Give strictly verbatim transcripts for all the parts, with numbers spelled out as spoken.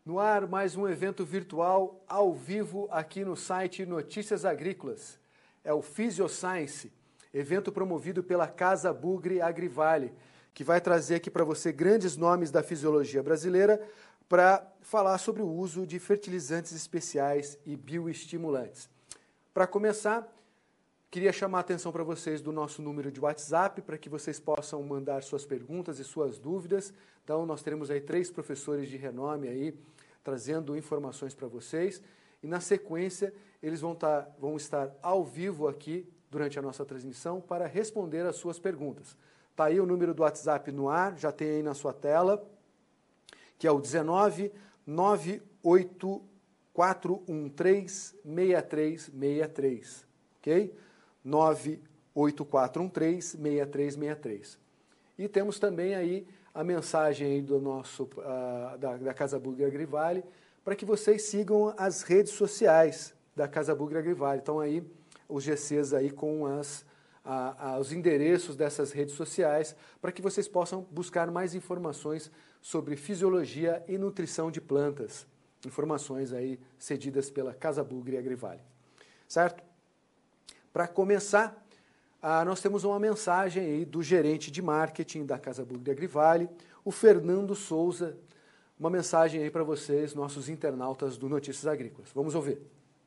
No ar, mais um evento virtual ao vivo aqui no site Notícias Agrícolas. É o Fisioscience, evento promovido pela Casa Bugre Agrivale, que vai trazer aqui para você grandes nomes da fisiologia brasileira para falar sobre o uso de fertilizantes especiais e bioestimulantes. Para começar, queria chamar a atenção para vocês do nosso número de WhatsApp, para que vocês possam mandar suas perguntas e suas dúvidas. Então, nós teremos aí três professores de renome aí, trazendo informações para vocês. E, na sequência, eles vão, tá, vão estar ao vivo aqui, durante a nossa transmissão, para responder as suas perguntas. Está aí o número do WhatsApp no ar, já tem aí na sua tela, que é o dezenove, nove oito quatro um três, seis três seis três, ok? nove oito quatro um três, seis três seis três. E temos também aí a mensagem aí do nosso, uh, da, da Casa Bugre Agrivale, para que vocês sigam as redes sociais da Casa Bugre Agrivale. Então aí os G Cs aí com as, a, a, os endereços dessas redes sociais, para que vocês possam buscar mais informações sobre fisiologia e nutrição de plantas. Informações aí cedidas pela Casa Bugre Agrivale. Certo? Para começar, ah, nós temos uma mensagem aí do gerente de marketing da Casa Bugre Agrivale, o Fernando Souza. Uma mensagem aí para vocês, nossos internautas do Notícias Agrícolas. Vamos ouvir.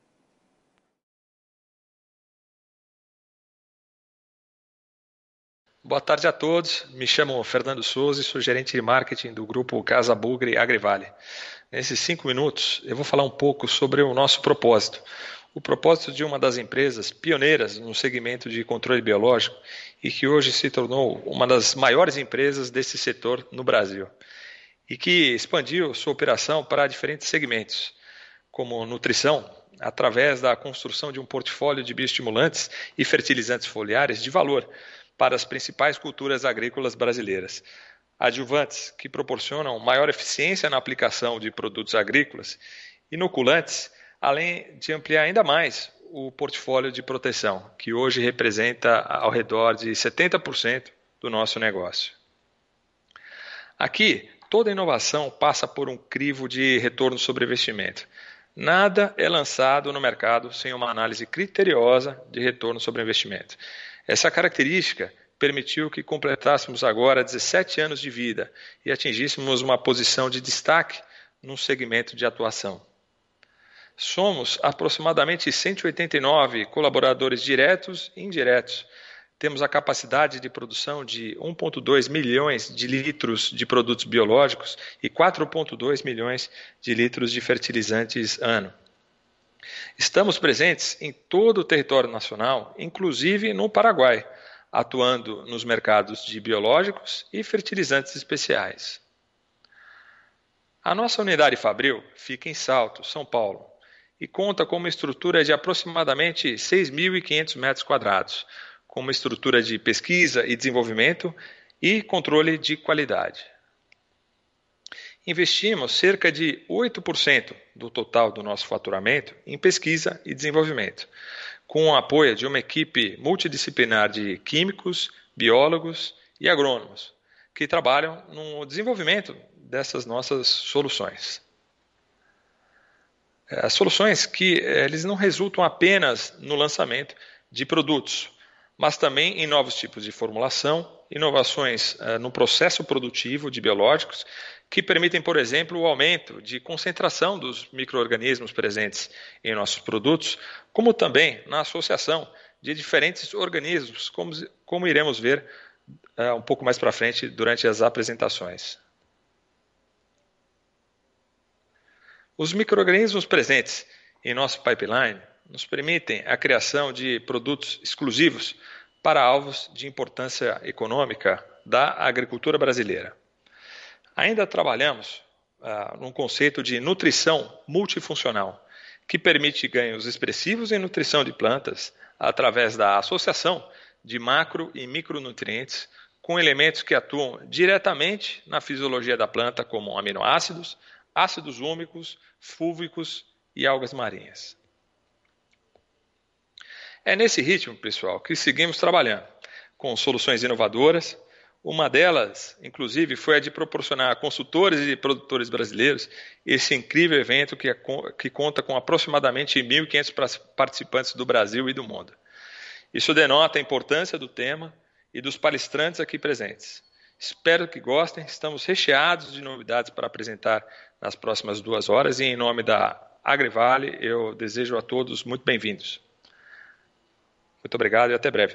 Boa tarde a todos, me chamo Fernando Souza e sou gerente de marketing do grupo Casa Bugre Agrivale. Nesses cinco minutos eu vou falar um pouco sobre o nosso propósito. O propósito de uma das empresas pioneiras no segmento de controle biológico e que hoje se tornou uma das maiores empresas desse setor no Brasil e que expandiu sua operação para diferentes segmentos, como nutrição, através da construção de um portfólio de bioestimulantes e fertilizantes foliares de valor para as principais culturas agrícolas brasileiras. Adjuvantes que proporcionam maior eficiência na aplicação de produtos agrícolas, inoculantes, além de ampliar ainda mais o portfólio de proteção, que hoje representa ao redor de setenta por cento do nosso negócio. Aqui, toda inovação passa por um crivo de retorno sobre investimento. Nada é lançado no mercado sem uma análise criteriosa de retorno sobre investimento. Essa característica permitiu que completássemos agora dezessete anos de vida e atingíssemos uma posição de destaque no segmento de atuação. Somos aproximadamente cento e oitenta e nove colaboradores diretos e indiretos. Temos a capacidade de produção de um vírgula dois milhões de litros de produtos biológicos e quatro vírgula dois milhões de litros de fertilizantes ano. Estamos presentes em todo o território nacional, inclusive no Paraguai, atuando nos mercados de biológicos e fertilizantes especiais. A nossa unidade Fabril fica em Salto, São Paulo, e conta com uma estrutura de aproximadamente seis mil e quinhentos metros quadrados, com uma estrutura de pesquisa e desenvolvimento e controle de qualidade. Investimos cerca de oito por cento do total do nosso faturamento em pesquisa e desenvolvimento, com o apoio de uma equipe multidisciplinar de químicos, biólogos e agrônomos, que trabalham no desenvolvimento dessas nossas soluções. As soluções que eles não resultam apenas no lançamento de produtos, mas também em novos tipos de formulação, inovações uh, no processo produtivo de biológicos, que permitem, por exemplo, o aumento de concentração dos micro-organismos presentes em nossos produtos, como também na associação de diferentes organismos, como, como iremos ver uh, um pouco mais para frente durante as apresentações. Os micro-organismos presentes em nosso pipeline nos permitem a criação de produtos exclusivos para alvos de importância econômica da agricultura brasileira. Ainda trabalhamos ah, num conceito de nutrição multifuncional, que permite ganhos expressivos em nutrição de plantas através da associação de macro e micronutrientes com elementos que atuam diretamente na fisiologia da planta, como aminoácidos, ácidos úmicos, fúlvicos e algas marinhas. É nesse ritmo, pessoal, que seguimos trabalhando, com soluções inovadoras, Uma delas, inclusive, foi a de proporcionar a consultores e produtores brasileiros esse incrível evento que, é, que conta com aproximadamente mil e quinhentos participantes do Brasil e do mundo. Isso denota a importância do tema e dos palestrantes aqui presentes. Espero que gostem, estamos recheados de novidades para apresentar nas próximas duas horas e em nome da Agrivale eu desejo a todos muito bem-vindos. Muito obrigado e até breve.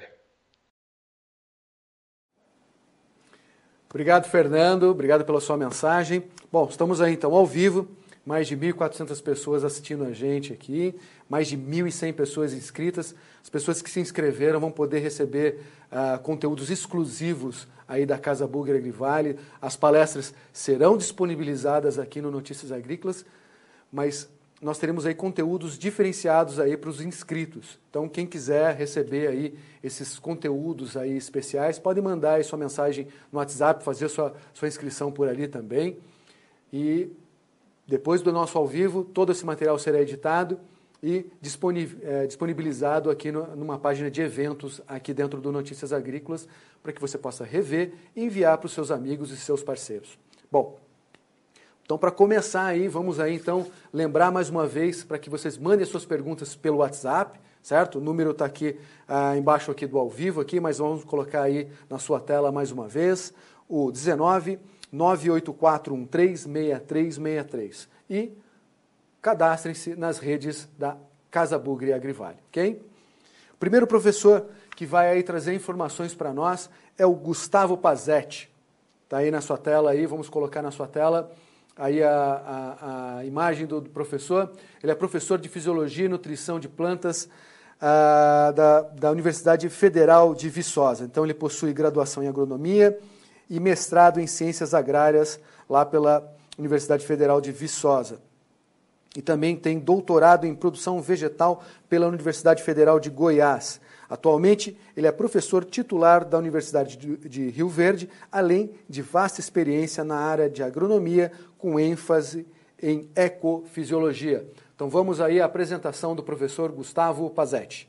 Obrigado, Fernando. Obrigado pela sua mensagem. Bom, estamos aí então ao vivo, mais de mil e quatrocentas pessoas assistindo a gente aqui, mais de mil e cem pessoas inscritas. As pessoas que se inscreveram vão poder receber uh, conteúdos exclusivos aí da Casa Bugre Agrivale. As palestras serão disponibilizadas aqui no Notícias Agrícolas, mas nós teremos aí conteúdos diferenciados aí para os inscritos. Então, quem quiser receber aí esses conteúdos aí especiais, pode mandar aí sua mensagem no WhatsApp, fazer sua, sua inscrição por ali também. E depois do nosso ao vivo, todo esse material será editado e disponibilizado aqui no, numa página de eventos aqui dentro do Notícias Agrícolas, para que você possa rever e enviar para os seus amigos e seus parceiros. Bom, então, para começar aí, vamos aí, então, lembrar mais uma vez para que vocês mandem as suas perguntas pelo WhatsApp, certo? O número está aqui ah, embaixo aqui do ao vivo, aqui, mas vamos colocar aí na sua tela mais uma vez, o dezenove, nove oito quatro um três, seis três seis três. E cadastrem-se nas redes da Casa Bugre Agrivale, ok? O primeiro professor que vai aí trazer informações para nós é o Gustavo Pazetti. Está aí na sua tela, aí, vamos colocar na sua tela aí a, a, a imagem do, do professor. Ele é professor de Fisiologia e Nutrição de Plantas uh, da, da Universidade Federal de Viçosa. Então, ele possui graduação em Agronomia e mestrado em Ciências Agrárias lá pela Universidade Federal de Viçosa. E também tem doutorado em Produção Vegetal pela Universidade Federal de Goiás. Atualmente, ele é professor titular da Universidade de Rio Verde, além de vasta experiência na área de agronomia, com ênfase em ecofisiologia. Então vamos aí à apresentação do professor Gustavo Pazetti.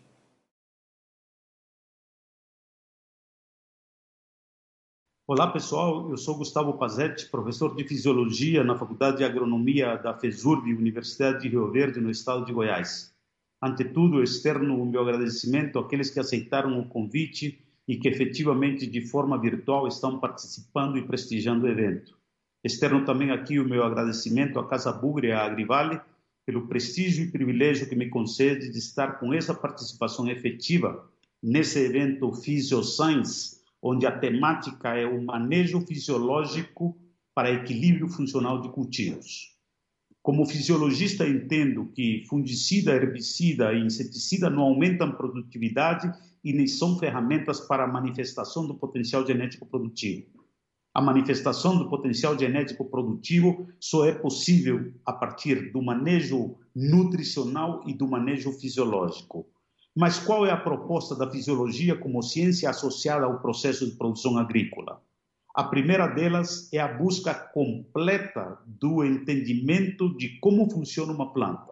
Olá pessoal, eu sou Gustavo Pazetti, professor de Fisiologia na Faculdade de Agronomia da FESURB, Universidade de Rio Verde, no estado de Goiás. Ante tudo, externo o meu agradecimento àqueles que aceitaram o convite e que efetivamente de forma virtual estão participando e prestigiando o evento. Externo também aqui o meu agradecimento à Casa Bugre, à Agrivale, pelo prestígio e privilégio que me concede de estar com essa participação efetiva nesse evento Physioscience, onde a temática é o manejo fisiológico para equilíbrio funcional de cultivos. Como fisiologista, entendo que fungicida, herbicida e inseticida não aumentam produtividade e nem são ferramentas para a manifestação do potencial genético produtivo. A manifestação do potencial genético produtivo só é possível a partir do manejo nutricional e do manejo fisiológico. Mas qual é a proposta da fisiologia como ciência associada ao processo de produção agrícola? A primeira delas é a busca completa do entendimento de como funciona uma planta.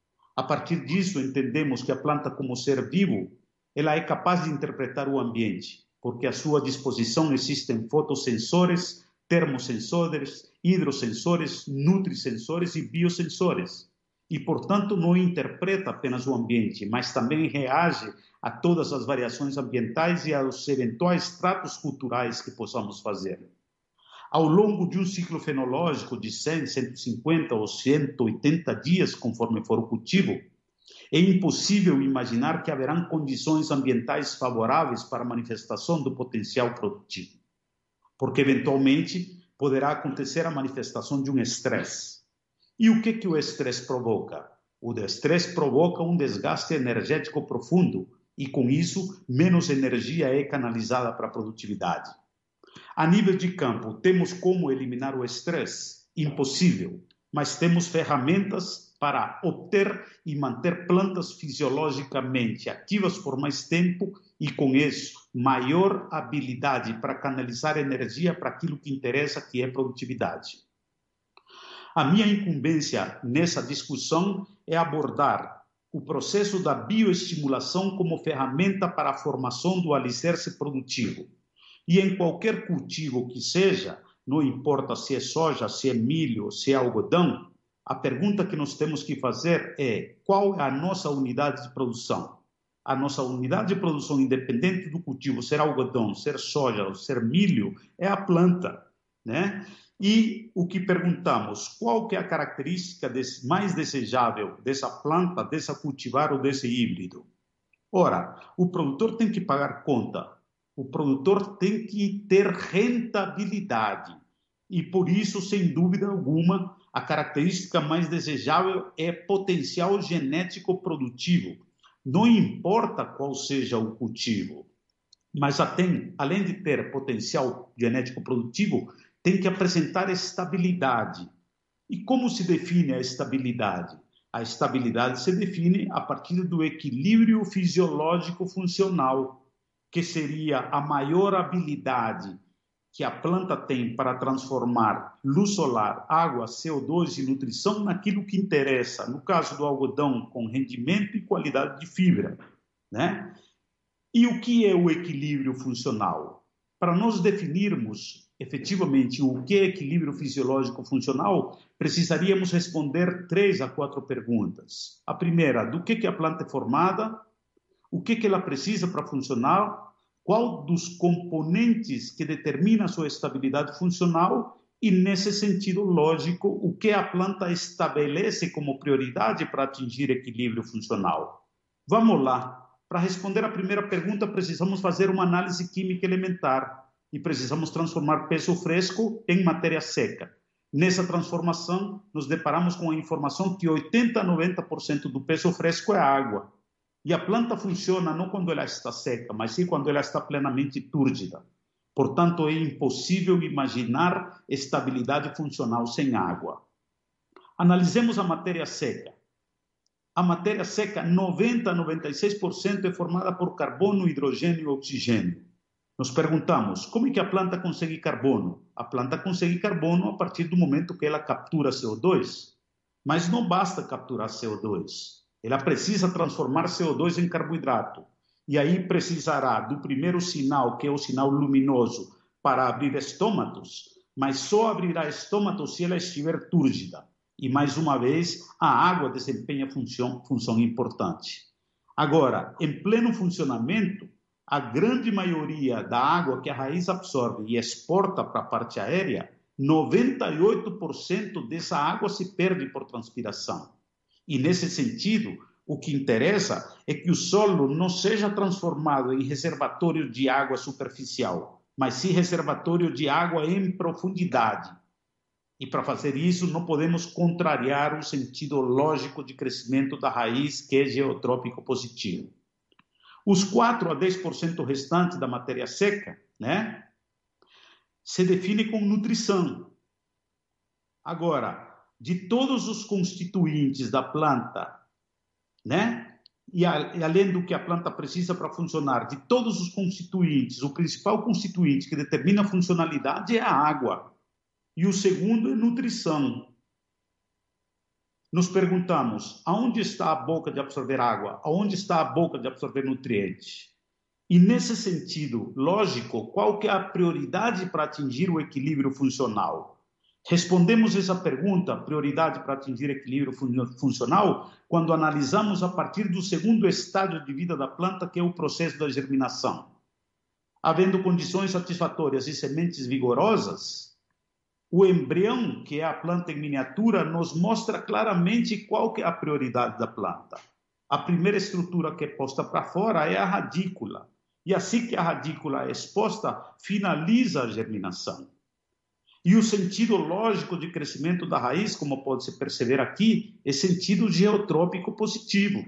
A partir disso, entendemos que a planta, como ser vivo, ela é capaz de interpretar o ambiente, porque à sua disposição existem fotossensores, termosensores, hidrosensores, nutrisensores e biosensores. E, portanto, não interpreta apenas o ambiente, mas também reage a todas as variações ambientais e aos eventuais tratos culturais que possamos fazer. Ao longo de um ciclo fenológico de cem, cento e cinquenta ou cento e oitenta dias, conforme for o cultivo, é impossível imaginar que haverão condições ambientais favoráveis para a manifestação do potencial produtivo, porque eventualmente poderá acontecer a manifestação de um estresse. E o que, que o estresse provoca? O estresse provoca um desgaste energético profundo e, com isso, menos energia é canalizada para a produtividade. A nível de campo, temos como eliminar o estresse? Impossível, mas temos ferramentas para obter e manter plantas fisiologicamente ativas por mais tempo e, com isso, maior habilidade para canalizar energia para aquilo que interessa, que é produtividade. A minha incumbência nessa discussão é abordar o processo da bioestimulação como ferramenta para a formação do alicerce produtivo, E em qualquer cultivo que seja, não importa se é soja, se é milho, se é algodão, a pergunta que nós temos que fazer é: qual é a nossa unidade de produção? A nossa unidade de produção, independente do cultivo, ser algodão, ser soja ou ser milho, é a planta, né? E o que perguntamos, qual que é a característica desse, mais desejável dessa planta, dessa cultivar ou desse híbrido? Ora, o produtor tem que pagar conta, o produtor tem que ter rentabilidade. E por isso, sem dúvida alguma, a característica mais desejável é potencial genético produtivo. Não importa qual seja o cultivo, mas tem, além de ter potencial genético produtivo, tem que apresentar estabilidade. E como se define a estabilidade? A estabilidade se define a partir do equilíbrio fisiológico funcional, que seria a maior habilidade que a planta tem para transformar luz solar, água, C O dois e nutrição naquilo que interessa, no caso do algodão, com rendimento e qualidade de fibra, né? E o que é o equilíbrio funcional? Para nós definirmos efetivamente o que é equilíbrio fisiológico funcional, precisaríamos responder três a quatro perguntas. A primeira, do que, que a planta é formada? O que, que ela precisa para funcionar? Qual dos componentes que determina a sua estabilidade funcional? E, nesse sentido lógico, o que a planta estabelece como prioridade para atingir equilíbrio funcional? Vamos lá. Para responder a primeira pergunta, precisamos fazer uma análise química elementar e precisamos transformar peso fresco em matéria seca. Nessa transformação, nos deparamos com a informação que oitenta a noventa por cento do peso fresco é água. E a planta funciona não quando ela está seca, mas sim quando ela está plenamente túrgida. Portanto, é impossível imaginar estabilidade funcional sem água. Analisemos a matéria seca. A matéria seca, noventa a noventa e seis por cento é formada por carbono, hidrogênio e oxigênio. Nos perguntamos, como é que a planta consegue carbono? A planta consegue carbono a partir do momento que ela captura C O dois. Mas não basta capturar C O dois. Ela precisa transformar C O dois em carboidrato. E aí precisará do primeiro sinal, que é o sinal luminoso, para abrir estômatos, mas só abrirá estômatos se ela estiver túrgida. E, mais uma vez, a água desempenha função, função importante. Agora, em pleno funcionamento, a grande maioria da água que a raiz absorve e exporta para a parte aérea, noventa e oito por cento dessa água se perde por transpiração. E, nesse sentido, o que interessa é que o solo não seja transformado em reservatório de água superficial, mas sim reservatório de água em profundidade. E, para fazer isso, não podemos contrariar o sentido lógico de crescimento da raiz, que é geotrópico positivo. Os quatro a dez por cento restantes da matéria seca, né, se define com nutrição. Agora, de todos os constituintes da planta, né, e, a, e além do que a planta precisa para funcionar, de todos os constituintes, o principal constituinte que determina a funcionalidade é a água. E o segundo é nutrição. Nos perguntamos, aonde está a boca de absorver água? Aonde está a boca de absorver nutrientes? E nesse sentido, lógico, qual que é a prioridade para atingir o equilíbrio funcional? Respondemos essa pergunta, prioridade para atingir equilíbrio fun- funcional, quando analisamos a partir do segundo estágio de vida da planta, que é o processo da germinação. Havendo condições satisfatórias e sementes vigorosas, o embrião, que é a planta em miniatura, nos mostra claramente qual que é a prioridade da planta. A primeira estrutura que é posta para fora é a radícula. E assim que a radícula é exposta, finaliza a germinação. E o sentido lógico de crescimento da raiz, como pode-se perceber aqui, é sentido geotrópico positivo.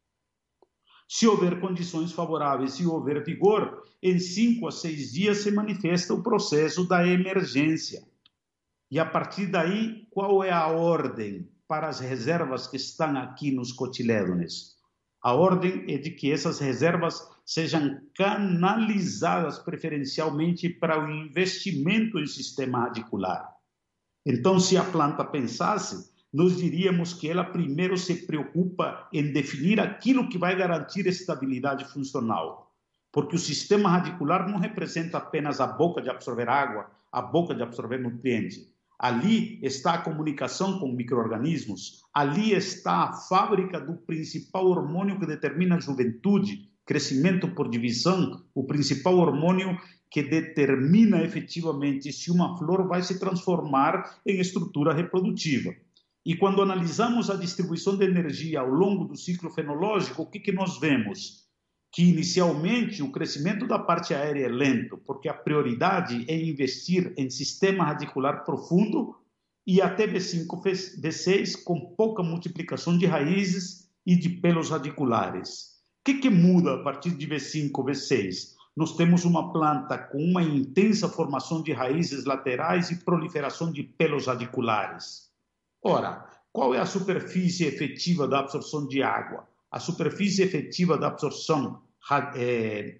Se houver condições favoráveis e houver vigor, em cinco a seis dias se manifesta o processo da emergência. E a partir daí, qual é a ordem para as reservas que estão aqui nos cotilédones? A ordem é de que essas reservas sejam canalizadas preferencialmente para o investimento em sistema radicular. Então, se a planta pensasse, nós diríamos que ela primeiro se preocupa em definir aquilo que vai garantir estabilidade funcional. porque o sistema radicular não representa apenas a boca de absorver água, a boca de absorver nutrientes. Ali está a comunicação com micro-organismos, ali está a fábrica do principal hormônio que determina a juventude, crescimento por divisão, o principal hormônio que determina efetivamente se uma flor vai se transformar em estrutura reprodutiva. E quando analisamos a distribuição de energia ao longo do ciclo fenológico, o que, que nós vemos? Que inicialmente o crescimento da parte aérea é lento, porque a prioridade é investir em sistema radicular profundo e até B cinco, B seis com pouca multiplicação de raízes e de pelos radiculares. O que, que muda a partir de B cinco, B seis? Nós temos uma planta com uma intensa formação de raízes laterais e proliferação de pelos radiculares. Ora, qual é a superfície efetiva da absorção de água? A superfície efetiva da absorção, é,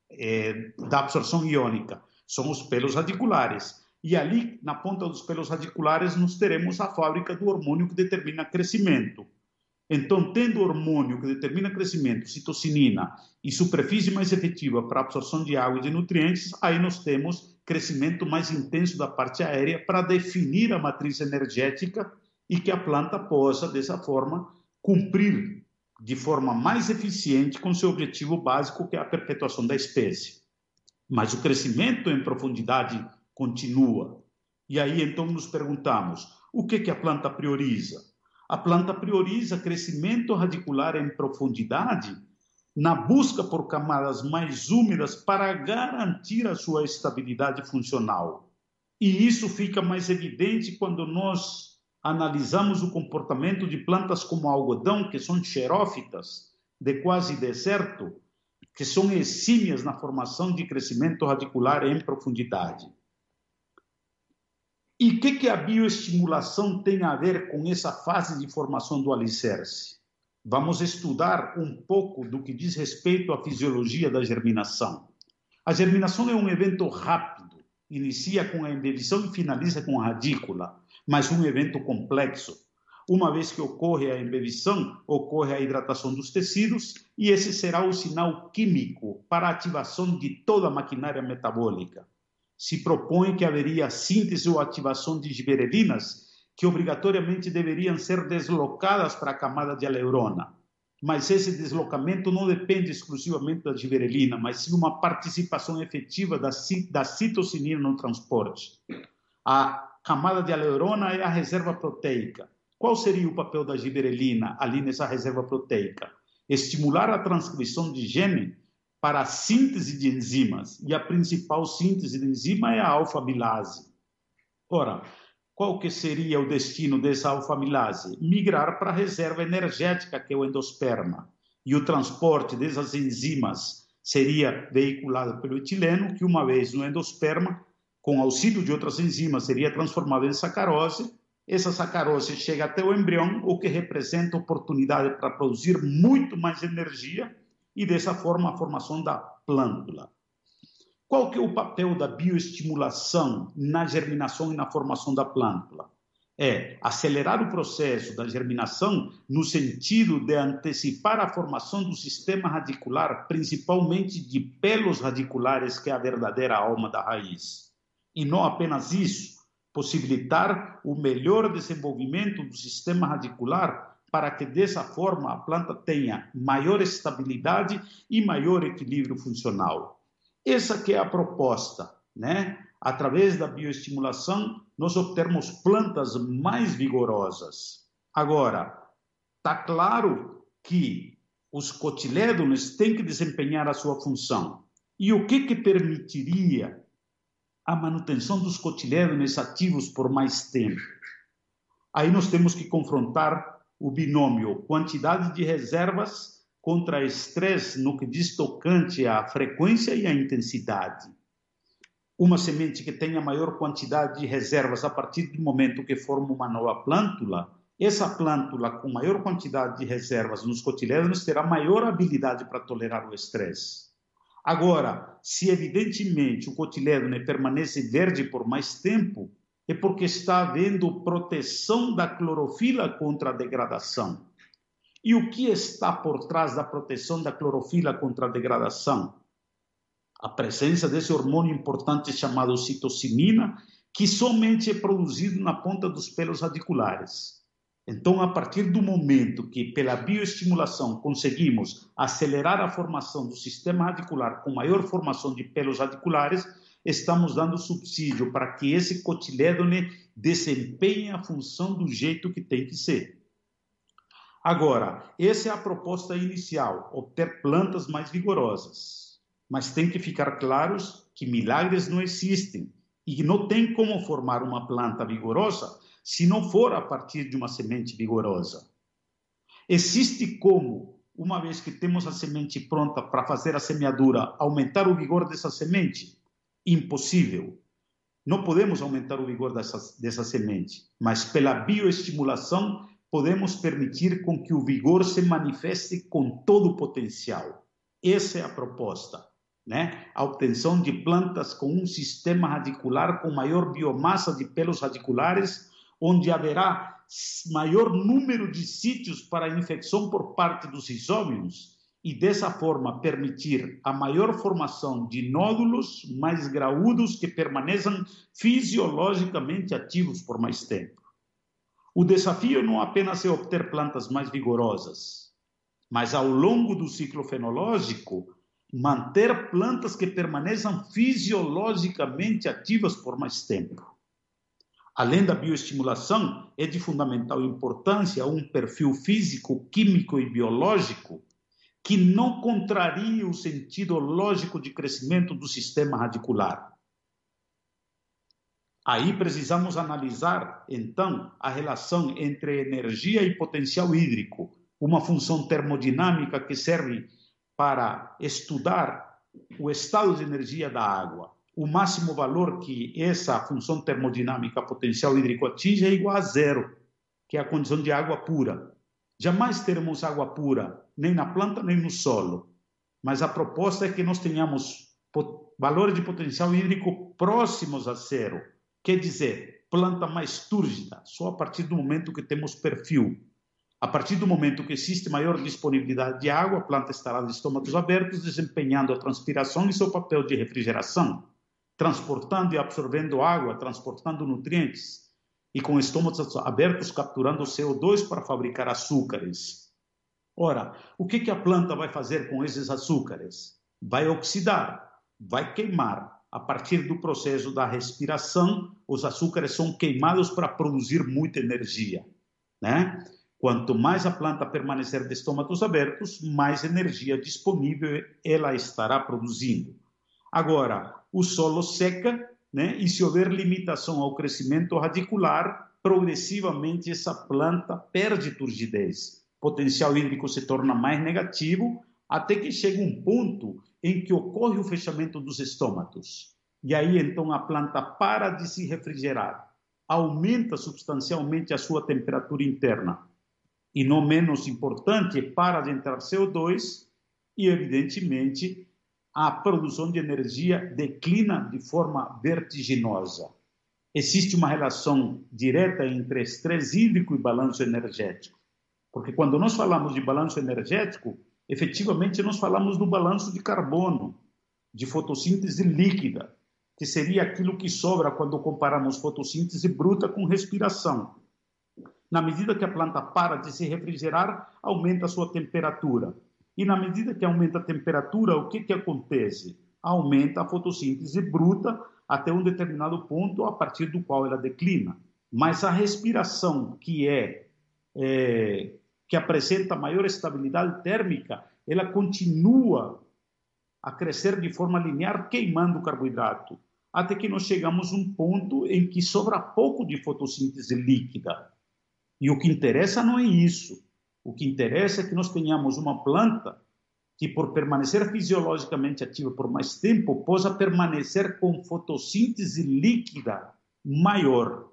é, da absorção iônica são os pelos radiculares. E ali, na ponta dos pelos radiculares, nós teremos a fábrica do hormônio que determina crescimento. Então, tendo hormônio que determina crescimento, citocinina e superfície mais efetiva para a absorção de água e de nutrientes, aí nós temos crescimento mais intenso da parte aérea para definir a matriz energética e que a planta possa, dessa forma, cumprir de forma mais eficiente com seu objetivo básico, que é a perpetuação da espécie. Mas o crescimento em profundidade continua. E aí, então, nos perguntamos, o que, que a planta prioriza? A planta prioriza crescimento radicular em profundidade na busca por camadas mais úmidas para garantir a sua estabilidade funcional. E isso fica mais evidente quando nós analisamos o comportamento de plantas como algodão, que são xerófitas, de quase deserto, que são exímias na formação de crescimento radicular em profundidade. E o que, que a bioestimulação tem a ver com essa fase de formação do alicerce? Vamos estudar um pouco do que diz respeito à fisiologia da germinação. A germinação é um evento rápido, inicia com a embebição e finaliza com a radícula, mas um evento complexo. Uma vez que ocorre a embebição, ocorre a hidratação dos tecidos e esse será o sinal químico para a ativação de toda a maquinária metabólica. Se propõe que haveria síntese ou ativação de giberelinas que obrigatoriamente deveriam ser deslocadas para a camada de aleurona. Mas esse deslocamento não depende exclusivamente da giberelina, mas sim uma participação efetiva da, da citocinina no transporte. A camada de aleurona é a reserva proteica. Qual seria o papel da giberelina ali nessa reserva proteica? Estimular a transcrição de gene para a síntese de enzimas, e a principal síntese de enzima é a alfa-amilase. Ora, qual que seria o destino dessa alfa-amilase? Migrar para a reserva energética, que é o endosperma, e o transporte dessas enzimas seria veiculado pelo etileno, que uma vez no endosperma, com auxílio de outras enzimas, seria transformado em sacarose. Essa sacarose chega até o embrião, o que representa oportunidade para produzir muito mais energia, e dessa forma a formação da plântula. Qual que é o papel da bioestimulação na germinação e na formação da plântula? É acelerar o processo da germinação no sentido de antecipar a formação do sistema radicular, principalmente de pelos radiculares, que é a verdadeira alma da raiz. E não apenas isso, possibilitar o melhor desenvolvimento do sistema radicular para que dessa forma a planta tenha maior estabilidade e maior equilíbrio funcional. Essa que é a proposta, né? Através da bioestimulação, nós obtermos plantas mais vigorosas. Agora, está claro que os cotilédones têm que desempenhar a sua função. E o que, que permitiria a manutenção dos cotilédones ativos por mais tempo? Aí nós temos que confrontar o binômio quantidade de reservas contra estresse no que diz tocante à frequência e à intensidade. Uma semente que tenha maior quantidade de reservas a partir do momento que forma uma nova plântula, essa plântula com maior quantidade de reservas nos cotilédones terá maior habilidade para tolerar o estresse. Agora, se evidentemente o cotilédone permanece verde por mais tempo, é porque está havendo proteção da clorofila contra a degradação. E o que está por trás da proteção da clorofila contra a degradação? A presença desse hormônio importante chamado citocinina, que somente é produzido na ponta dos pelos radiculares. Então, a partir do momento que, pela bioestimulação, conseguimos acelerar a formação do sistema radicular com maior formação de pelos radiculares, estamos dando subsídio para que esse cotilédone desempenhe a função do jeito que tem que ser. Agora, essa é a proposta inicial, obter plantas mais vigorosas. Mas tem que ficar claros que milagres não existem e não tem como formar uma planta vigorosa se não for a partir de uma semente vigorosa. Existe como, uma vez que temos a semente pronta para fazer a semeadura, aumentar o vigor dessa semente? Impossível. Não podemos aumentar o vigor dessa, dessa semente, mas pela bioestimulação podemos permitir com que o vigor se manifeste com todo o potencial. Essa é a proposta, né? A obtenção de plantas com um sistema radicular com maior biomassa de pelos radiculares, onde haverá maior número de sítios para infecção por parte dos rizómios e, dessa forma, permitir a maior formação de nódulos mais graúdos que permaneçam fisiologicamente ativos por mais tempo. O desafio não apenas é obter plantas mais vigorosas, mas, ao longo do ciclo fenológico, manter plantas que permaneçam fisiologicamente ativas por mais tempo. Além da bioestimulação, é de fundamental importância um perfil físico, químico e biológico que não contrarie o sentido lógico de crescimento do sistema radicular. Aí precisamos analisar, então, a relação entre energia e potencial hídrico, uma função termodinâmica que serve para estudar o estado de energia da água. O máximo valor que essa função termodinâmica potencial hídrico atinge é igual a zero, que é a condição de água pura. Jamais teremos água pura, nem na planta, nem no solo. Mas a proposta é que nós tenhamos valores de potencial hídrico próximos a zero. Quer dizer, planta mais túrgida, só a partir do momento que temos perfil. A partir do momento que existe maior disponibilidade de água, a planta estará de estômatos abertos, desempenhando a transpiração e seu papel de refrigeração, transportando e absorvendo água, transportando nutrientes, e com estômatos abertos capturando C O dois para fabricar açúcares. Ora, o que, que a planta vai fazer com esses açúcares? Vai oxidar, vai queimar. A partir do processo da respiração, os açúcares são queimados para produzir muita energia, né? Quanto mais a planta permanecer de estômatos abertos, mais energia disponível ela estará produzindo. Agora, o solo seca, né? E se houver limitação ao crescimento radicular, progressivamente essa planta perde turgidez. O potencial hídrico se torna mais negativo, até que chega um ponto em que ocorre o fechamento dos estômatos. E aí, então, a planta para de se refrigerar, aumenta substancialmente a sua temperatura interna. E, não menos importante, para de entrar C O dois e, evidentemente, a produção de energia declina de forma vertiginosa. Existe uma relação direta entre estresse hídrico e balanço energético. Porque quando nós falamos de balanço energético, efetivamente nós falamos do balanço de carbono, de fotossíntese líquida, que seria aquilo que sobra quando comparamos fotossíntese bruta com respiração. Na medida que a planta para de se refrigerar, aumenta a sua temperatura. E na medida que aumenta a temperatura, o que, que acontece? Aumenta a fotossíntese bruta até um determinado ponto, a partir do qual ela declina. Mas a respiração, que é, é que apresenta maior estabilidade térmica, ela continua a crescer de forma linear, queimando o carboidrato, até que nós chegamos a um ponto em que sobra pouco de fotossíntese líquida. E o que interessa não é isso. O que interessa é que nós tenhamos uma planta que, por permanecer fisiologicamente ativa por mais tempo, possa permanecer com fotossíntese líquida maior.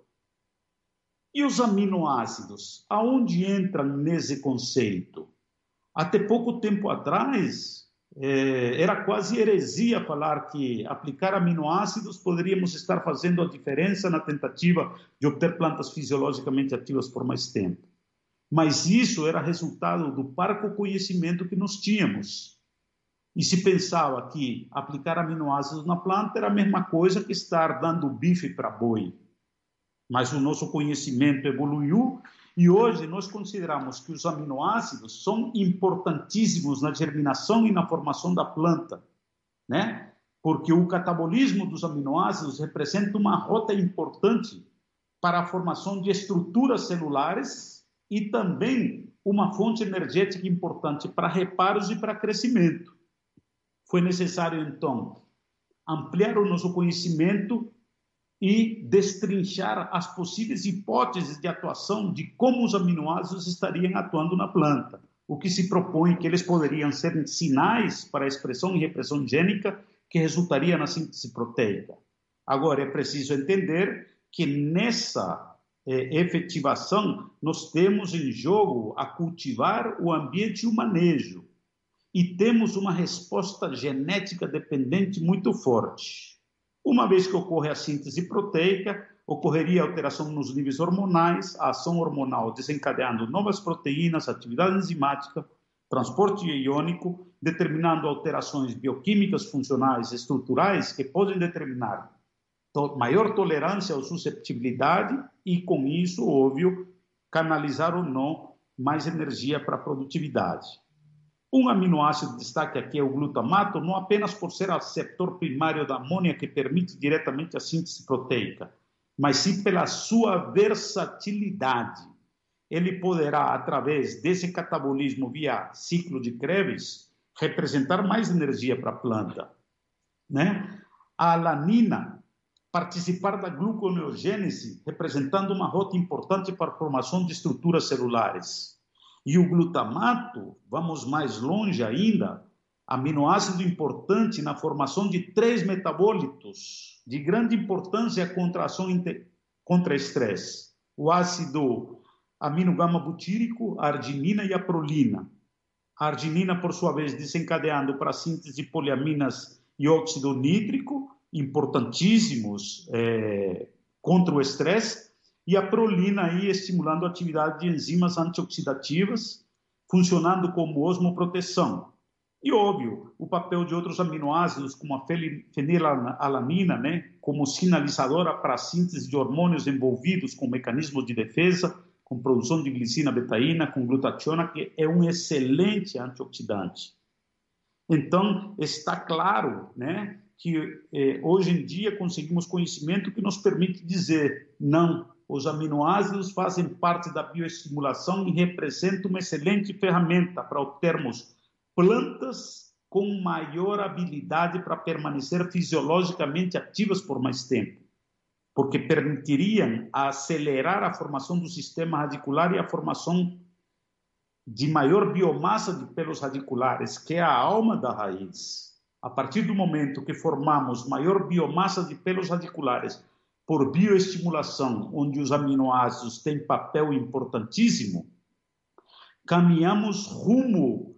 E os aminoácidos? Aonde entram nesse conceito? Até pouco tempo atrás, eh, era quase heresia falar que aplicar aminoácidos poderíamos estar fazendo a diferença na tentativa de obter plantas fisiologicamente ativas por mais tempo. Mas isso era resultado do parco conhecimento que nós tínhamos. E se pensava que aplicar aminoácidos na planta era a mesma coisa que estar dando bife para boi. Mas o nosso conhecimento evoluiu e hoje nós consideramos que os aminoácidos são importantíssimos na germinação e na formação da planta, né? Porque o catabolismo dos aminoácidos representa uma rota importante para a formação de estruturas celulares e também uma fonte energética importante para reparos e para crescimento. Foi necessário, então, ampliar o nosso conhecimento e destrinchar as possíveis hipóteses de atuação de como os aminoácidos estariam atuando na planta, o que se propõe que eles poderiam ser sinais para a expressão e repressão gênica que resultaria na síntese proteica. Agora, é preciso entender que nessa eh, efetivação nós temos em jogo a cultivar o ambiente e o manejo, e temos uma resposta genética dependente muito forte. Uma vez que ocorre a síntese proteica, ocorreria alteração nos níveis hormonais, a ação hormonal desencadeando novas proteínas, atividade enzimática, transporte iônico, determinando alterações bioquímicas, funcionais e estruturais que podem determinar to- maior tolerância ou susceptibilidade e, com isso, óbvio, canalizar ou não mais energia para a produtividade. Um aminoácido de destaque aqui é o glutamato, não apenas por ser receptor primário da amônia que permite diretamente a síntese proteica, mas sim pela sua versatilidade. Ele poderá, através desse catabolismo via ciclo de Krebs, representar mais energia para a planta, né? A alanina, participar da gluconeogênese, representando uma rota importante para a formação de estruturas celulares. E o glutamato, vamos mais longe ainda, aminoácido importante na formação de três metabólitos de grande importância contra a ação contra estresse. O ácido amino-gama-butírico, a arginina e a prolina. A arginina, por sua vez, desencadeando para a síntese de poliaminas e óxido nítrico, importantíssimos é, contra o estresse, e a prolina aí estimulando a atividade de enzimas antioxidativas, funcionando como osmoproteção. E, óbvio, o papel de outros aminoácidos, como a fenilalanina, né, como sinalizadora para a síntese de hormônios envolvidos com mecanismos de defesa, com produção de glicina, betaína, com glutationa, que é um excelente antioxidante. Então, está claro, né, que eh, hoje em dia conseguimos conhecimento que nos permite dizer não, os aminoácidos fazem parte da bioestimulação e representam uma excelente ferramenta para obtermos plantas com maior habilidade para permanecer fisiologicamente ativas por mais tempo, porque permitiriam acelerar a formação do sistema radicular e a formação de maior biomassa de pelos radiculares, que é a alma da raiz. A partir do momento que formamos maior biomassa de pelos radiculares por bioestimulação, onde os aminoácidos têm papel importantíssimo, caminhamos rumo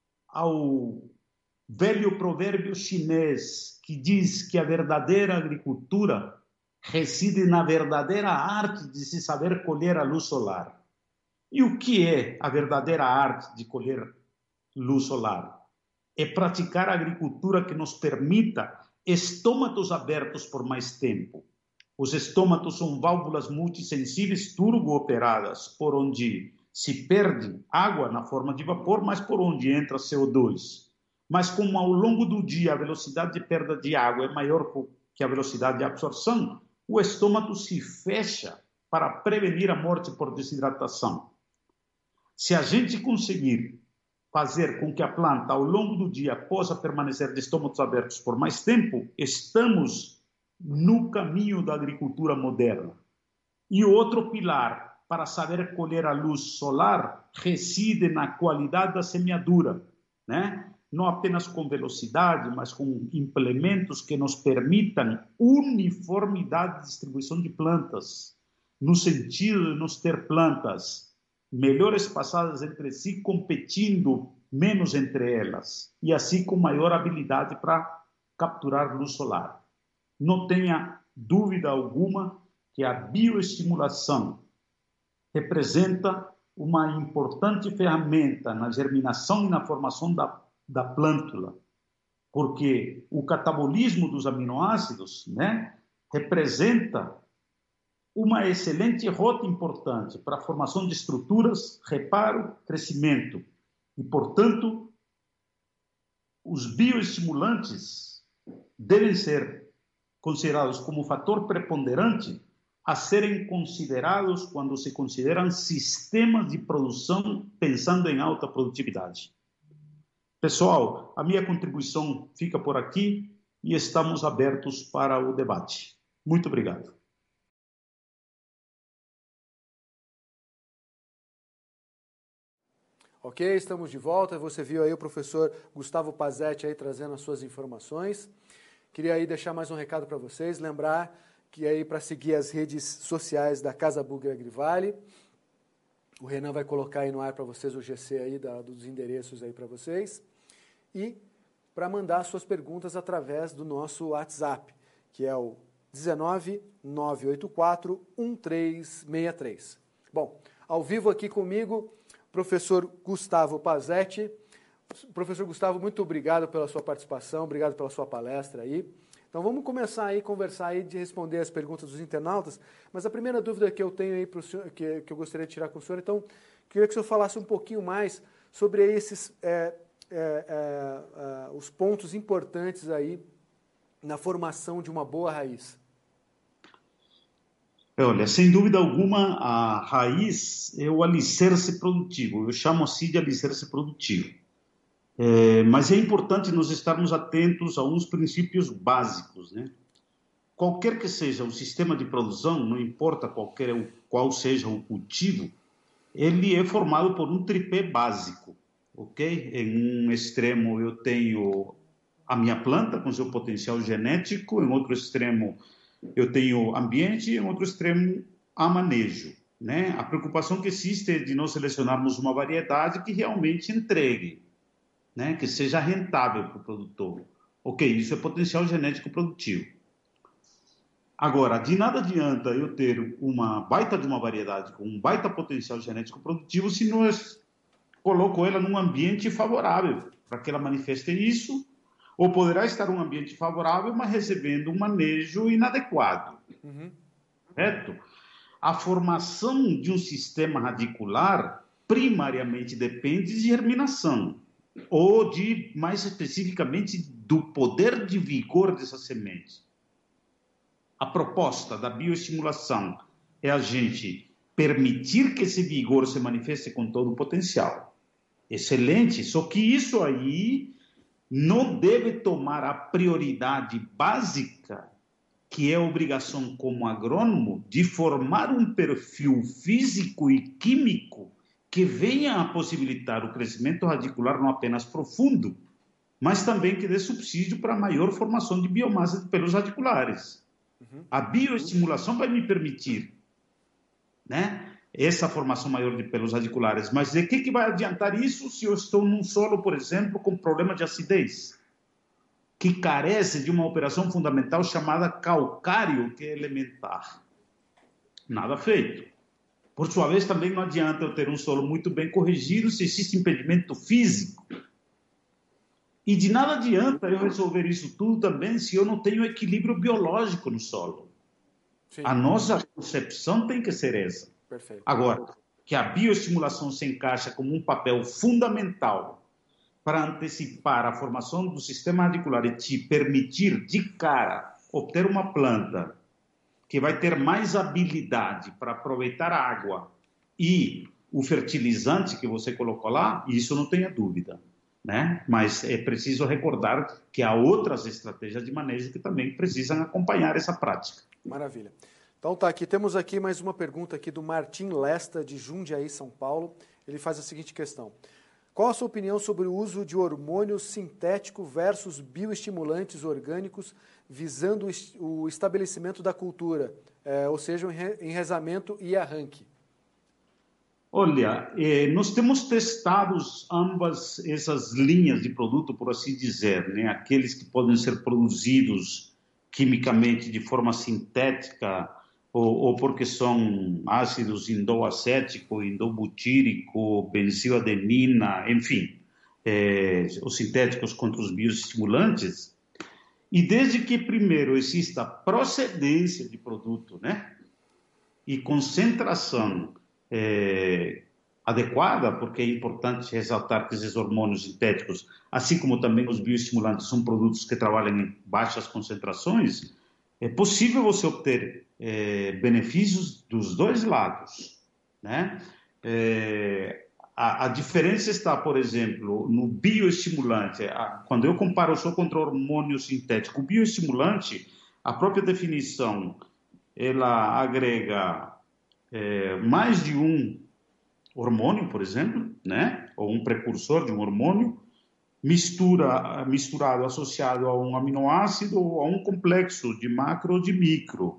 ao velho provérbio chinês que diz que a verdadeira agricultura reside na verdadeira arte de se saber colher a luz solar. E o que é a verdadeira arte de colher luz solar? É praticar a agricultura que nos permita estômatos abertos por mais tempo. Os estômatos são válvulas multissensíveis turbo-operadas, por onde se perde água na forma de vapor, mas por onde entra C O dois. Mas como ao longo do dia a velocidade de perda de água é maior que a velocidade de absorção, o estômago se fecha para prevenir a morte por desidratação. Se a gente conseguir fazer com que a planta, ao longo do dia, possa permanecer de estômagos abertos por mais tempo, estamos no caminho da agricultura moderna. E o outro pilar para saber colher a luz solar reside na qualidade da semeadura, né? Não apenas com velocidade, mas com implementos que nos permitam uniformidade de distribuição de plantas, no sentido de nós ter plantas melhor espaçadas entre si, competindo menos entre elas, e assim com maior habilidade para capturar luz solar. Não tenha dúvida alguma que a bioestimulação representa uma importante ferramenta na germinação e na formação da, da plântula, porque o catabolismo dos aminoácidos, né, representa uma excelente rota importante para a formação de estruturas, reparo, crescimento. E, portanto, os bioestimulantes devem ser considerados como fator preponderante a serem considerados quando se consideram sistemas de produção pensando em alta produtividade. Pessoal, a minha contribuição fica por aqui e estamos abertos para o debate. Muito obrigado. Ok, estamos de volta. Você viu aí o professor Gustavo Pazzetti aí trazendo as suas informações. Queria aí deixar mais um recado para vocês, lembrar que aí para seguir as redes sociais da Casa Bugre Agrivale, o Renan vai colocar aí no ar para vocês o G C aí da, dos endereços aí para vocês, e para mandar suas perguntas através do nosso WhatsApp, que é o dezenove, nove oito quatro, um três seis três. Bom, ao vivo aqui comigo, professor Gustavo Pazzetti. Professor Gustavo, muito obrigado pela sua participação, obrigado pela sua palestra aí. Então vamos começar aí, conversar aí, de responder as perguntas dos internautas, mas a primeira dúvida que eu tenho aí pro senhor, que, que eu gostaria de tirar com o senhor, então, queria que o senhor falasse um pouquinho mais sobre esses, é, é, é, é, os pontos importantes aí na formação de uma boa raiz. Olha, sem dúvida alguma, a raiz é o alicerce produtivo, eu chamo assim de alicerce produtivo. É, mas é importante nós estarmos atentos a uns princípios básicos, né? Qualquer que seja o sistema de produção, não importa qualquer, qual seja o cultivo, ele é formado por um tripé básico, ok? Em um extremo eu tenho a minha planta com seu potencial genético, em outro extremo eu tenho ambiente e em outro extremo a manejo, né? A preocupação que existe é de nós selecionarmos uma variedade que realmente entregue, né, que seja rentável para o produtor. Ok, isso é potencial genético produtivo. Agora, de nada adianta eu ter uma baita de uma variedade com um baita potencial genético produtivo se não coloco ela num ambiente favorável para que ela manifeste isso, ou poderá estar um ambiente favorável, mas recebendo um manejo inadequado. Uhum. Certo? A formação de um sistema radicular primariamente depende de germinação, ou de, mais especificamente, do poder de vigor dessa semente. A proposta da bioestimulação é a gente permitir que esse vigor se manifeste com todo o potencial. Excelente, só que isso aí não deve tomar a prioridade básica, que é a obrigação como agrônomo de formar um perfil físico e químico que venha a possibilitar o crescimento radicular não apenas profundo, mas também que dê subsídio para a maior formação de biomassa de pelos radiculares. Uhum. A bioestimulação vai me permitir, né, essa formação maior de pelos radiculares, mas de que, que vai adiantar isso se eu estou num solo, por exemplo, com problema de acidez, que carece de uma operação fundamental chamada calcário, que é elementar? Nada feito. Por sua vez, também não adianta eu ter um solo muito bem corrigido se existe impedimento físico. E de nada adianta eu resolver isso tudo também se eu não tenho equilíbrio biológico no solo. Sim. A nossa concepção tem que ser essa. Perfeito. Agora, que a bioestimulação se encaixa como um papel fundamental para antecipar a formação do sistema radicular e te permitir, de cara, obter uma planta que vai ter mais habilidade para aproveitar a água e o fertilizante que você colocou lá, isso não tenha dúvida, né? Mas é preciso recordar que há outras estratégias de manejo que também precisam acompanhar essa prática. Maravilha. Então tá, aqui temos aqui mais uma pergunta aqui do Martim Lesta, de Jundiaí, São Paulo. Ele faz a seguinte questão: qual a sua opinião sobre o uso de hormônio sintético versus bioestimulantes orgânicos visando o estabelecimento da cultura, é, ou seja, o enraizamento e arranque? Olha, eh, nós temos testado ambas essas linhas de produto, por assim dizer, né? Aqueles que podem ser produzidos quimicamente de forma sintética ou, ou porque são ácidos indolacético, indobutírico, benziladenina, enfim. é, os sintéticos contra os bioestimulantes, e desde que primeiro exista procedência de produto, né, e concentração é, adequada, porque é importante ressaltar que esses hormônios sintéticos, assim como também os bioestimulantes, são produtos que trabalham em baixas concentrações, é possível você obter é, benefícios dos dois lados, né? É, a, a diferença está, por exemplo, no bioestimulante. A, quando eu comparo só contra o hormônio sintético, o bioestimulante, a própria definição, ela agrega é, mais de um hormônio, por exemplo, né? Ou um precursor de um hormônio, mistura, misturado, associado a um aminoácido ou a um complexo de macro ou de micro.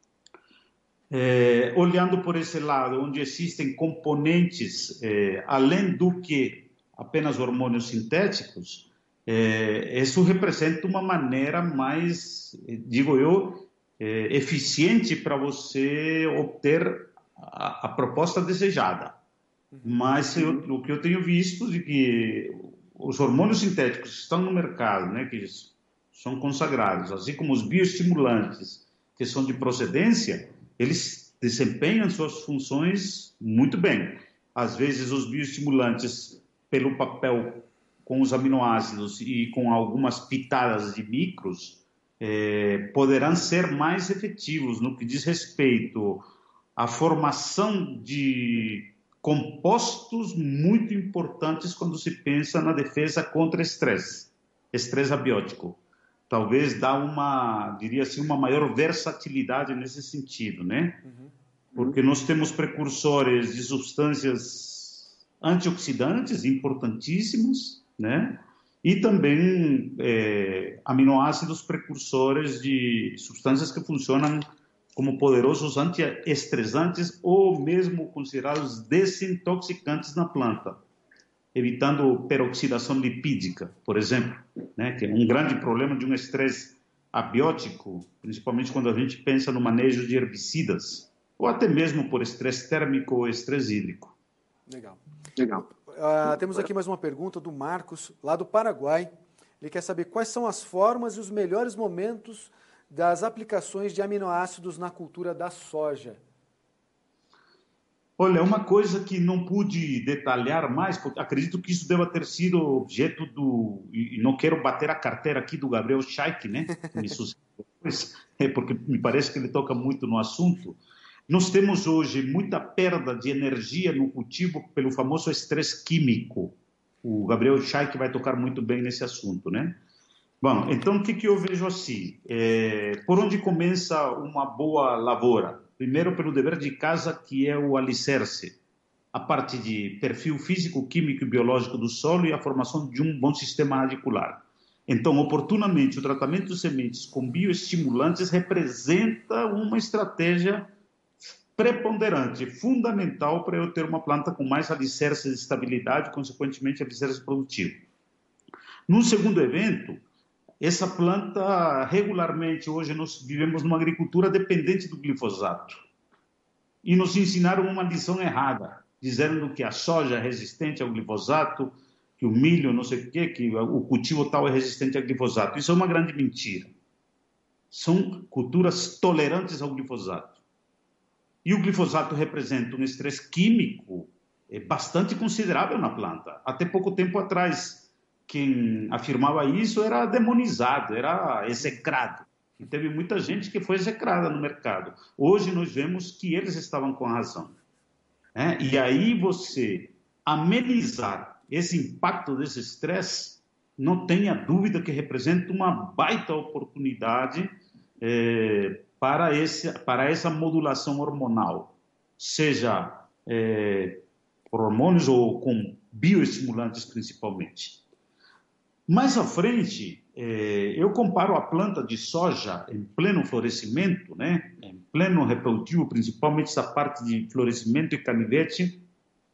É, olhando por esse lado, onde existem componentes, é, além do que apenas hormônios sintéticos, é, isso representa uma maneira mais, digo eu, é, eficiente para você obter a, a proposta desejada. Mas eu, o que eu tenho visto de que os hormônios sintéticos que estão no mercado, né, que são consagrados, assim como os bioestimulantes, que são de procedência, eles desempenham suas funções muito bem. Às vezes, os bioestimulantes, pelo papel com os aminoácidos e com algumas pitadas de micros, eh, poderão ser mais efetivos no que diz respeito à formação de compostos muito importantes quando se pensa na defesa contra estresse, estresse abiótico. Talvez dá uma, diria assim, uma maior versatilidade nesse sentido, né? Uhum. Porque nós temos precursores de substâncias antioxidantes importantíssimos, né? E também é, aminoácidos precursores de substâncias que funcionam como poderosos antiestressantes ou mesmo considerados desintoxicantes na planta, evitando peroxidação lipídica, por exemplo, né, que é um grande problema de um estresse abiótico, principalmente quando a gente pensa no manejo de herbicidas, ou até mesmo por estresse térmico ou estresse hídrico. Legal. Legal. Uh, temos aqui mais uma pergunta do Marcos, lá do Paraguai. Ele quer saber quais são as formas e os melhores momentos das aplicações de aminoácidos na cultura da soja. Olha, uma coisa que não pude detalhar mais, porque acredito que isso deva ter sido objeto do... E não quero bater a carteira aqui do Gabriel Scheik, né? Que me sucedeu depois, porque me parece que ele toca muito no assunto. Nós temos hoje muita perda de energia no cultivo pelo famoso estresse químico. O Gabriel Scheik vai tocar muito bem nesse assunto, né? Bom, então o que, que eu vejo assim? É, por onde começa uma boa lavoura? Primeiro, pelo dever de casa, que é o alicerce, a parte de perfil físico, químico e biológico do solo e a formação de um bom sistema radicular. Então, oportunamente, o tratamento de sementes com bioestimulantes representa uma estratégia preponderante, fundamental para eu ter uma planta com mais alicerce de estabilidade e, consequentemente, alicerce produtivo. No segundo evento, essa planta, regularmente, hoje nós vivemos numa agricultura dependente do glifosato. E nos ensinaram uma lição errada, dizendo que a soja é resistente ao glifosato, que o milho, não sei o quê, que o cultivo tal é resistente ao glifosato. Isso é uma grande mentira. São culturas tolerantes ao glifosato. E o glifosato representa um estresse químico bastante considerável na planta. Até pouco tempo atrás, quem afirmava isso era demonizado, era execrado. E teve muita gente que foi execrada no mercado. Hoje nós vemos que eles estavam com razão. É? E aí você amenizar esse impacto desse estresse, não tenha dúvida que representa uma baita oportunidade é, para, esse, para essa modulação hormonal, seja é, por hormônios ou com bioestimulantes principalmente. Mais à frente, eh, eu comparo a planta de soja em pleno florescimento, né, em pleno reprodutivo, principalmente essa parte de florescimento e canivete,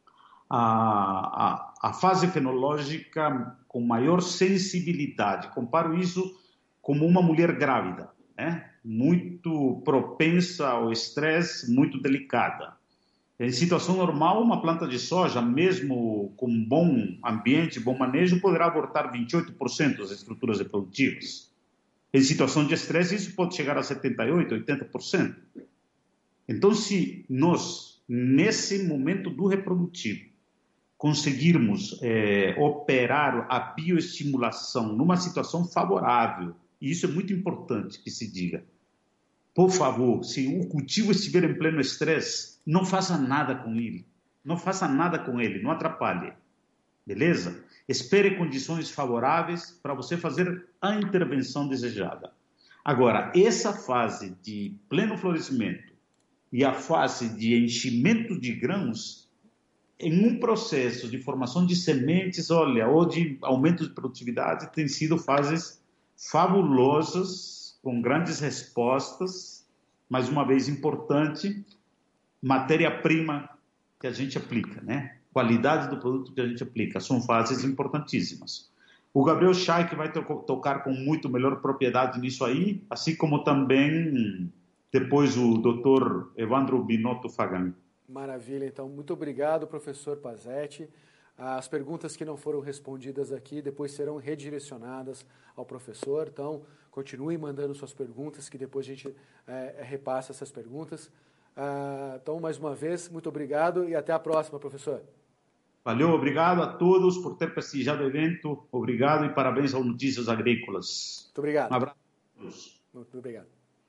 a, a, a fase fenológica com maior sensibilidade. Comparo isso como uma mulher grávida, né, muito propensa ao estresse, muito delicada. Em situação normal, uma planta de soja, mesmo com bom ambiente, bom manejo, poderá abortar vinte e oito por cento das estruturas reprodutivas. Em situação de estresse, isso pode chegar a setenta e oito por cento, oitenta por cento. Então, se nós, nesse momento do reprodutivo, conseguirmos é, operar a bioestimulação numa situação favorável, e isso é muito importante que se diga, por favor, se o cultivo estiver em pleno estresse, não faça nada com ele. Não faça nada com ele, não atrapalhe. Beleza? Espere condições favoráveis para você fazer a intervenção desejada. Agora, essa fase de pleno florescimento e a fase de enchimento de grãos, em um processo de formação de sementes, olha, ou de aumento de produtividade, tem sido fases fabulosas, com grandes respostas, mais uma vez importante, matéria-prima que a gente aplica, né? Qualidade do produto que a gente aplica, são fases importantíssimas. O Gabriel Chaik vai to tocar com muito melhor propriedade nisso aí, assim como também depois o doutor Evandro Binotto Fagan. Maravilha, então, muito obrigado, professor Pazzetti. As perguntas que não foram respondidas aqui depois serão redirecionadas ao professor, então continue mandando suas perguntas, que depois a gente é, repassa essas perguntas. Ah, então, mais uma vez, muito obrigado e até a próxima, professor. Valeu, obrigado a todos por ter prestigiado o evento, obrigado e parabéns ao Notícias Agrícolas. Muito obrigado. Um abraço a todos. Muito obrigado.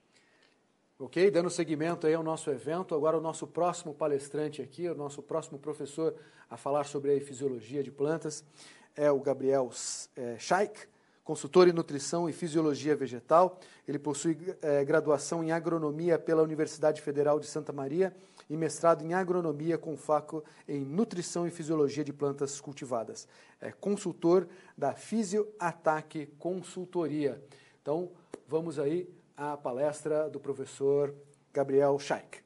Ok, dando seguimento aí ao nosso evento, agora o nosso próximo palestrante aqui, o nosso próximo professor a falar sobre a fisiologia de plantas é o Gabriel é, Chaik, consultor em nutrição e fisiologia vegetal. Ele possui é, graduação em agronomia pela Universidade Federal de Santa Maria e mestrado em agronomia com foco em nutrição e fisiologia de plantas cultivadas. É consultor da Fisioataque Consultoria. Então, vamos aí a palestra do professor Gabriel Chaik.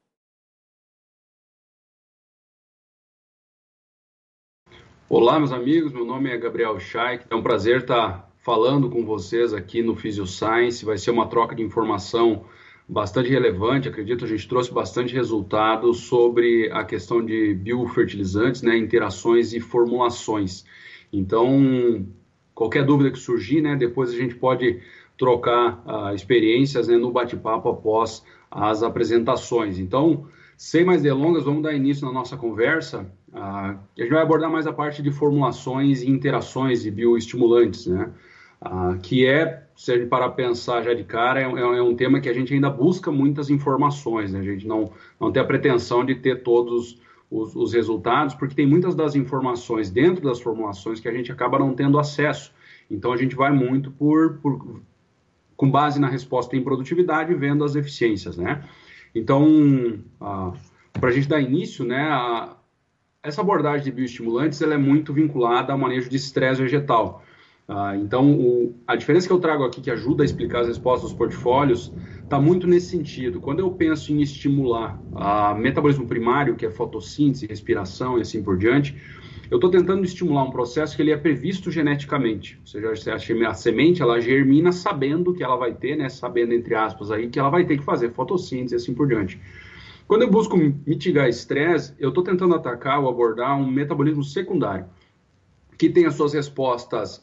Olá, meus amigos, meu nome é Gabriel Chaik, é um prazer estar falando com vocês aqui no Physioscience. Vai ser uma troca de informação bastante relevante, acredito, a gente trouxe bastante resultados sobre a questão de biofertilizantes, né, interações e formulações. Então, qualquer dúvida que surgir, né, depois a gente pode trocar uh, experiências, né, no bate-papo após as apresentações. Então, sem mais delongas, vamos dar início na nossa conversa. Uh, a gente vai abordar mais a parte de formulações e interações de bioestimulantes, né? Uh, que é, se a gente parar para pensar já de cara, é, é um tema que a gente ainda busca muitas informações, né? A gente não, não tem a pretensão de ter todos os, os resultados, porque tem muitas das informações dentro das formulações que a gente acaba não tendo acesso. Então, a gente vai muito por... por com base na resposta em produtividade, vendo as eficiências, né? Então, ah, para a gente dar início, né, a, essa abordagem de bioestimulantes, ela é muito vinculada ao manejo de estresse vegetal. Ah, então, o, a diferença que eu trago aqui, que ajuda a explicar as respostas dos portfólios, está muito nesse sentido. Quando eu penso em estimular a metabolismo primário, que é fotossíntese, respiração e assim por diante, eu estou tentando estimular um processo que ele é previsto geneticamente. Ou seja, a semente, ela germina sabendo que ela vai ter, né, sabendo, entre aspas, aí, que ela vai ter que fazer fotossíntese e assim por diante. Quando eu busco mitigar estresse, eu estou tentando atacar ou abordar um metabolismo secundário, que tem as suas respostas,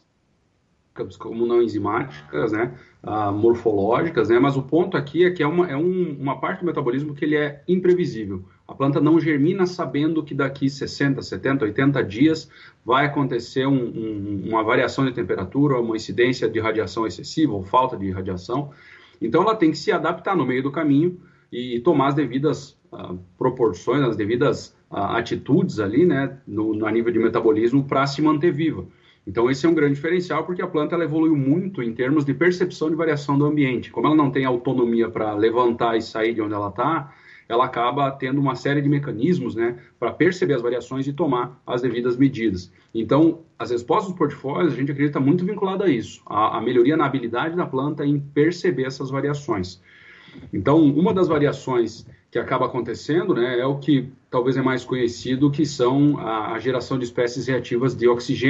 como não enzimáticas, né, uh, morfológicas, né, mas o ponto aqui é que é, uma, é um, uma parte do metabolismo que ele é imprevisível. A planta não germina sabendo que daqui sessenta, setenta, oitenta dias vai acontecer um, um, uma variação de temperatura, uma incidência de radiação excessiva ou falta de radiação. Então, ela tem que se adaptar no meio do caminho e tomar as devidas uh, proporções, as devidas uh, atitudes ali, né, no, no nível de metabolismo para se manter viva. Então, esse é um grande diferencial, porque a planta ela evoluiu muito em termos de percepção de variação do ambiente. Como ela não tem autonomia para levantar e sair de onde ela está, ela acaba tendo uma série de mecanismos, né, para perceber as variações e tomar as devidas medidas. Então, as respostas dos portfólios, a gente acredita muito vinculada a isso, a, a melhoria na habilidade da planta em perceber essas variações. Então, uma das variações que acaba acontecendo, né, é o que talvez é mais conhecido, que são a, a geração de espécies reativas de oxigênio,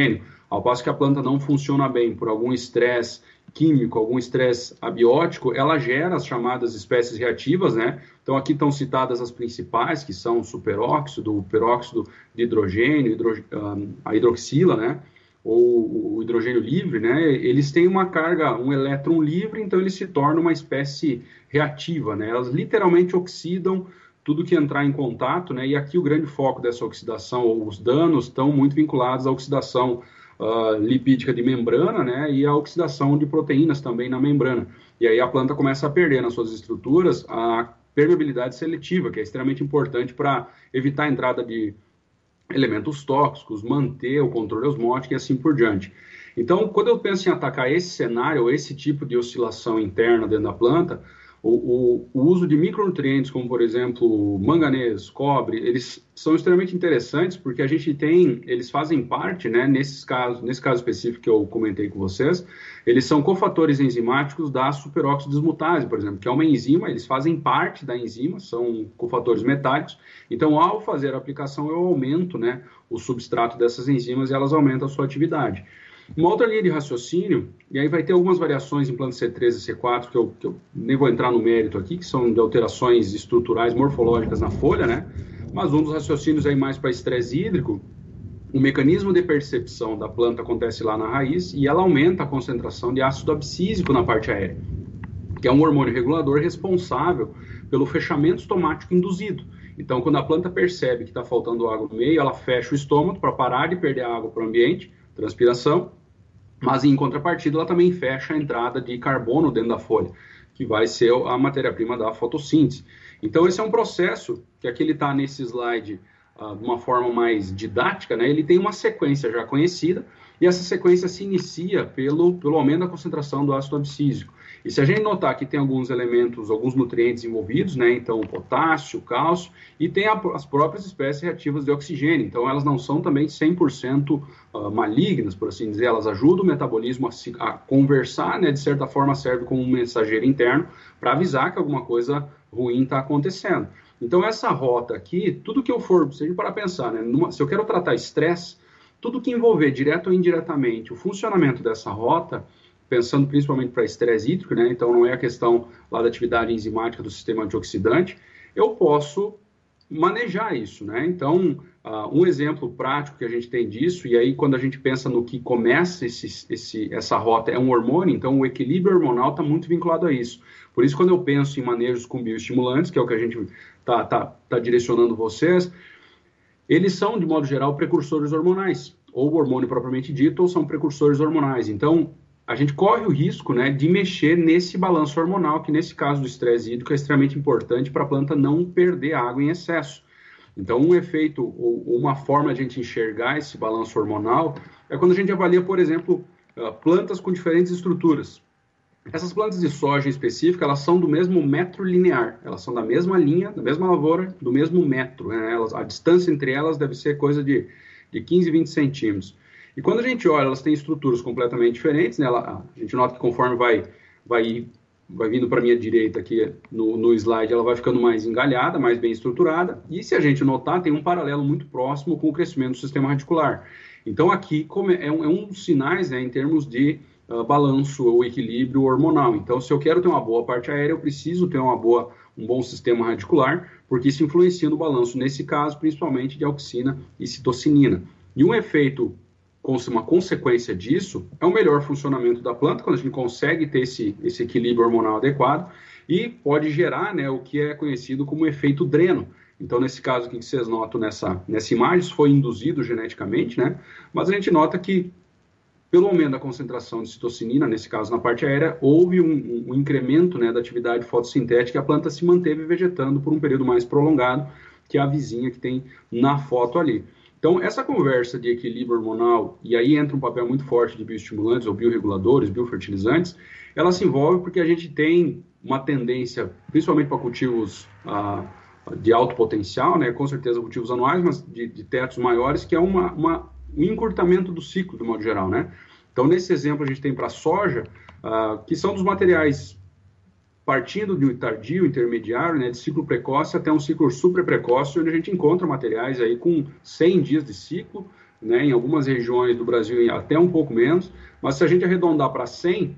Ao passo que a planta não funciona bem por algum estresse químico, algum estresse abiótico, ela gera as chamadas espécies reativas, né? Então aqui estão citadas as principais, que são o superóxido, o peróxido de hidrogênio, hidro, a hidroxila, né? Ou o hidrogênio livre, né? Eles têm uma carga, um elétron livre, então eles se tornam uma espécie reativa, né? Elas literalmente oxidam tudo que entrar em contato, né? E aqui o grande foco dessa oxidação, ou os danos, estão muito vinculados à oxidação Uh, lipídica de membrana, né, e a oxidação de proteínas também na membrana. E aí a planta começa a perder nas suas estruturas a permeabilidade seletiva, que é extremamente importante para evitar a entrada de elementos tóxicos, manter o controle osmótico e assim por diante. Então, quando eu penso em atacar esse cenário, ou esse tipo de oscilação interna dentro da planta, O, o, o uso de micronutrientes, como por exemplo manganês, cobre, eles são extremamente interessantes porque a gente tem, eles fazem parte, né, nesses casos, nesse caso específico que eu comentei com vocês, eles são cofatores enzimáticos da superóxido desmutase, por exemplo, que é uma enzima, eles fazem parte da enzima, são cofatores metálicos, então ao fazer a aplicação eu aumento, né, o substrato dessas enzimas e elas aumentam a sua atividade. Uma outra linha de raciocínio, e aí vai ter algumas variações em planta C três e C quatro, que eu, que eu nem vou entrar no mérito aqui, que são de alterações estruturais morfológicas na folha, né? Mas um dos raciocínios aí mais para estresse hídrico, o mecanismo de percepção da planta acontece lá na raiz e ela aumenta a concentração de ácido abscísico na parte aérea, que é um hormônio regulador responsável pelo fechamento estomático induzido. Então, quando a planta percebe que está faltando água no meio, ela fecha o estômago para parar de perder água para o ambiente, transpiração, mas em contrapartida ela também fecha a entrada de carbono dentro da folha, que vai ser a matéria-prima da fotossíntese. Então esse é um processo que aqui ele está nesse slide uh, de uma forma mais didática, né? Ele tem uma sequência já conhecida e essa sequência se inicia pelo, pelo aumento da concentração do ácido abscísico. E se a gente notar que tem alguns elementos, alguns nutrientes envolvidos, né? Então potássio, cálcio, e tem a, as próprias espécies reativas de oxigênio, então elas não são também cem por cento uh, malignas, por assim dizer, elas ajudam o metabolismo a, se, a conversar, né? De certa forma serve como um mensageiro interno para avisar que alguma coisa ruim está acontecendo. Então essa rota aqui, tudo que eu for, se a gente parar para pensar, né? Numa, se eu quero tratar estresse, tudo que envolver direto ou indiretamente o funcionamento dessa rota, pensando principalmente para estresse hídrico, né? Então não é a questão lá da atividade enzimática do sistema antioxidante, eu posso manejar isso, né? Então, uh, um exemplo prático que a gente tem disso, e aí quando a gente pensa no que começa esse, esse, essa rota, é um hormônio, então o equilíbrio hormonal está muito vinculado a isso. Por isso, quando eu penso em manejos com bioestimulantes, que é o que a gente está tá, tá direcionando vocês, eles são, de modo geral, precursores hormonais, ou o hormônio propriamente dito, ou são precursores hormonais. Então, a gente corre o risco, né, de mexer nesse balanço hormonal, que nesse caso do estresse hídrico é extremamente importante para a planta não perder água em excesso. Então, um efeito, ou uma forma de a gente enxergar esse balanço hormonal é quando a gente avalia, por exemplo, plantas com diferentes estruturas. Essas plantas de soja em específico, elas são do mesmo metro linear, elas são da mesma linha, da mesma lavoura, do mesmo metro. Né? Elas, a distância entre elas deve ser coisa de, de quinze, vinte centímetros. E quando a gente olha, elas têm estruturas completamente diferentes, né? Ela, a gente nota que conforme vai, vai, vai vindo para a minha direita aqui no, no slide, ela vai ficando mais engalhada, mais bem estruturada. E se a gente notar, tem um paralelo muito próximo com o crescimento do sistema radicular. Então aqui é um, é um dos sinais, né, em termos de uh, balanço ou equilíbrio hormonal. Então se eu quero ter uma boa parte aérea, eu preciso ter uma boa, um bom sistema radicular, porque isso influencia no balanço, nesse caso, principalmente de auxina e citocinina. E um efeito, uma consequência disso, é o melhor funcionamento da planta, quando a gente consegue ter esse, esse equilíbrio hormonal adequado, e pode gerar, né, o que é conhecido como efeito dreno. Então, nesse caso aqui que vocês notam nessa, nessa imagem, isso foi induzido geneticamente, né? Mas a gente nota que, pelo aumento da concentração de citocinina, nesse caso na parte aérea, houve um, um, um incremento, né, da atividade fotossintética e a planta se manteve vegetando por um período mais prolongado, que é a vizinha que tem na foto ali. Então, essa conversa de equilíbrio hormonal, e aí entra um papel muito forte de bioestimulantes ou bioreguladores, biofertilizantes, ela se envolve porque a gente tem uma tendência, principalmente para cultivos ah, de alto potencial, né, com certeza cultivos anuais, mas de, de tetos maiores, que é uma, uma, um encurtamento do ciclo, de modo geral, né? Então, nesse exemplo, a gente tem para a soja, ah, que são dos materiais partindo de um tardio, intermediário, né, de ciclo precoce até um ciclo super precoce, onde a gente encontra materiais aí com cem dias de ciclo, né? Em algumas regiões do Brasil até um pouco menos, mas se a gente arredondar para cem,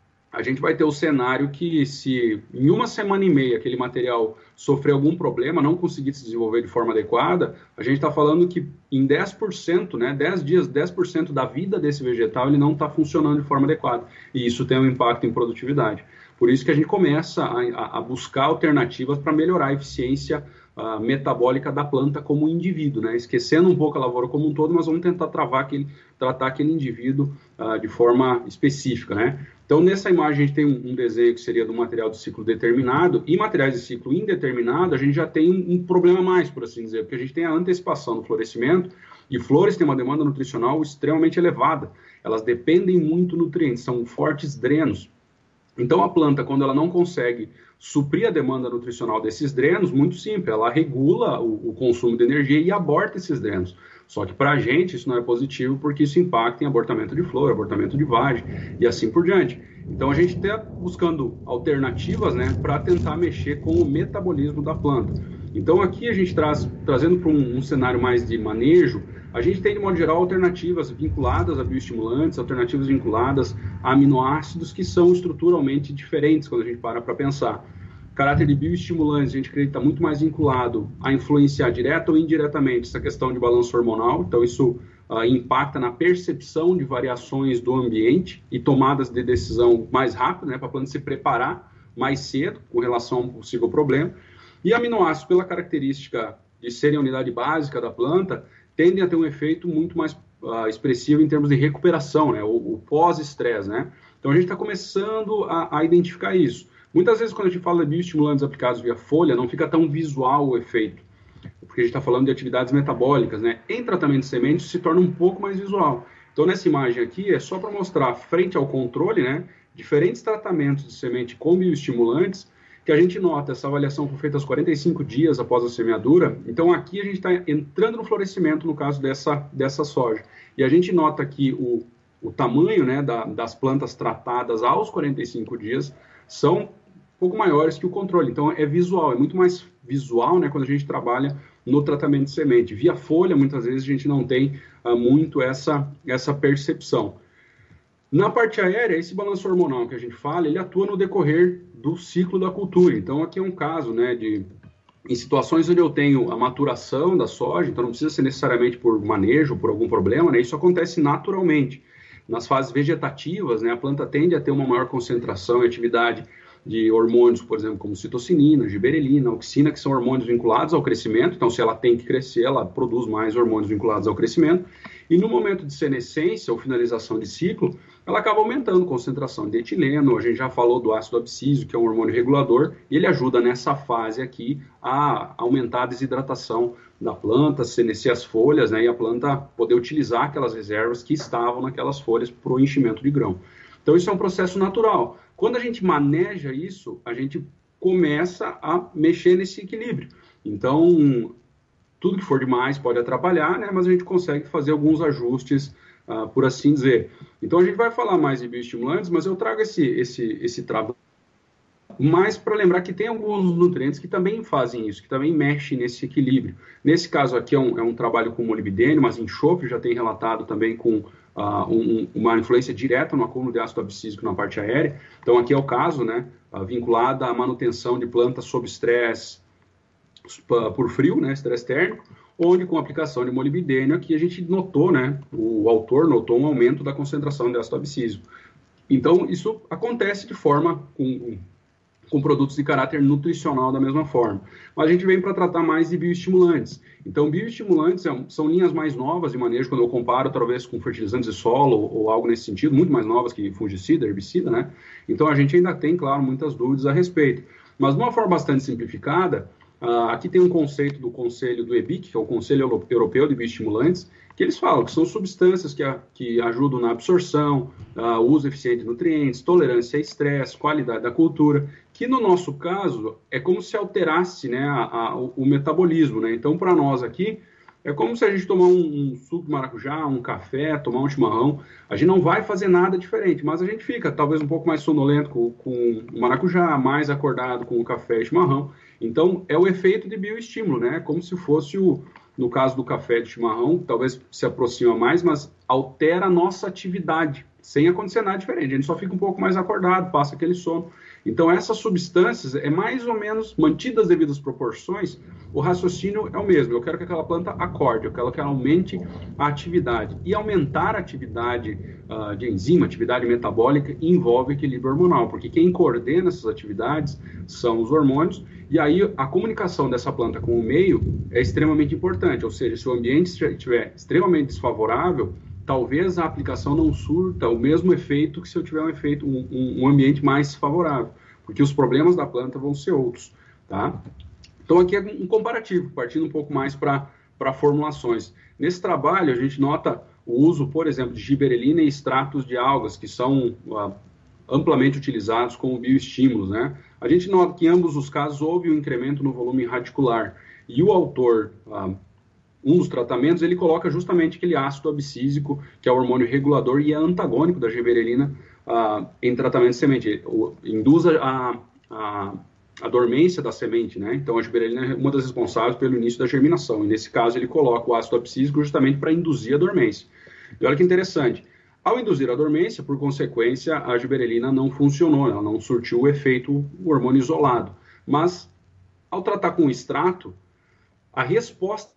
a gente vai ter o cenário que se em uma semana e meia aquele material sofrer algum problema, não conseguir se desenvolver de forma adequada, a gente está falando que em dez por cento, né, dez dias, dez por cento da vida desse vegetal ele não está funcionando de forma adequada. E isso tem um impacto em produtividade. Por isso que a gente começa a, a buscar alternativas para melhorar a eficiência uh, metabólica da planta como indivíduo, né? Esquecendo um pouco a lavoura como um todo, mas vamos tentar travar aquele, tratar aquele indivíduo uh, de forma específica, né? Então, nessa imagem, a gente tem um, um desenho que seria do material de ciclo determinado, e materiais de ciclo indeterminado, a gente já tem um, um problema a mais, por assim dizer, porque a gente tem a antecipação do florescimento, e flores têm uma demanda nutricional extremamente elevada. Elas dependem muito de nutrientes, são fortes drenos. Então, a planta, quando ela não consegue suprir a demanda nutricional desses drenos, muito simples, ela regula o, o consumo de energia e aborta esses drenos. Só que para a gente isso não é positivo, porque isso impacta em abortamento de flor, abortamento de vagem e assim por diante. Então, a gente está buscando alternativas, né, para tentar mexer com o metabolismo da planta. Então, aqui a gente traz, trazendo para um, um cenário mais de manejo, a gente tem, de modo geral, alternativas vinculadas a bioestimulantes, alternativas vinculadas a aminoácidos que são estruturalmente diferentes quando a gente para para pensar. O caráter de bioestimulantes, a gente acredita muito mais vinculado a influenciar direta ou indiretamente essa questão de balanço hormonal, então isso uh, impacta na percepção de variações do ambiente e tomadas de decisão mais rápidas, né, para a planta se preparar mais cedo com relação a um possível problema. E aminoácidos, pela característica de serem a unidade básica da planta, tendem a ter um efeito muito mais uh, expressivo em termos de recuperação, né? o, o pós-estresse, né? Então, a gente está começando a, a identificar isso. Muitas vezes, quando a gente fala de bioestimulantes aplicados via folha, não fica tão visual o efeito, porque a gente está falando de atividades metabólicas, né? Em tratamento de sementes, se torna um pouco mais visual. Então, nessa imagem aqui, é só para mostrar, frente ao controle, né, diferentes tratamentos de semente com bioestimulantes, que a gente nota, essa avaliação foi feita aos quarenta e cinco dias após a semeadura. Então, aqui a gente está entrando no florescimento, no caso dessa, dessa soja. E a gente nota que o, o tamanho, né, da, das plantas tratadas aos quarenta e cinco dias são um pouco maiores que o controle. Então, é visual, é muito mais visual, né, quando a gente trabalha no tratamento de semente. Via folha, muitas vezes, a gente não tem uh, muito essa, essa percepção. Na parte aérea, esse balanço hormonal que a gente fala, ele atua no decorrer do ciclo da cultura. Então, aqui é um caso, né, de em situações onde eu tenho a maturação da soja, então não precisa ser necessariamente por manejo, por algum problema, né, isso acontece naturalmente. Nas fases vegetativas, né, a planta tende a ter uma maior concentração e atividade de hormônios, por exemplo, como citocinina, giberelina, auxina, que são hormônios vinculados ao crescimento. Então, se ela tem que crescer, ela produz mais hormônios vinculados ao crescimento. E no momento de senescência ou finalização de ciclo, ela acaba aumentando a concentração de etileno. A gente já falou do ácido abscísio, que é um hormônio regulador, e ele ajuda nessa fase aqui a aumentar a desidratação da planta, senescer as folhas, né, e a planta poder utilizar aquelas reservas que estavam naquelas folhas para o enchimento de grão. Então, isso é um processo natural. Quando a gente maneja isso, a gente começa a mexer nesse equilíbrio. Então, tudo que for demais pode atrapalhar, né? Mas a gente consegue fazer alguns ajustes, uh, por assim dizer. Então, a gente vai falar mais de bioestimulantes, mas eu trago esse, esse, esse trabalho mais para lembrar que tem alguns nutrientes que também fazem isso, que também mexem nesse equilíbrio. Nesse caso aqui é um, é um trabalho com molibdênio, mas enxofre já tem relatado também com Uh, um, uma influência direta no acúmulo de ácido abscísico na parte aérea. Então, aqui é o caso, né, uh, vinculado à manutenção de plantas sob estresse uh, por frio, né, estresse térmico, onde com a aplicação de molibdênio aqui a gente notou, né, o autor notou um aumento da concentração de ácido abscísico. Então, isso acontece de forma com, com produtos de caráter nutricional da mesma forma. Mas a gente vem para tratar mais de bioestimulantes. Então, bioestimulantes são linhas mais novas de manejo, quando eu comparo, talvez, com fertilizantes de solo ou, ou algo nesse sentido, muito mais novas que fungicida, herbicida, né? Então, a gente ainda tem, claro, muitas dúvidas a respeito. Mas, de uma forma bastante simplificada, uh, aqui tem um conceito do Conselho do E B I C, que é o Conselho Europeu de Bioestimulantes, que eles falam que são substâncias que, a, que ajudam na absorção, uh, uso eficiente de nutrientes, tolerância a estresse, qualidade da cultura, que no nosso caso é como se alterasse, né, a, a, o, o metabolismo, né? Então, para nós aqui, é como se a gente tomar um, um suco de maracujá, um café, tomar um chimarrão. A gente não vai fazer nada diferente, mas a gente fica talvez um pouco mais sonolento com, com o maracujá, mais acordado com o café e chimarrão. Então, é o efeito de bioestímulo, né? Como se fosse o, no caso do café de chimarrão, talvez se aproxima mais, mas altera a nossa atividade, sem acontecer nada diferente. A gente só fica um pouco mais acordado, passa aquele sono. Então, essas substâncias, é mais ou menos, mantidas as devidas proporções, o raciocínio é o mesmo. Eu quero que aquela planta acorde, eu quero que ela aumente a atividade. E aumentar a atividade uh, de enzima, atividade metabólica, envolve equilíbrio hormonal, porque quem coordena essas atividades são os hormônios, e aí a comunicação dessa planta com o meio é extremamente importante, ou seja, se o ambiente estiver extremamente desfavorável, talvez a aplicação não surta o mesmo efeito que se eu tiver um efeito, um, um ambiente mais favorável, porque os problemas da planta vão ser outros, tá? Então aqui é um comparativo, partindo um pouco mais para formulações. Nesse trabalho a gente nota o uso, por exemplo, de giberelina e extratos de algas, que são uh, amplamente utilizados como bioestímulos, né? A gente nota que em ambos os casos houve um incremento no volume radicular, e o autor... Uh, Um dos tratamentos, ele coloca justamente aquele ácido abscísico, que é o hormônio regulador e é antagônico da giberelina uh, em tratamento de semente. O, induz a, a, a dormência da semente, né? Então, a giberelina é uma das responsáveis pelo início da germinação. E, nesse caso, ele coloca o ácido abscísico justamente para induzir a dormência. E olha que interessante. Ao induzir a dormência, por consequência, a giberelina não funcionou, ela não surtiu o efeito o hormônio isolado. Mas, ao tratar com o extrato, a resposta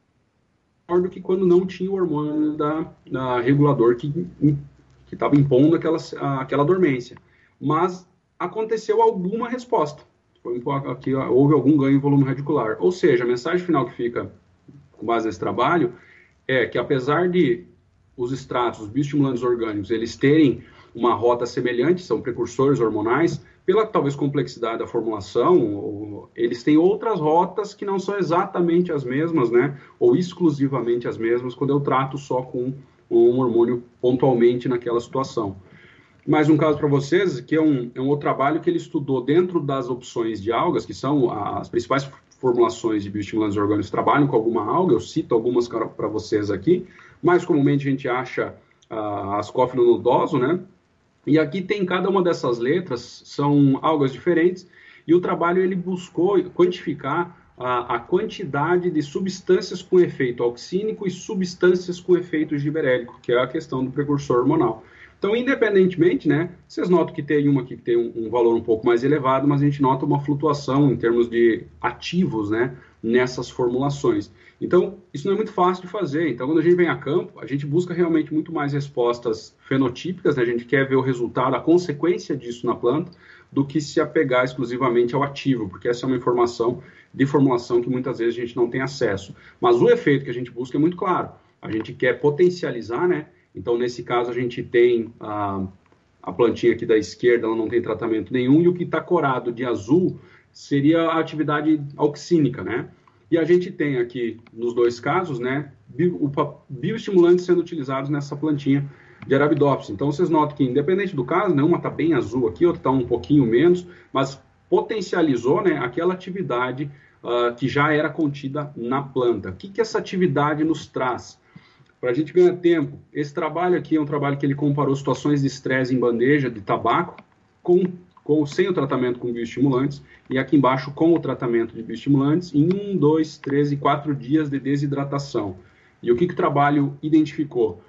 do que quando não tinha o hormônio da, da regulador que estava impondo aquela, aquela dormência. Mas aconteceu alguma resposta. Foi, aqui, houve algum ganho em volume radicular. Ou seja, a mensagem final que fica com base nesse trabalho é que, apesar de os extratos, os bioestimulantes orgânicos, eles terem uma rota semelhante, são precursores hormonais, pela talvez complexidade da formulação, eles têm outras rotas que não são exatamente as mesmas, né? Ou exclusivamente as mesmas, quando eu trato só com um hormônio pontualmente naquela situação. Mais um caso para vocês, que é um, é um outro trabalho que ele estudou dentro das opções de algas, que são as principais formulações de bioestimulantes orgânicos que trabalham com alguma alga, eu cito algumas para vocês aqui. Mais comumente a gente acha uh, ascófilo nodoso, né? E aqui tem cada uma dessas letras, são algas diferentes, e o trabalho ele buscou quantificar a, a quantidade de substâncias com efeito auxínico e substâncias com efeito giberélico, que é a questão do precursor hormonal. Então, independentemente, né, vocês notam que tem uma aqui que tem um, um valor um pouco mais elevado, mas a gente nota uma flutuação em termos de ativos, né, nessas formulações. Então, isso não é muito fácil de fazer. Então, quando a gente vem a campo, a gente busca realmente muito mais respostas fenotípicas, né? A gente quer ver o resultado, a consequência disso na planta, do que se apegar exclusivamente ao ativo, porque essa é uma informação de formulação que muitas vezes a gente não tem acesso. Mas o efeito que a gente busca é muito claro. A gente quer potencializar, né? Então, nesse caso, a gente tem a, a plantinha aqui da esquerda, ela não tem tratamento nenhum, e o que está corado de azul seria a atividade auxínica, né? E a gente tem aqui, nos dois casos, né, bio, bioestimulantes sendo utilizados nessa plantinha de Arabidopsis. Então, vocês notam que, independente do caso, né, uma está bem azul aqui, outra está um pouquinho menos, mas potencializou, né, aquela atividade uh, que já era contida na planta. O que, que essa atividade nos traz? Para a gente ganhar tempo, esse trabalho aqui é um trabalho que ele comparou situações de estresse em bandeja de tabaco com Com, sem o tratamento com bioestimulantes, e aqui embaixo com o tratamento de bioestimulantes, em um, dois, três e quatro dias de desidratação. E o que, que o trabalho identificou?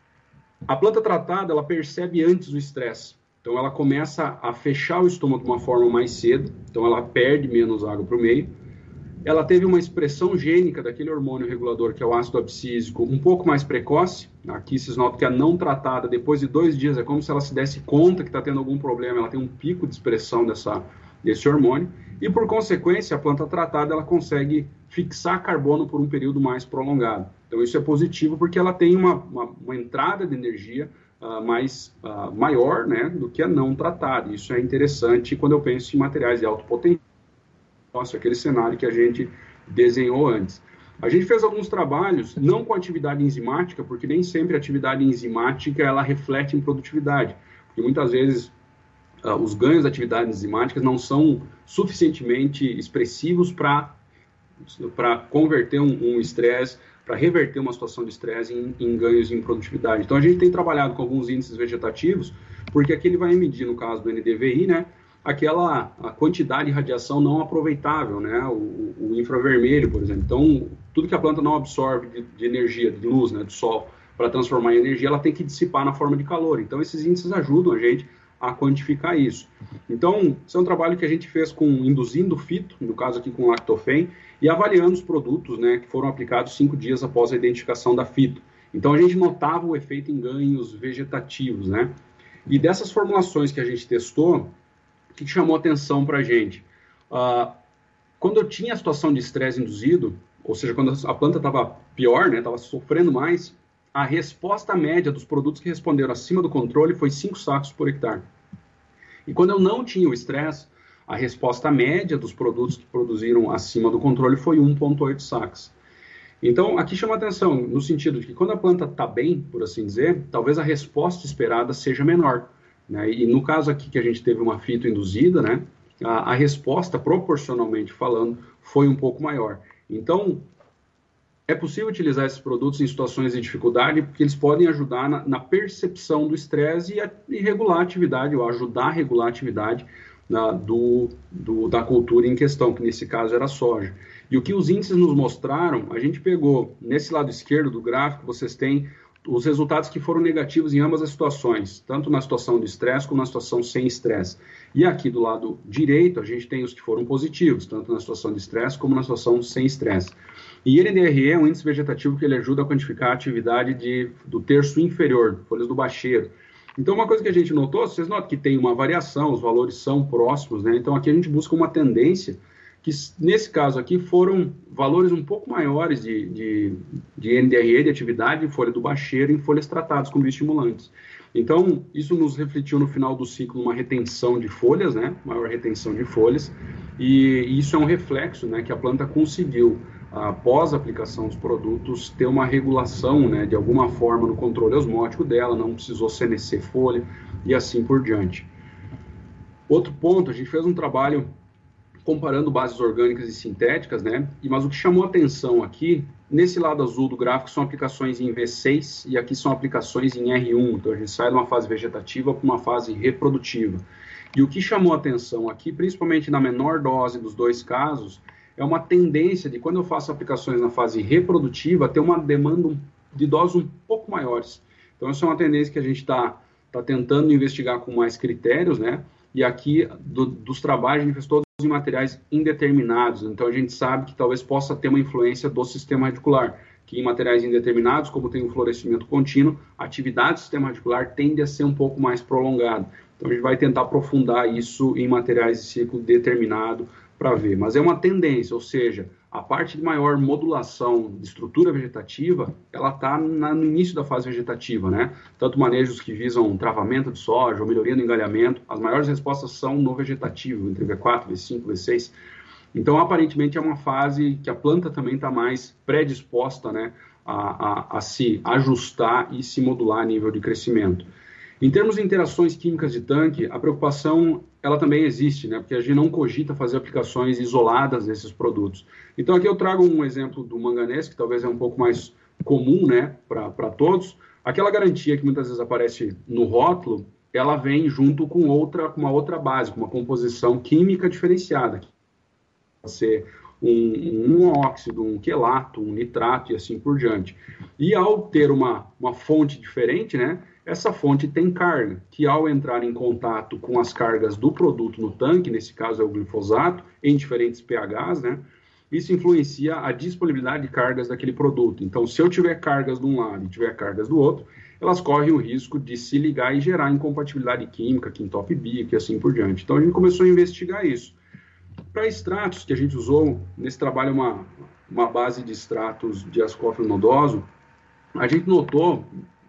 A planta tratada, ela percebe antes o estresse. Então, ela começa a fechar o estômago de uma forma mais cedo, então ela perde menos água para o meio. Ela teve uma expressão gênica daquele hormônio regulador, que é o ácido abscísico, um pouco mais precoce. Aqui vocês notam que a não tratada, depois de dois dias, é como se ela se desse conta que está tendo algum problema, ela tem um pico de expressão dessa, desse hormônio. E, por consequência, a planta tratada ela consegue fixar carbono por um período mais prolongado. Então, isso é positivo porque ela tem uma, uma, uma entrada de energia uh, mais, uh, maior, né, do que a não tratada. Isso é interessante quando eu penso em materiais de alto potencial. Nossa, aquele cenário que a gente desenhou antes. A gente fez alguns trabalhos, não com atividade enzimática, porque nem sempre a atividade enzimática ela reflete em produtividade. Porque muitas vezes uh, os ganhos de atividades enzimáticas não são suficientemente expressivos para para converter um estresse, um para reverter uma situação de estresse em, em ganhos em produtividade. Então, a gente tem trabalhado com alguns índices vegetativos, porque aqui ele vai medir, no caso do N D V I, né, aquela a quantidade de radiação não aproveitável, né, o, o infravermelho, por exemplo. Então, tudo que a planta não absorve de, de energia, de luz, né, do sol, para transformar em energia, ela tem que dissipar na forma de calor. Então, esses índices ajudam a gente a quantificar isso. Então, esse é um trabalho que a gente fez com induzindo fito, no caso aqui com lactofen, e avaliando os produtos, né, que foram aplicados cinco dias após a identificação da fito. Então, a gente notava o efeito em ganhos vegetativos, né? E dessas formulações que a gente testou, o que chamou atenção para a gente? Uh, quando eu tinha a situação de estresse induzido, ou seja, quando a planta estava pior, né, estava sofrendo mais, a resposta média dos produtos que responderam acima do controle foi cinco sacos por hectare. E quando eu não tinha o estresse, a resposta média dos produtos que produziram acima do controle foi um vírgula oito sacos. Então, aqui chama atenção, no sentido de que quando a planta está bem, por assim dizer, talvez a resposta esperada seja menor, né? E no caso aqui que a gente teve uma fito induzida, né, a, a resposta, proporcionalmente falando, foi um pouco maior. Então, é possível utilizar esses produtos em situações de dificuldade, porque eles podem ajudar na, na percepção do estresse e, a, e regular a atividade, ou ajudar a regular a atividade na, do, do, da cultura em questão, que nesse caso era a soja. E o que os índices nos mostraram, a gente pegou, nesse lado esquerdo do gráfico, vocês têm os resultados que foram negativos em ambas as situações, tanto na situação de estresse como na situação sem estresse. E aqui do lado direito, a gente tem os que foram positivos, tanto na situação de estresse como na situação sem estresse. E N D R E é um índice vegetativo que ele ajuda a quantificar a atividade de, do terço inferior, folhas do bacheiro. Então, uma coisa que a gente notou, vocês notam que tem uma variação, os valores são próximos, né? Então, aqui a gente busca uma tendência que, nesse caso aqui, foram valores um pouco maiores de, de, de N D R E, de atividade em folha do bacheiro, em folhas tratadas com bioestimulantes. Então, isso nos refletiu no final do ciclo uma retenção de folhas, né? Maior retenção de folhas, e, e isso é um reflexo, né, que a planta conseguiu, após a aplicação dos produtos, ter uma regulação, né, de alguma forma no controle osmótico dela, não precisou senescer folha e assim por diante. Outro ponto, a gente fez um trabalho comparando bases orgânicas e sintéticas, né, mas o que chamou atenção aqui, nesse lado azul do gráfico, são aplicações em V seis e aqui são aplicações em R um, então a gente sai de uma fase vegetativa para uma fase reprodutiva. E o que chamou atenção aqui, principalmente na menor dose dos dois casos, é uma tendência de, quando eu faço aplicações na fase reprodutiva, ter uma demanda de doses um pouco maiores. Então, essa é uma tendência que a gente está tá tentando investigar com mais critérios, né? E aqui, do, dos trabalhos, a gente fez todos em materiais indeterminados. Então, a gente sabe que talvez possa ter uma influência do sistema radicular, que em materiais indeterminados, como tem o florescimento contínuo, a atividade do sistema radicular tende a ser um pouco mais prolongada. Então, a gente vai tentar aprofundar isso em materiais de ciclo determinado, para ver, mas é uma tendência, ou seja, a parte de maior modulação de estrutura vegetativa, ela está no início da fase vegetativa, né? Tanto manejos que visam travamento de soja ou melhoria no engalhamento, as maiores respostas são no vegetativo, entre V quatro, V cinco, V seis. Então, aparentemente, é uma fase que a planta também está mais predisposta, né, a, a, a se ajustar e se modular a nível de crescimento. Em termos de interações químicas de tanque, a preocupação ela também existe, né? Porque a gente não cogita fazer aplicações isoladas desses produtos. Então, aqui eu trago um exemplo do manganês, que talvez é um pouco mais comum, né, para todos. Aquela garantia que muitas vezes aparece no rótulo, ela vem junto com outra, com uma outra base, com uma composição química diferenciada. Pode ser um, um óxido, um quelato, um nitrato e assim por diante. E ao ter uma, uma fonte diferente, né, essa fonte tem carga, que ao entrar em contato com as cargas do produto no tanque, nesse caso é o glifosato, em diferentes pHs, né, isso influencia a disponibilidade de cargas daquele produto. Então, se eu tiver cargas de um lado e tiver cargas do outro, elas correm o risco de se ligar e gerar incompatibilidade química, quintop bico e assim por diante. Então, a gente começou a investigar isso. Para extratos, que a gente usou nesse trabalho, uma, uma base de extratos de ascófilo nodoso, a gente notou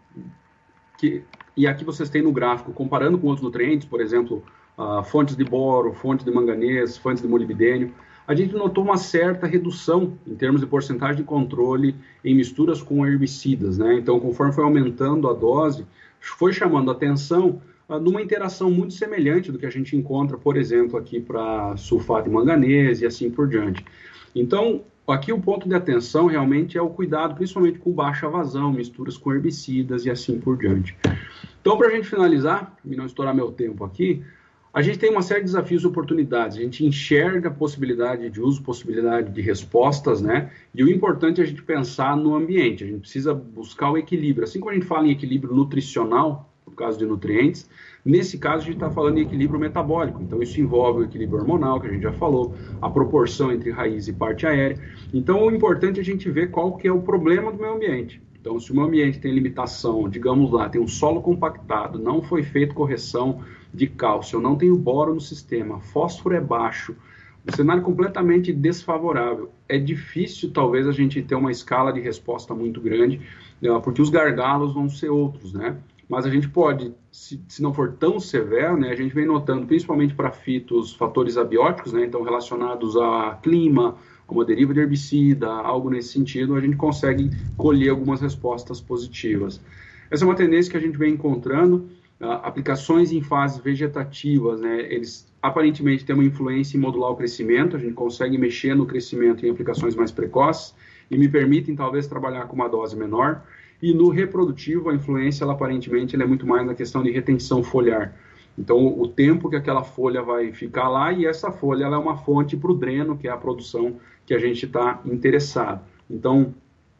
que, e aqui vocês têm no gráfico, comparando com outros nutrientes, por exemplo, uh, fontes de boro, fontes de manganês, fontes de molibdênio, a gente notou uma certa redução em termos de porcentagem de controle em misturas com herbicidas, né? Então, conforme foi aumentando a dose, foi chamando a atenção uh, numa interação muito semelhante do que a gente encontra, por exemplo, aqui para sulfato de manganês e assim por diante. Então, aqui o ponto de atenção realmente é o cuidado, principalmente com baixa vazão, misturas com herbicidas e assim por diante. Então, para a gente finalizar, e não estourar meu tempo aqui, A gente tem uma série de desafios e oportunidades, a gente enxerga a possibilidade de uso, possibilidade de respostas, né? E o importante é a gente pensar no ambiente, a gente precisa buscar o equilíbrio. Assim como a gente fala em equilíbrio nutricional, no caso de nutrientes, nesse caso a gente está falando em equilíbrio metabólico, então isso envolve o equilíbrio hormonal, que a gente já falou, a proporção entre raiz e parte aérea. Então o importante é a gente ver qual que é o problema do meio ambiente. Então se o meio ambiente tem limitação, digamos lá, tem um solo compactado, não foi feita correção de cálcio, não tem o boro no sistema, fósforo é baixo, um cenário completamente desfavorável. É difícil, talvez, a gente ter uma escala de resposta muito grande, porque os gargalos vão ser outros, né? Mas a gente pode, se, se não for tão severo, né, a gente vem notando, principalmente para fitos, fatores abióticos, né, então relacionados a clima, a uma deriva de herbicida, algo nesse sentido, a gente consegue colher algumas respostas positivas. Essa é uma tendência que a gente vem encontrando. Uh, aplicações em fases vegetativas, né, eles aparentemente têm uma influência em modular o crescimento, a gente consegue mexer no crescimento em aplicações mais precoces e me permitem talvez trabalhar com uma dose menor. E no reprodutivo, a influência, ela, aparentemente, ela é muito mais na questão de retenção foliar. Então, o tempo que aquela folha vai ficar lá, e essa folha ela é uma fonte para o dreno, que é a produção que a gente está interessado. Então,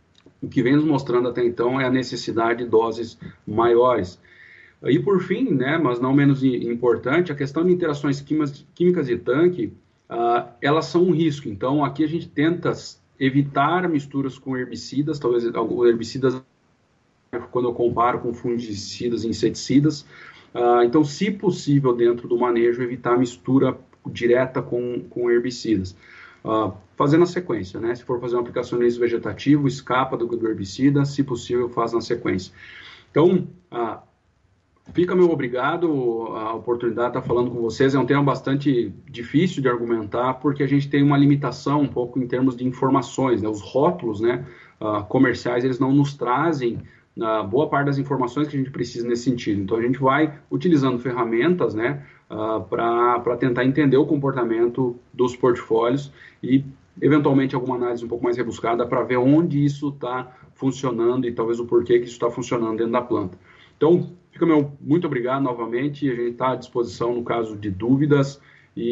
o que vem nos mostrando até então é a necessidade de doses maiores. E por fim, né, mas não menos importante, a questão de interações químicas, químicas de tanque, uh, elas são um risco. Então, aqui a gente tenta evitar misturas com herbicidas, talvez herbicidas, quando eu comparo com fungicidas e inseticidas. Uh, então, se possível, dentro do manejo, evitar mistura direta com, com herbicidas. Uh, fazendo a sequência, né? Se for fazer uma aplicação de vegetativo, escapa do, do herbicida, se possível, faz na sequência. Então, uh, fica meu obrigado, a oportunidade de estar falando com vocês. É um tema bastante difícil de argumentar, porque a gente tem uma limitação um pouco em termos de informações, né? Os rótulos, né, uh, comerciais, eles não nos trazem uh, boa parte das informações que a gente precisa nesse sentido. Então, a gente vai utilizando ferramentas, né, uh, para tentar entender o comportamento dos portfólios e, eventualmente, alguma análise um pouco mais rebuscada para ver onde isso está funcionando e talvez o porquê que isso está funcionando dentro da planta. Então, fica meu muito obrigado novamente, a gente está à disposição no caso de dúvidas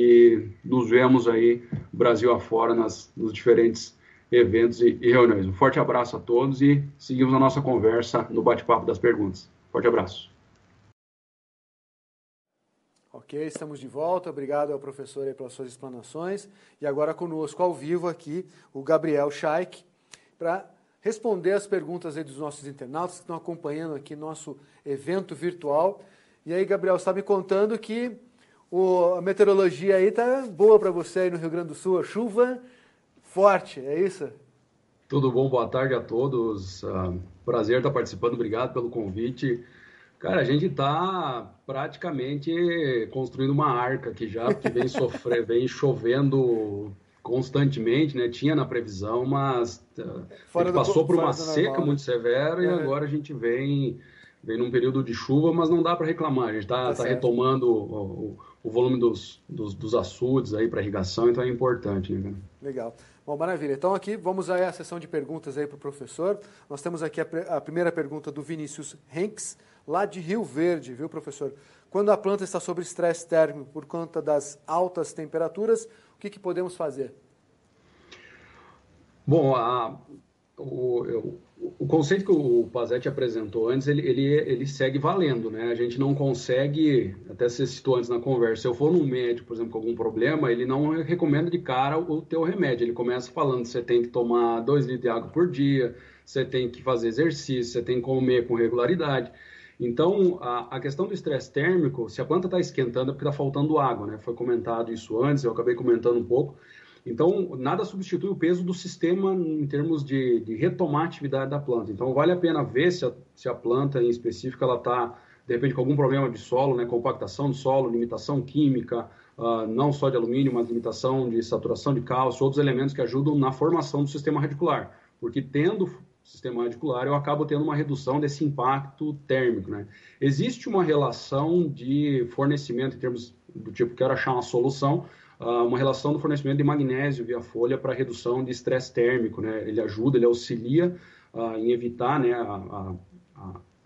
e nos vemos aí Brasil afora nas, nos diferentes eventos e, e reuniões. Um forte abraço a todos e seguimos a nossa conversa no bate-papo das perguntas. Forte abraço. Ok, estamos de volta. Obrigado ao professor aí pelas suas explanações. E agora conosco ao vivo aqui o Gabriel Shaik para responder as perguntas aí dos nossos internautas que estão acompanhando aqui nosso evento virtual. E aí, Gabriel, você está me contando que o, a meteorologia aí está boa para você aí no Rio Grande do Sul, a chuva forte, é isso? Tudo bom, boa tarde a todos. Uh, prazer estar participando, obrigado pelo convite. Cara, a gente está praticamente construindo uma arca aqui já, porque vem, sofrer, vem chovendo constantemente, né? Tinha na previsão, mas uh, a gente passou por uma seca normal, muito severa, é. E agora a gente vem, vem num período de chuva, mas não dá para reclamar. A gente está tá tá retomando o, o, o volume dos, dos, dos açudes aí para irrigação, então é importante, né? Legal. Bom, maravilha. Então aqui vamos aí à sessão de perguntas aí para o professor. Nós temos aqui a, a primeira pergunta do Vinícius Henks, lá de Rio Verde, viu, professor? Quando a planta está sob estresse térmico por conta das altas temperaturas, o que, que podemos fazer? Bom, a, o, o, o conceito que o Pazetti apresentou antes, ele, ele, ele segue valendo, né? A gente não consegue, até você citou antes na conversa, se eu for num médico, por exemplo, com algum problema, ele não recomenda de cara o teu remédio. Ele começa falando que você tem que tomar dois litros de água por dia, você tem que fazer exercício, você tem que comer com regularidade. Então, a, a questão do estresse térmico, se a planta está esquentando é porque está faltando água, né? Foi comentado isso antes, eu acabei comentando um pouco. Então, nada substitui o peso do sistema em termos de, de retomar a atividade da planta. Então, vale a pena ver se a, se a planta em específico ela está, de repente, com algum problema de solo, né? Compactação do solo, limitação química, uh, não só de alumínio, mas limitação de saturação de cálcio, outros elementos que ajudam na formação do sistema radicular. Porque tendo sistema radicular, eu acabo tendo uma redução desse impacto térmico, né? Existe uma relação de fornecimento, em termos do tipo, quero achar uma solução, uh, uma relação do fornecimento de magnésio via folha para redução de estresse térmico, né? Ele ajuda, ele auxilia uh, em evitar, né, a, a,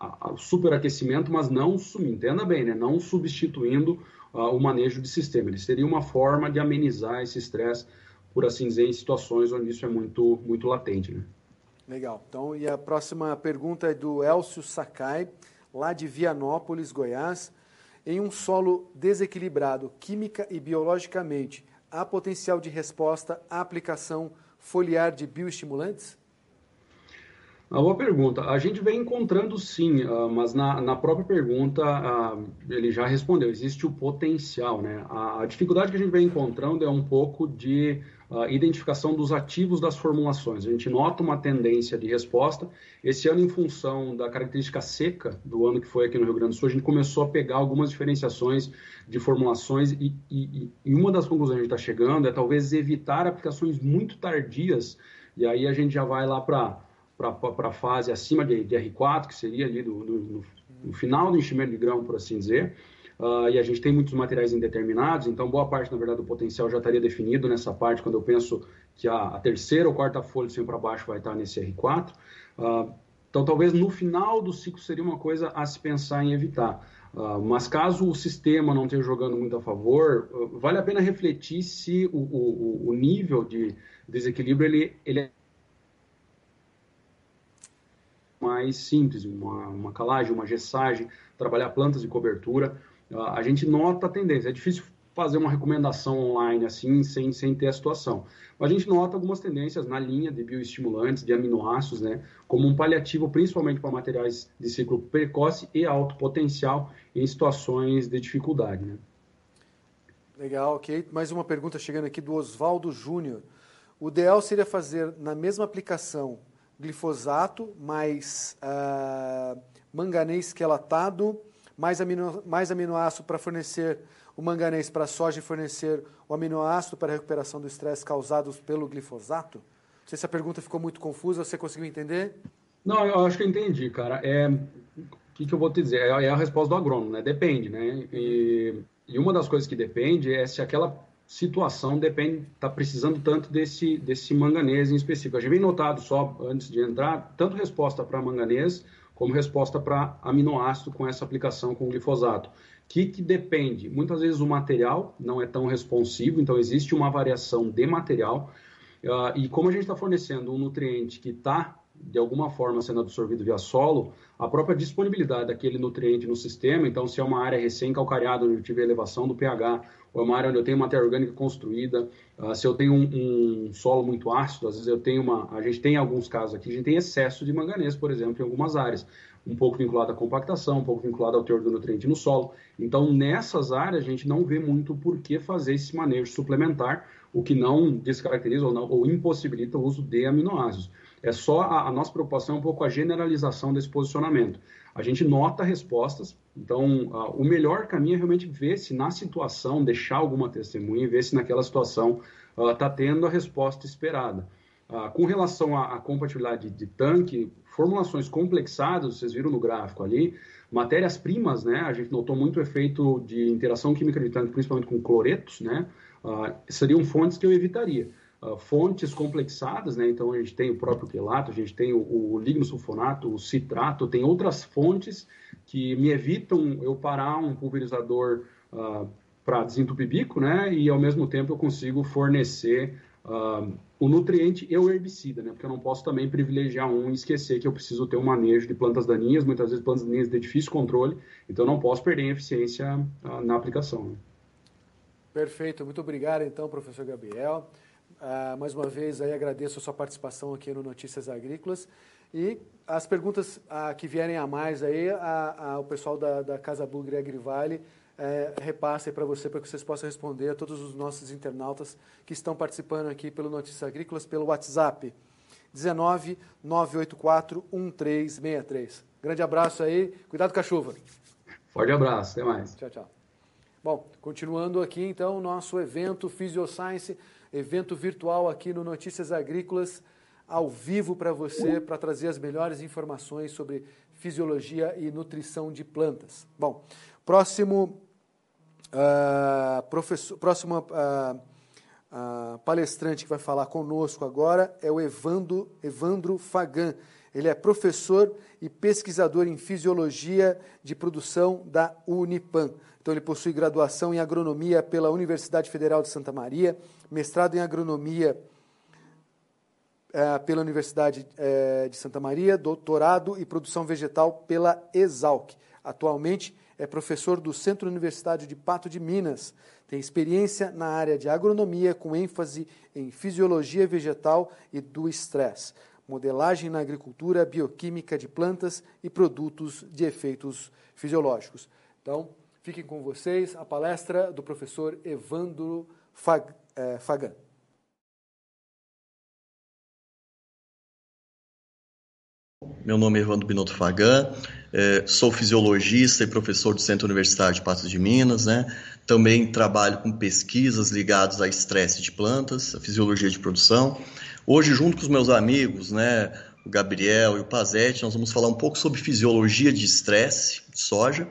a, a superaquecimento, mas não, entenda bem, né, não substituindo uh, o manejo de sistema. Ele seria uma forma de amenizar esse estresse, por assim dizer, em situações onde isso é muito, muito latente. Né? Legal. Então, e a próxima pergunta é do Elcio Sakai, lá de Vianópolis, Goiás. Em um solo desequilibrado química e biologicamente, há potencial de resposta à aplicação foliar de bioestimulantes? Uma boa pergunta. A gente vem encontrando sim, uh, mas na, na própria pergunta uh, ele já respondeu, existe o potencial, né? A, a dificuldade que a gente vem encontrando é um pouco de uh, identificação dos ativos das formulações. A gente nota uma tendência de resposta. Esse ano, em função da característica seca do ano que foi aqui no Rio Grande do Sul, a gente começou a pegar algumas diferenciações de formulações e, e, e uma das conclusões que a gente está chegando é talvez evitar aplicações muito tardias, e aí a gente já vai lá para para a fase acima de, de R quatro, que seria ali do, do, do, no final do enchimento de grão, por assim dizer, uh, e a gente tem muitos materiais indeterminados, então boa parte, na verdade, do potencial já estaria definido nessa parte, quando eu penso que a, a terceira ou quarta folha de cima para baixo vai estar nesse R quatro, uh, então talvez no final do ciclo seria uma coisa a se pensar em evitar. Uh, mas caso o sistema não esteja jogando muito a favor, uh, vale a pena refletir se o, o, o nível de desequilíbrio ele, ele é mais simples, uma, uma calagem, uma gessagem, trabalhar plantas de cobertura. Uh, a gente nota a tendência. É difícil fazer uma recomendação online assim, sem, sem ter a situação. Mas a gente nota algumas tendências na linha de bioestimulantes, de aminoácidos, né, como um paliativo, principalmente para materiais de ciclo precoce e alto potencial em situações de dificuldade. Né? Legal, ok. Mais uma pergunta chegando aqui do Oswaldo Júnior. O ideal seria fazer na mesma aplicação glifosato mais uh, manganês quelatado, mais, amino, mais aminoácido para fornecer o manganês para a soja e fornecer o aminoácido para a recuperação do estresse causados pelo glifosato? Não sei se a pergunta ficou muito confusa, você conseguiu entender? Não, eu acho que eu entendi, cara. É, o que, que eu vou te dizer? É, é a resposta do agrônomo, né? Depende, né? E, e uma das coisas que depende é se aquela situação depende, está precisando tanto desse, desse manganês em específico. A gente vem notado só, antes de entrar, tanto resposta para manganês, como resposta para aminoácido com essa aplicação com glifosato. O que, que depende? Muitas vezes o material não é tão responsivo, então existe uma variação de material, uh, e como a gente está fornecendo um nutriente que está, de alguma forma, sendo absorvido via solo, a própria disponibilidade daquele nutriente no sistema, então se é uma área recém-calcareada, onde eu tive elevação do pH, ou é uma área onde eu tenho matéria orgânica construída, uh, se eu tenho um, um solo muito ácido, às vezes eu tenho uma... A gente tem alguns casos aqui, a gente tem excesso de manganês, por exemplo, em algumas áreas, um pouco vinculado à compactação, um pouco vinculado ao teor do nutriente no solo. Então, nessas áreas, a gente não vê muito por que fazer esse manejo suplementar, o que não descaracteriza ou, não, ou impossibilita o uso de aminoácidos. É só a, a nossa preocupação é um pouco a generalização desse posicionamento. A gente nota respostas, então uh, o melhor caminho é realmente ver se na situação, deixar alguma testemunha e ver se naquela situação está uh, tendo a resposta esperada. Uh, com relação à, à compatibilidade de, de tanque, formulações complexadas, vocês viram no gráfico ali, matérias-primas, né, a gente notou muito efeito de interação química de tanque, principalmente com cloretos, né, uh, seriam fontes que eu evitaria. Uh, fontes complexadas, né? Então a gente tem o próprio quelato, a gente tem o, o lignosulfonato, o citrato, tem outras fontes que me evitam eu parar um pulverizador uh, para desentupir bico, né? E ao mesmo tempo eu consigo fornecer uh, o nutriente e o herbicida, né? Porque eu não posso também privilegiar um e esquecer que eu preciso ter um manejo de plantas daninhas, muitas vezes plantas daninhas de difícil controle, então eu não posso perder em eficiência uh, na aplicação. Né? Perfeito, muito obrigado então, professor Gabriel. Uh, mais uma vez, aí agradeço a sua participação aqui no Notícias Agrícolas e as perguntas uh, que vierem a mais aí, a, a, o pessoal da, da Casa Bugre Agrivale é, repasse para você para que vocês possam responder a todos os nossos internautas que estão participando aqui pelo Notícias Agrícolas, pelo WhatsApp dezenove, nove oito quatro, um três seis três. Grande abraço aí, cuidado com a chuva. Forte abraço, até mais. Tchau, tchau. Bom, continuando aqui então o nosso evento Physioscience, evento virtual aqui no Notícias Agrícolas, ao vivo para você, para trazer as melhores informações sobre fisiologia e nutrição de plantas. Bom, próximo, uh, professor, próximo uh, uh, palestrante que vai falar conosco agora é o Evandro, Evandro Fagan. Ele é professor e pesquisador em fisiologia de produção da Unipam. Então, ele possui graduação em agronomia pela Universidade Federal de Santa Maria, mestrado em agronomia é, pela Universidade é, de Santa Maria, doutorado em produção vegetal pela Exalc. Atualmente, é professor do Centro Universitário de Pato de Minas. Tem experiência na área de agronomia, com ênfase em fisiologia vegetal e do estresse, modelagem na agricultura, bioquímica de plantas e produtos de efeitos fisiológicos. Então, fiquem com vocês a palestra do professor Evandro Fag, eh, Fagan. Meu nome é Evandro Binotto Fagan, é, sou fisiologista e professor do Centro Universitário de Patos de Minas, né? Também trabalho com pesquisas ligadas a estresse de plantas, a fisiologia de produção. Hoje, junto com os meus amigos, né, o Gabriel e o Pazetti, nós vamos falar um pouco sobre fisiologia de estresse de soja.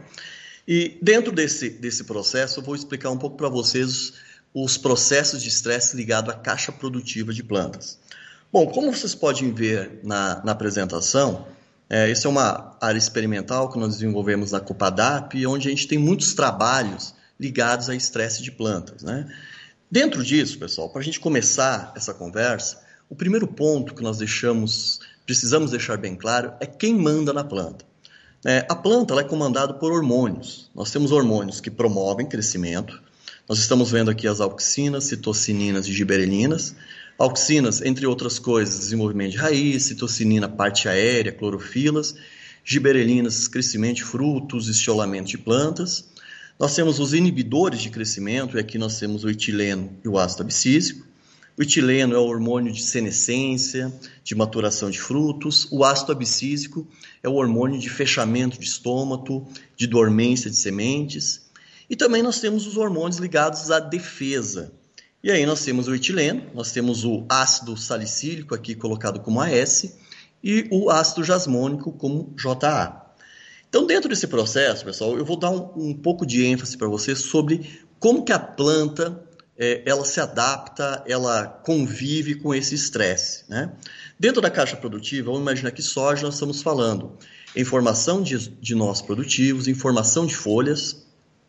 E dentro desse, desse processo, eu vou explicar um pouco para vocês os processos de estresse ligados à caixa produtiva de plantas. Bom, como vocês podem ver na, na apresentação, é, essa é uma área experimental que nós desenvolvemos na Copadap, onde a gente tem muitos trabalhos ligados a estresse de plantas, né? Dentro disso, pessoal, para a gente começar essa conversa, o primeiro ponto que nós deixamos, precisamos deixar bem claro é quem manda na planta. É, a planta ela é comandada por hormônios. Nós temos hormônios que promovem crescimento. Nós estamos vendo aqui as auxinas, citocininas e giberelinas. Auxinas, entre outras coisas, desenvolvimento de raiz, citocinina, parte aérea, clorofilas, giberelinas, crescimento de frutos, estiolamento de plantas. Nós temos os inibidores de crescimento, e aqui nós temos o etileno e o ácido abscísico. O etileno é o hormônio de senescência, de maturação de frutos. O ácido abscísico é o hormônio de fechamento de estômago, de dormência de sementes. E também nós temos os hormônios ligados à defesa. E aí nós temos o etileno, nós temos o ácido salicílico aqui colocado como A S e o ácido jasmônico como J A. Então, dentro desse processo, pessoal, eu vou dar um, um pouco de ênfase para vocês sobre como que a planta é, ela se adapta, ela convive com esse estresse, né? Dentro da caixa produtiva, vamos imaginar que soja nós estamos falando em formação de, de nós produtivos, em formação de folhas,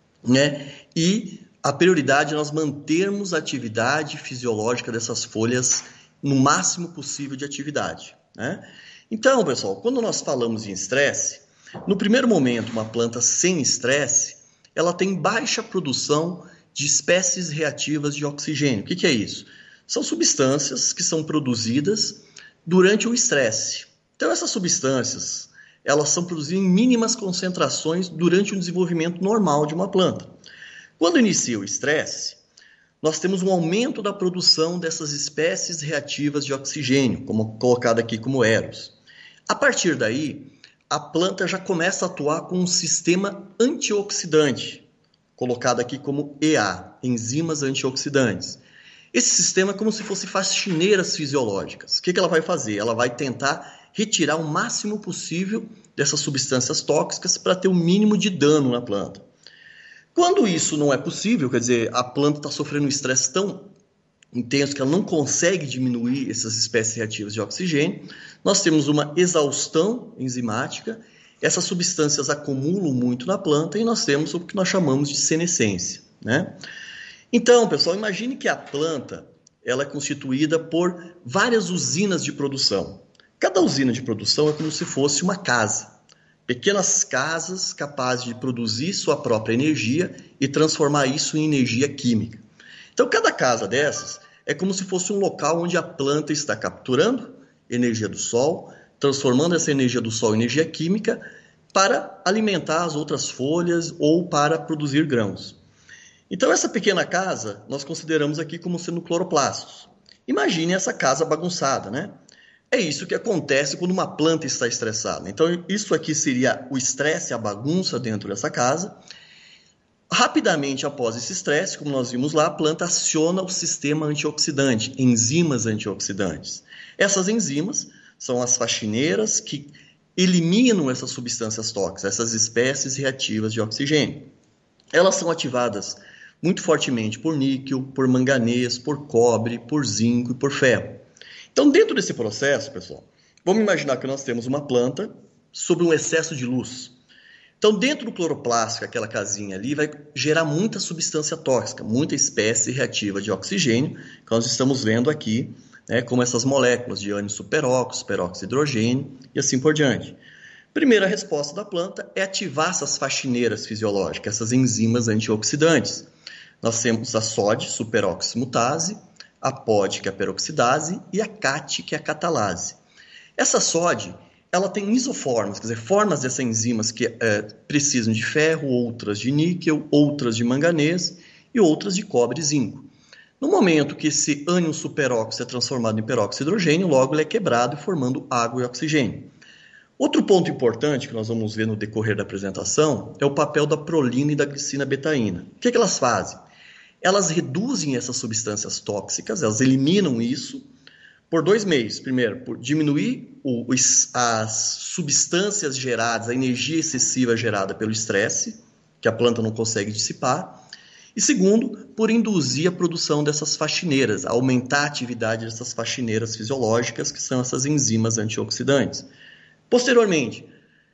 né? E a prioridade é nós mantermos a atividade fisiológica dessas folhas no máximo possível de atividade, né? Então, pessoal, quando nós falamos em estresse, no primeiro momento, uma planta sem estresse, ela tem baixa produção de espécies reativas de oxigênio. O que que é isso? São substâncias que são produzidas durante o estresse. Então, essas substâncias, elas são produzidas em mínimas concentrações durante o desenvolvimento normal de uma planta. Quando inicia o estresse, nós temos um aumento da produção dessas espécies reativas de oxigênio, como colocado aqui como Eros. A partir daí, a planta já começa a atuar com um sistema antioxidante, colocado aqui como E A, enzimas antioxidantes. Esse sistema é como se fosse faxineiras fisiológicas. O que que ela vai fazer? Ela vai tentar retirar o máximo possível dessas substâncias tóxicas para ter o mínimo de dano na planta. Quando isso não é possível, quer dizer, a planta está sofrendo um estresse tão intenso que ela não consegue diminuir essas espécies reativas de oxigênio, nós temos uma exaustão enzimática, essas substâncias acumulam muito na planta e nós temos o que nós chamamos de senescência, né? Então, pessoal, imagine que a planta ela é constituída por várias usinas de produção. Cada usina de produção é como se fosse uma casa. Pequenas casas capazes de produzir sua própria energia e transformar isso em energia química. Então, cada casa dessas é como se fosse um local onde a planta está capturando energia do sol, transformando essa energia do sol em energia química para alimentar as outras folhas ou para produzir grãos. Então, essa pequena casa nós consideramos aqui como sendo cloroplastos. Imagine essa casa bagunçada, né? É isso que acontece quando uma planta está estressada. Então, isso aqui seria o estresse, a bagunça dentro dessa casa. Rapidamente após esse estresse, como nós vimos lá, a planta aciona o sistema antioxidante, enzimas antioxidantes. Essas enzimas são as faxineiras que eliminam essas substâncias tóxicas, essas espécies reativas de oxigênio. Elas são ativadas muito fortemente por níquel, por manganês, por cobre, por zinco e por ferro. Então, dentro desse processo, pessoal, Vamos imaginar que nós temos uma planta sob um excesso de luz. Então, dentro do cloroplástico, aquela casinha ali, vai gerar muita substância tóxica, muita espécie reativa de oxigênio, que nós estamos vendo aqui, né, como essas moléculas de ânion superóxido, peróxido de hidrogênio e assim por diante. Primeira resposta da planta é ativar essas faxineiras fisiológicas, essas enzimas antioxidantes. Nós temos a sódio, superoximutase, a P O D, que é a peroxidase, e a C A T, que é a catalase. Essa sódio, ela tem isoformas, quer dizer, formas dessas enzimas que é, precisam de ferro, outras de níquel, outras de manganês e outras de cobre e zinco. No momento que esse ânion superóxido é transformado em peróxido de hidrogênio, logo ele é quebrado, formando água e oxigênio. Outro ponto importante que nós vamos ver no decorrer da apresentação é o papel da prolina e da glicina betaína. O que, é que elas fazem? Elas reduzem essas substâncias tóxicas, elas eliminam isso por dois meios. Primeiro, por diminuir o, as substâncias geradas, a energia excessiva gerada pelo estresse, que a planta não consegue dissipar. E segundo, por induzir a produção dessas faxineiras, aumentar a atividade dessas faxineiras fisiológicas, que são essas enzimas antioxidantes. Posteriormente,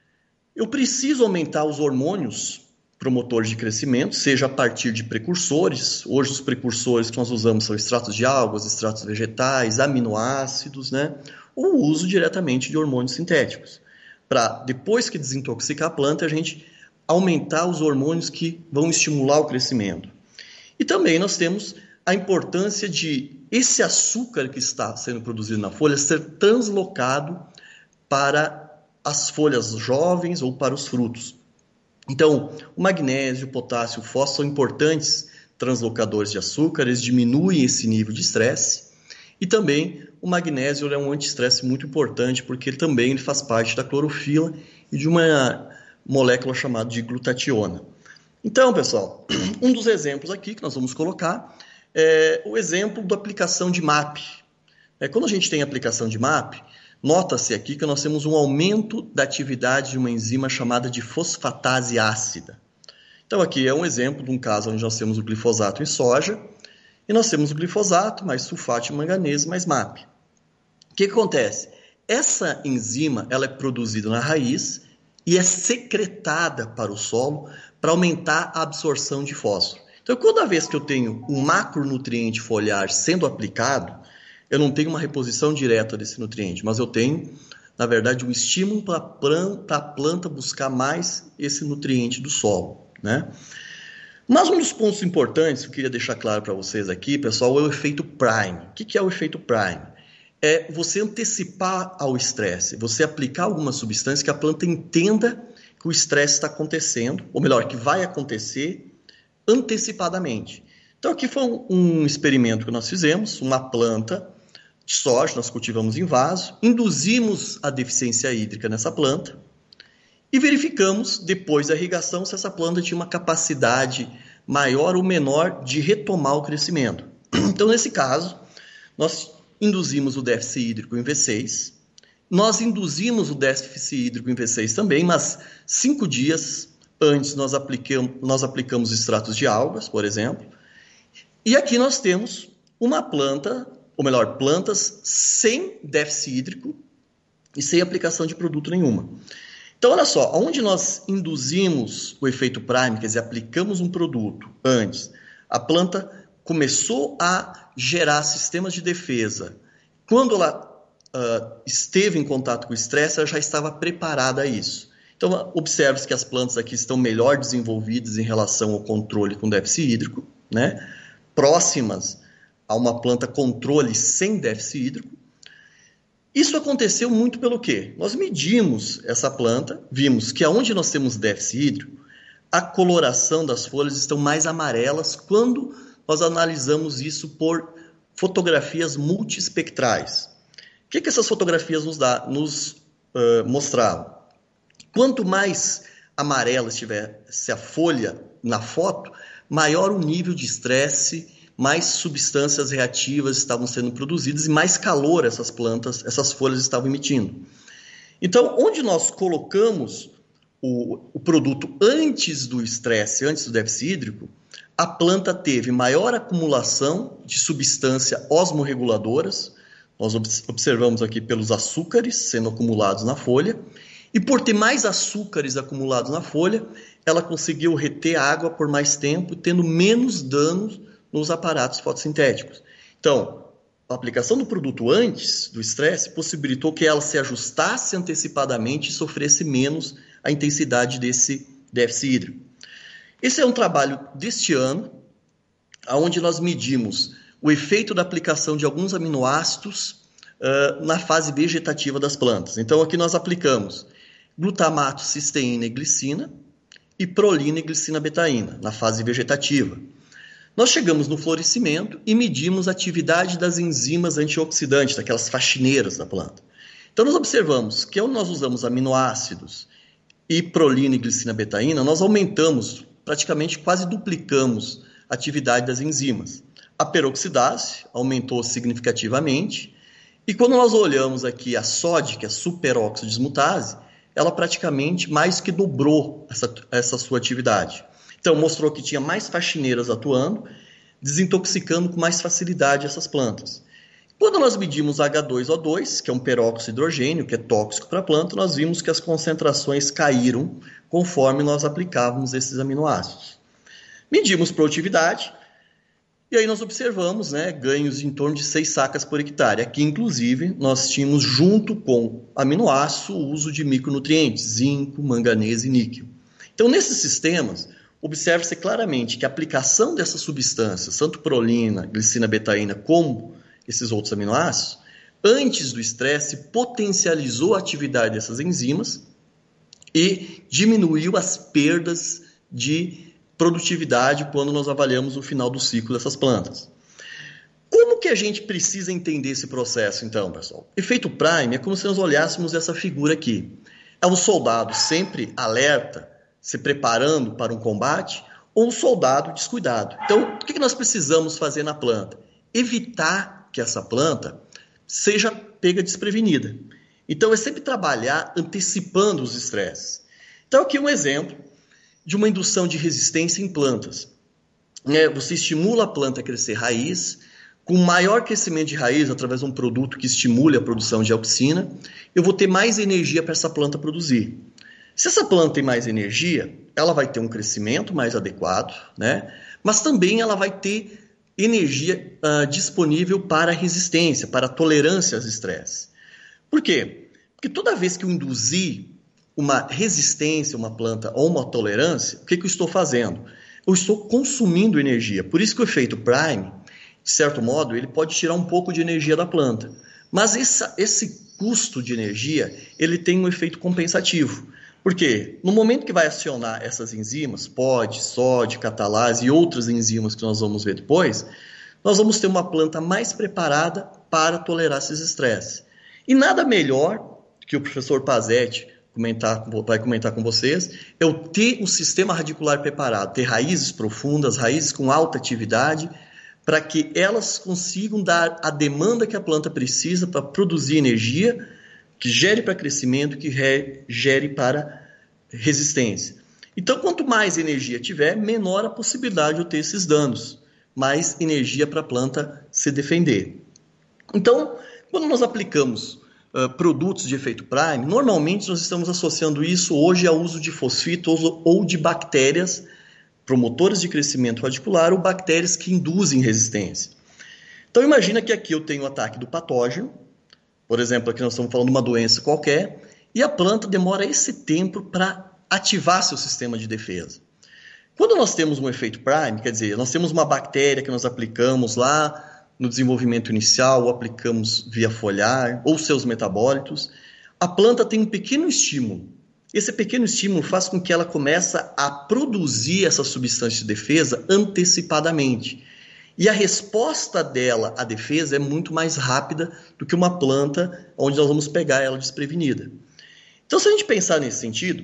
eu preciso aumentar os hormônios promotores de crescimento, seja a partir de precursores. Hoje os precursores que nós usamos são extratos de algas, extratos vegetais, aminoácidos, né? Ou o uso diretamente de hormônios sintéticos. Para, depois que desintoxicar a planta, a gente aumentar os hormônios que vão estimular o crescimento. E também nós temos a importância de esse açúcar que está sendo produzido na folha ser translocado para as folhas jovens ou para os frutos. Então, o magnésio, o potássio, o fósforo são importantes translocadores de açúcar, eles diminuem esse nível de estresse. E também o magnésio é um antiestresse muito importante, porque também ele faz parte da clorofila e de uma molécula chamada de glutationa. Então, pessoal, um dos exemplos aqui que nós vamos colocar é o exemplo da aplicação de M A P. É, quando a gente tem aplicação de M A P, nota-se aqui que nós temos um aumento da atividade de uma enzima chamada de fosfatase ácida. Então aqui é um exemplo de um caso onde nós temos o glifosato em soja, e nós temos o glifosato mais sulfato de manganês mais M A P. O que, que acontece? Essa enzima ela é produzida na raiz e é secretada para o solo para aumentar a absorção de fósforo. Então, toda vez que eu tenho um macronutriente foliar sendo aplicado, eu não tenho uma reposição direta desse nutriente, mas eu tenho, na verdade, um estímulo para a planta, a planta buscar mais esse nutriente do solo, né? Mas um dos pontos importantes que eu queria deixar claro para vocês aqui, pessoal, é o efeito prime. O que é o efeito prime? É você antecipar ao estresse, você aplicar alguma substância que a planta entenda que o estresse está acontecendo, ou melhor, que vai acontecer antecipadamente. Então aqui foi um, um experimento que nós fizemos, uma planta de soja, nós cultivamos em vaso, induzimos a deficiência hídrica nessa planta e verificamos, depois da irrigação, se essa planta tinha uma capacidade maior ou menor de retomar o crescimento. Então, nesse caso, nós induzimos o déficit hídrico em V seis, nós induzimos o déficit hídrico em V seis também, mas cinco dias antes nós aplicamos, nós aplicamos extratos de algas, por exemplo, e aqui nós temos uma planta, ou melhor, plantas sem déficit hídrico e sem aplicação de produto nenhuma. Então, olha só, onde nós induzimos o efeito prime, quer dizer, aplicamos um produto antes, a planta começou a gerar sistemas de defesa. Quando ela uh, esteve em contato com o estresse, ela já estava preparada a isso. Então, observe que as plantas aqui estão melhor desenvolvidas em relação ao controle com déficit hídrico, né? Próximas a uma planta controle sem déficit hídrico. Isso aconteceu muito pelo quê? Nós medimos essa planta, vimos que onde nós temos déficit hídrico, a coloração das folhas estão mais amarelas quando nós analisamos isso por fotografias multiespectrais. O que, que essas fotografias nos, dá, nos uh, mostravam? Quanto mais amarela estivesse a folha na foto, maior o nível de estresse, mais substâncias reativas estavam sendo produzidas e mais calor essas plantas, essas folhas estavam emitindo. Então, onde nós colocamos o, o produto antes do estresse, antes do déficit hídrico, a planta teve maior acumulação de substância osmorreguladoras nós observamos aqui pelos açúcares sendo acumulados na folha, e por ter mais açúcares acumulados na folha, ela conseguiu reter água por mais tempo, tendo menos danos nos aparatos fotossintéticos. Então, a aplicação do produto antes do estresse possibilitou que ela se ajustasse antecipadamente e sofresse menos a intensidade desse déficit hídrico. Esse é um trabalho deste ano, onde nós medimos o efeito da aplicação de alguns aminoácidos uh, na fase vegetativa das plantas. Então, aqui nós aplicamos glutamato, cisteína e glicina e prolina e glicina betaína na fase vegetativa. Nós chegamos no florescimento e medimos a atividade das enzimas antioxidantes, daquelas faxineiras da planta. Então, nós observamos que quando nós usamos aminoácidos e prolina e glicina betaína, nós aumentamos, praticamente quase duplicamos a atividade das enzimas. A peroxidase aumentou significativamente, e quando nós olhamos aqui a S O D, que é a superoxidismutase, ela praticamente mais que dobrou essa, essa sua atividade. Então, mostrou que tinha mais faxineiras atuando, desintoxicando com mais facilidade essas plantas. Quando nós medimos H dois O dois, que é um peróxido de hidrogênio, que é tóxico para a planta, nós vimos que as concentrações caíram conforme nós aplicávamos esses aminoácidos. Medimos produtividade, e aí nós observamos, né, ganhos em torno de seis sacas por hectare. Aqui, inclusive, nós tínhamos, junto com aminoácido, o uso de micronutrientes, zinco, manganês e níquel. Então, nesses sistemas, observa-se claramente que a aplicação dessas substâncias, tanto prolina, glicina betaína, como esses outros aminoácidos, antes do estresse, potencializou a atividade dessas enzimas e diminuiu as perdas de produtividade quando nós avaliamos o final do ciclo dessas plantas. Como que a gente precisa entender esse processo, então, pessoal? Efeito Prime é como se nós olhássemos essa figura aqui. É um soldado sempre alerta, se preparando para um combate, ou um soldado descuidado. Então, o que nós precisamos fazer na planta? Evitar que essa planta seja pega desprevenida. Então, é sempre trabalhar antecipando os estresses. Então, aqui um exemplo de uma indução de resistência em plantas. É, você estimula a planta a crescer raiz, com maior crescimento de raiz através de um produto que estimule a produção de auxina, eu vou ter mais energia para essa planta produzir. Se essa planta tem mais energia, ela vai ter um crescimento mais adequado, né? Mas também ela vai ter energia uh, disponível para resistência, para tolerância aos estresses. Por quê? Porque toda vez que eu induzir uma resistência, uma planta ou uma tolerância, o que, que eu estou fazendo? Eu estou consumindo energia. Por isso que o efeito Prime, de certo modo, ele pode tirar um pouco de energia da planta. Mas essa, esse custo de energia, ele tem um efeito compensativo. Por quê? No momento que vai acionar essas enzimas, P O D, S O D, catalase e outras enzimas que nós vamos ver depois, nós vamos ter uma planta mais preparada para tolerar esses estresses. E nada melhor que o professor Pazetti comentar, vai comentar com vocês, é o ter um sistema radicular preparado, ter raízes profundas, raízes com alta atividade, para que elas consigam dar a demanda que a planta precisa para produzir energia, que gere para crescimento, que re, gere para resistência. Então, quanto mais energia tiver, menor a possibilidade de eu ter esses danos, mais energia para a planta se defender. Então, quando nós aplicamos Uh, produtos de efeito Prime, normalmente nós estamos associando isso hoje ao uso de fosfitos ou, ou de bactérias promotoras de crescimento radicular ou bactérias que induzem resistência. Então imagina que aqui eu tenho o ataque do patógeno, por exemplo, aqui nós estamos falando de uma doença qualquer, e a planta demora esse tempo para ativar seu sistema de defesa. Quando nós temos um efeito Prime, quer dizer, nós temos uma bactéria que nós aplicamos lá no desenvolvimento inicial, ou aplicamos via foliar, ou seus metabólitos, a planta tem um pequeno estímulo. Esse pequeno estímulo faz com que ela comece a produzir essa substância de defesa antecipadamente. E a resposta dela à defesa é muito mais rápida do que uma planta onde nós vamos pegar ela desprevenida. Então, se a gente pensar nesse sentido,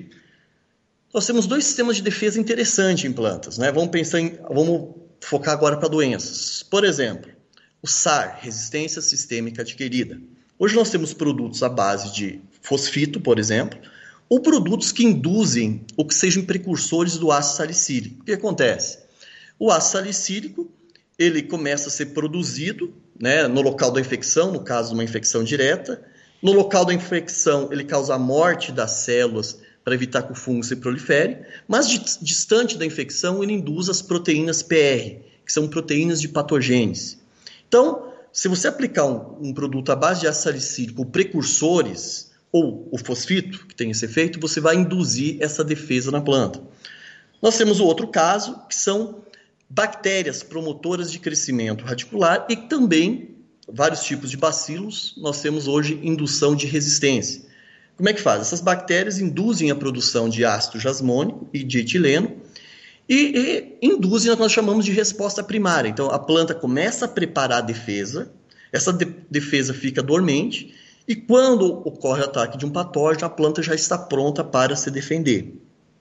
nós temos dois sistemas de defesa interessantes em plantas, né? Vamos pensar em, vamos focar agora para doenças. Por exemplo, o S A R, resistência sistêmica adquirida. Hoje nós temos produtos à base de fosfito, por exemplo, ou produtos que induzem ou que sejam precursores do ácido salicílico. O que acontece? O ácido salicílico, ele começa a ser produzido né, no local da infecção, no caso de uma infecção direta. No local da infecção, ele causa a morte das células para evitar que o fungo se prolifere, mas distante da infecção, ele induz as proteínas P R, que são proteínas de patogênese. Então, se você aplicar um, um produto à base de ácido salicílico, precursores, ou o fosfito, que tem esse efeito, você vai induzir essa defesa na planta. Nós temos o outro caso, que são bactérias promotoras de crescimento radicular e também vários tipos de bacilos. Nós temos hoje indução de resistência. Como é que faz? Essas bactérias induzem a produção de ácido jasmônico e de etileno e, e induzem o que nós chamamos de resposta primária. Então, a planta começa a preparar a defesa, essa de- defesa fica dormente, e quando ocorre o ataque de um patógeno, a planta já está pronta para se defender.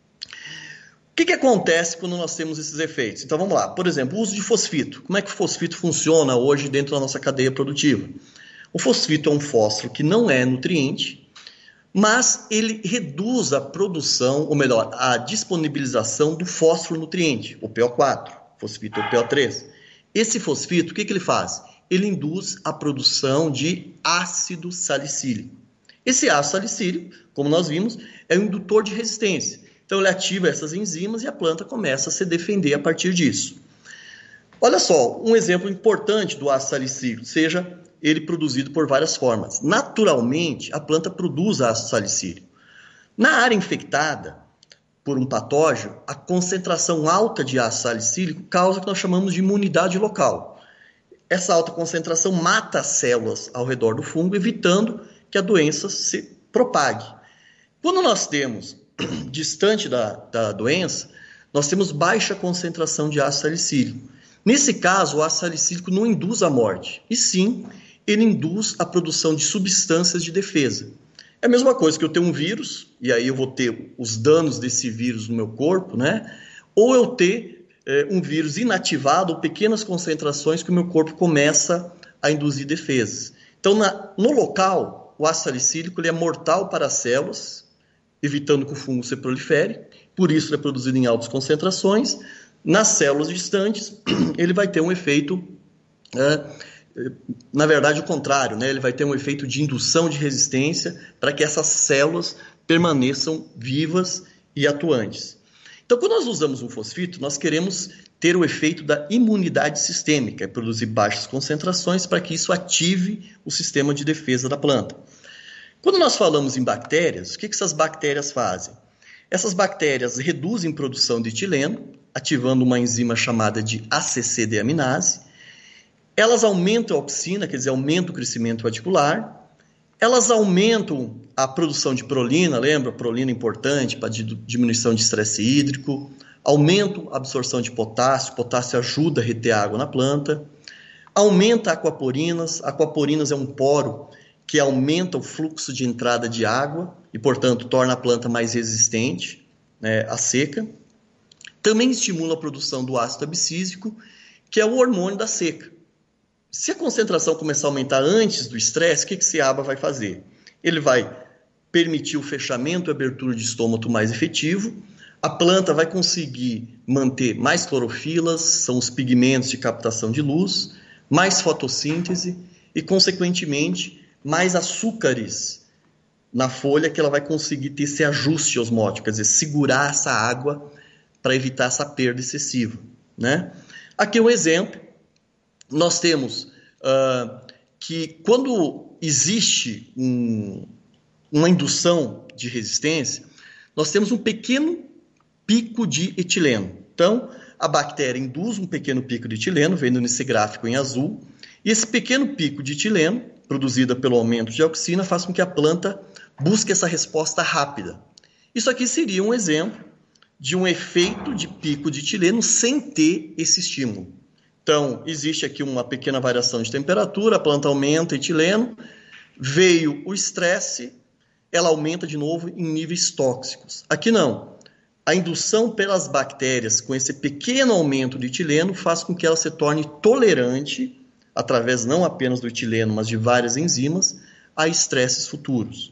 O que, que acontece quando nós temos esses efeitos? Então vamos lá. Por exemplo, o uso de fosfito. Como é que o fosfito funciona hoje dentro da nossa cadeia produtiva? O fosfito é um fósforo que não é nutriente, mas ele reduz a produção, ou melhor, a disponibilização do fósforo nutriente, o P O quatro, fosfito ou P O três. Esse fosfito, o que, que ele faz? Ele induz a produção de ácido salicílico. Esse ácido salicílico, como nós vimos, é um indutor de resistência. Então ele ativa essas enzimas e a planta começa a se defender a partir disso. Olha só, um exemplo importante do ácido salicílico, seja ele produzido por várias formas. Naturalmente, a planta produz ácido salicílico. Na área infectada por um patógeno, a concentração alta de ácido salicílico causa o que nós chamamos de imunidade local. Essa alta concentração mata as células ao redor do fungo, evitando que a doença se propague. Quando nós temos, distante da, da doença, nós temos baixa concentração de ácido salicílico. Nesse caso, o ácido salicílico não induz a morte, e sim, ele induz a produção de substâncias de defesa. É a mesma coisa que eu ter um vírus, e aí eu vou ter os danos desse vírus no meu corpo, né? Ou eu ter é, um vírus inativado, ou pequenas concentrações que o meu corpo começa a induzir defesas. Então, na, no local, o ácido salicílico ele é mortal para as células, evitando que o fungo se prolifere, por isso ele é produzido em altas concentrações. Nas células distantes, ele vai ter um efeito, é, na verdade, o contrário, né? Ele vai ter um efeito de indução de resistência para que essas células permaneçam vivas e atuantes. Então, quando nós usamos um fosfito, nós queremos ter o efeito da imunidade sistêmica, é produzir baixas concentrações para que isso ative o sistema de defesa da planta. Quando nós falamos em bactérias, o que, que essas bactérias fazem? Essas bactérias reduzem a produção de etileno, ativando uma enzima chamada de A C C deaminase. Elas aumentam a opsina, quer dizer, aumentam o crescimento radicular. Elas aumentam a produção de prolina, lembra? Prolina é importante para diminuição de estresse hídrico. Aumentam a absorção de potássio, potássio ajuda a reter água na planta. Aumenta aquaporinas, aquaporinas é um poro que aumenta o fluxo de entrada de água e, portanto, torna a planta mais resistente, né, à seca. Também estimula a produção do ácido abscísico, que é o hormônio da seca. Se a concentração começar a aumentar antes do estresse, o que esse A B A vai fazer? Ele vai permitir o fechamento e abertura de estômago mais efetivo, a planta vai conseguir manter mais clorofilas, são os pigmentos de captação de luz, mais fotossíntese e, consequentemente, mais açúcares na folha, que ela vai conseguir ter esse ajuste osmótico, quer dizer, segurar essa água para evitar essa perda excessiva, né? Aqui um exemplo, nós temos uh, que quando existe um, uma indução de resistência, nós temos um pequeno pico de etileno. Então, a bactéria induz um pequeno pico de etileno, vendo nesse gráfico em azul, e esse pequeno pico de etileno, produzida pelo aumento de auxina, faz com que a planta busque essa resposta rápida. Isso aqui seria um exemplo de um efeito de pico de etileno sem ter esse estímulo. Então, existe aqui uma pequena variação de temperatura, a planta aumenta etileno, veio o estresse, ela aumenta de novo em níveis tóxicos. Aqui não. A indução pelas bactérias com esse pequeno aumento de etileno faz com que ela se torne tolerante, através não apenas do etileno, mas de várias enzimas, a estresses futuros.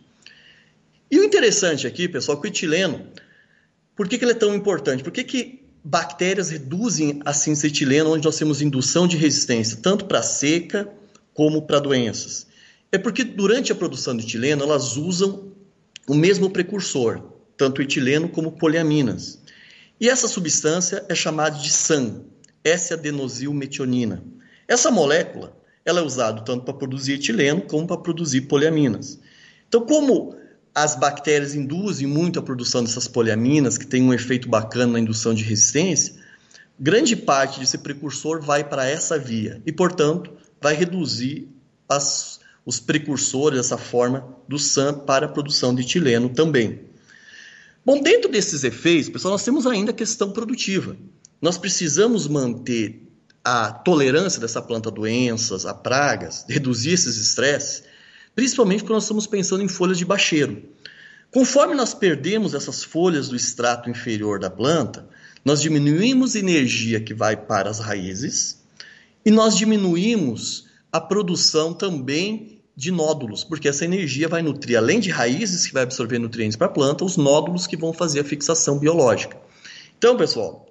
E o interessante aqui, pessoal, que o etileno, por que, que ele é tão importante? Por que, que bactérias reduzem assim esse etileno, onde nós temos indução de resistência, tanto para a seca como para doenças? É porque durante a produção de etileno elas usam o mesmo precursor, tanto o etileno como poliaminas. E essa substância é chamada de S A M, S-adenosilmetionina. Essa molécula ela é usada tanto para produzir etileno como para produzir poliaminas. Então, como as bactérias induzem muito a produção dessas poliaminas, que tem um efeito bacana na indução de resistência, grande parte desse precursor vai para essa via e, portanto, vai reduzir as, os precursores, essa forma do S A M para a produção de etileno também. Bom, dentro desses efeitos, pessoal, nós temos ainda a questão produtiva. Nós precisamos manter a tolerância dessa planta a doenças, a pragas, reduzir esses estresses, principalmente quando nós estamos pensando em folhas de bacheiro. Conforme nós perdemos essas folhas do extrato inferior da planta, nós diminuímos a energia que vai para as raízes e nós diminuímos a produção também de nódulos, porque essa energia vai nutrir, além de raízes que vai absorver nutrientes para a planta, os nódulos que vão fazer a fixação biológica. Então, pessoal,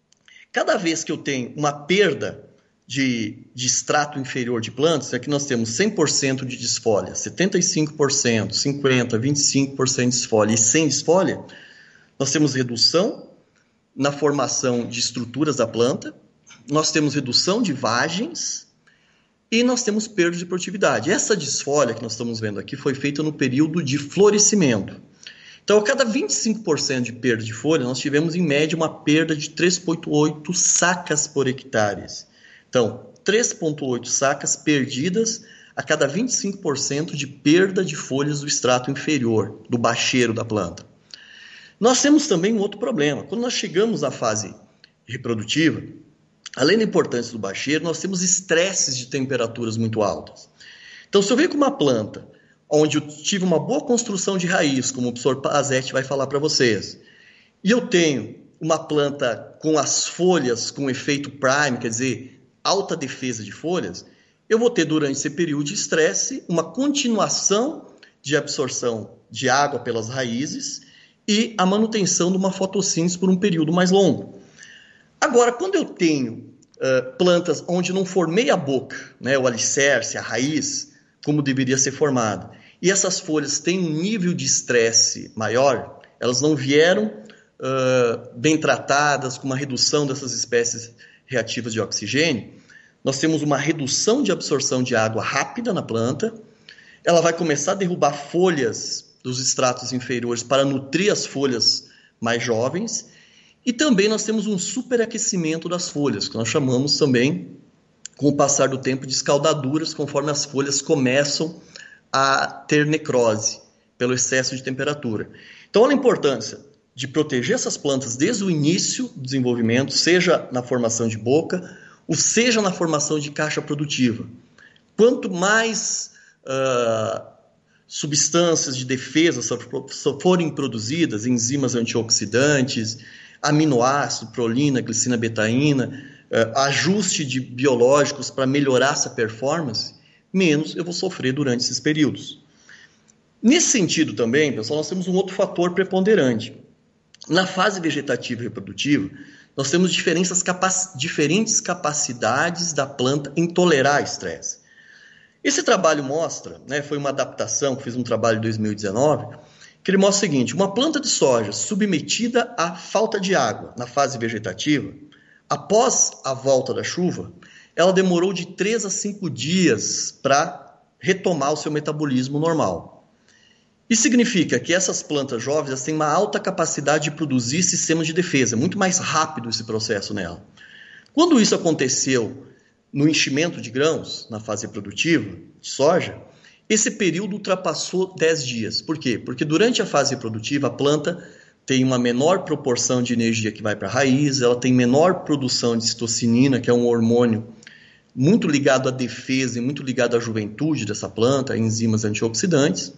cada vez que eu tenho uma perda de, de extrato inferior de plantas, aqui nós temos cem por cento de desfolha, setenta e cinco por cento, cinquenta por cento, vinte e cinco por cento de desfolha e sem desfolha, nós temos redução na formação de estruturas da planta, nós temos redução de vagens e nós temos perda de produtividade. Essa desfolha que nós estamos vendo aqui foi feita no período de florescimento. Então, a cada vinte e cinco por cento de perda de folha, nós tivemos em média uma perda de três vírgula oito sacas por hectare. Então, três vírgula oito sacas perdidas a cada vinte e cinco por cento de perda de folhas do extrato inferior, do bacheiro da planta. Nós temos também um outro problema. Quando nós chegamos à fase reprodutiva, além da importância do bacheiro, nós temos estresses de temperaturas muito altas. Então, se eu venho com uma planta onde eu tive uma boa construção de raiz, como o professor Pazzetti vai falar para vocês, e eu tenho uma planta com as folhas com efeito prime, quer dizer, alta defesa de folhas, eu vou ter durante esse período de estresse uma continuação de absorção de água pelas raízes e a manutenção de uma fotossíntese por um período mais longo. Agora, quando eu tenho uh, plantas onde não formei a boca, né, o alicerce, a raiz, como deveria ser formada, e essas folhas têm um nível de estresse maior, elas não vieram uh, bem tratadas, com uma redução dessas espécies reativas de oxigênio, nós temos uma redução de absorção de água rápida na planta, ela vai começar a derrubar folhas dos estratos inferiores para nutrir as folhas mais jovens, e também nós temos um superaquecimento das folhas, que nós chamamos também, com o passar do tempo, de escaldaduras, conforme as folhas começam a ter necrose pelo excesso de temperatura. Então, olha a importância de proteger essas plantas desde o início do desenvolvimento, seja na formação de boca, ou seja na formação de caixa produtiva. Quanto mais uh, substâncias de defesa forem produzidas, enzimas antioxidantes, aminoácido, prolina, glicina, betaína, uh, ajuste de biológicos para melhorar essa performance, menos eu vou sofrer durante esses períodos. Nesse sentido também, pessoal, nós temos um outro fator preponderante. Na fase vegetativa e reprodutiva, nós temos diferentes, capac... diferentes capacidades da planta em tolerar estresse. Esse trabalho mostra, né, foi uma adaptação, que fiz um trabalho em dois mil e dezenove, que ele mostra o seguinte: uma planta de soja submetida à falta de água na fase vegetativa, após a volta da chuva, ela demorou de três a cinco dias para retomar o seu metabolismo normal. Isso significa que essas plantas jovens têm uma alta capacidade de produzir sistemas de defesa, é muito mais rápido esse processo nela. Quando isso aconteceu no enchimento de grãos, na fase reprodutiva de soja, esse período ultrapassou dez dias. Por quê? Porque durante a fase reprodutiva a planta tem uma menor proporção de energia que vai para a raiz, ela tem menor produção de citocinina, que é um hormônio muito ligado à defesa e muito ligado à juventude dessa planta, a enzimas antioxidantes.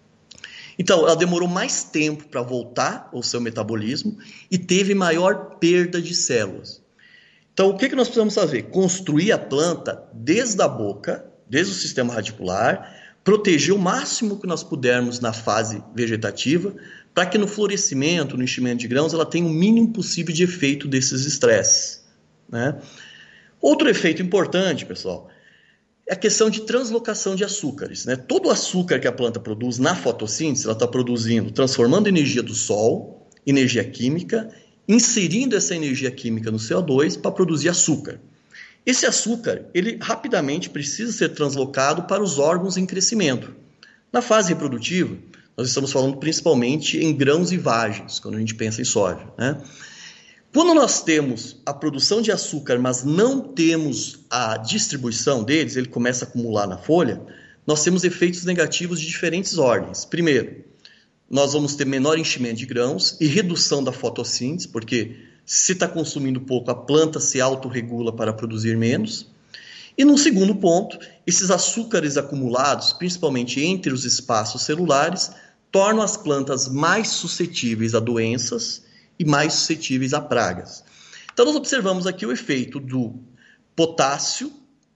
Então, ela demorou mais tempo para voltar ao seu metabolismo e teve maior perda de células. Então, o que, que nós precisamos fazer? Construir a planta desde a boca, desde o sistema radicular, proteger o máximo que nós pudermos na fase vegetativa, para que no florescimento, no enchimento de grãos, ela tenha o mínimo possível de efeito desses estresses, né? Outro efeito importante, pessoal, é a questão de translocação de açúcares, né? Todo o açúcar que a planta produz na fotossíntese, ela está produzindo, transformando energia do sol, energia química, inserindo essa energia química no C O dois para produzir açúcar. Esse açúcar, ele rapidamente precisa ser translocado para os órgãos em crescimento. Na fase reprodutiva, nós estamos falando principalmente em grãos e vagens, quando a gente pensa em soja, né? Quando nós temos a produção de açúcar, mas não temos a distribuição deles, ele começa a acumular na folha, nós temos efeitos negativos de diferentes ordens. Primeiro, nós vamos ter menor enchimento de grãos e redução da fotossíntese, porque se está consumindo pouco, a planta se autorregula para produzir menos. E no segundo ponto, esses açúcares acumulados, principalmente entre os espaços celulares, tornam as plantas mais suscetíveis a doenças e mais suscetíveis a pragas. Então, nós observamos aqui o efeito do potássio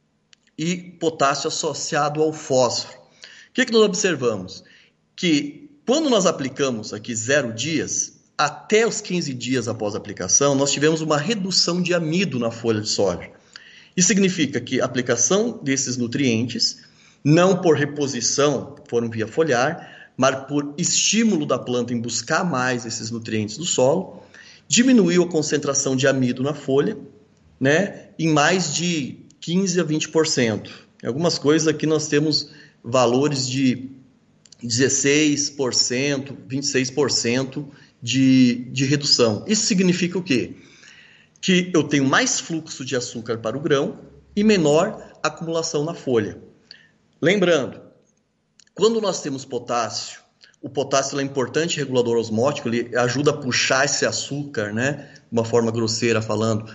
e potássio associado ao fósforo. O que, que nós observamos? Que quando nós aplicamos aqui zero dias, até os quinze dias após a aplicação, nós tivemos uma redução de amido na folha de soja. Isso significa que a aplicação desses nutrientes, não por reposição, foram via foliar, mas por estímulo da planta em buscar mais esses nutrientes do solo, diminuiu a concentração de amido na folha, né, em mais de quinze a vinte por cento. Em algumas coisas aqui nós temos valores de dezesseis por cento, vinte e seis por cento de, de redução. Isso significa o quê? Que eu tenho mais fluxo de açúcar para o grão e menor acumulação na folha. Lembrando, quando nós temos potássio, o potássio é um importante regulador osmótico, ele ajuda a puxar esse açúcar, né, de uma forma grosseira falando,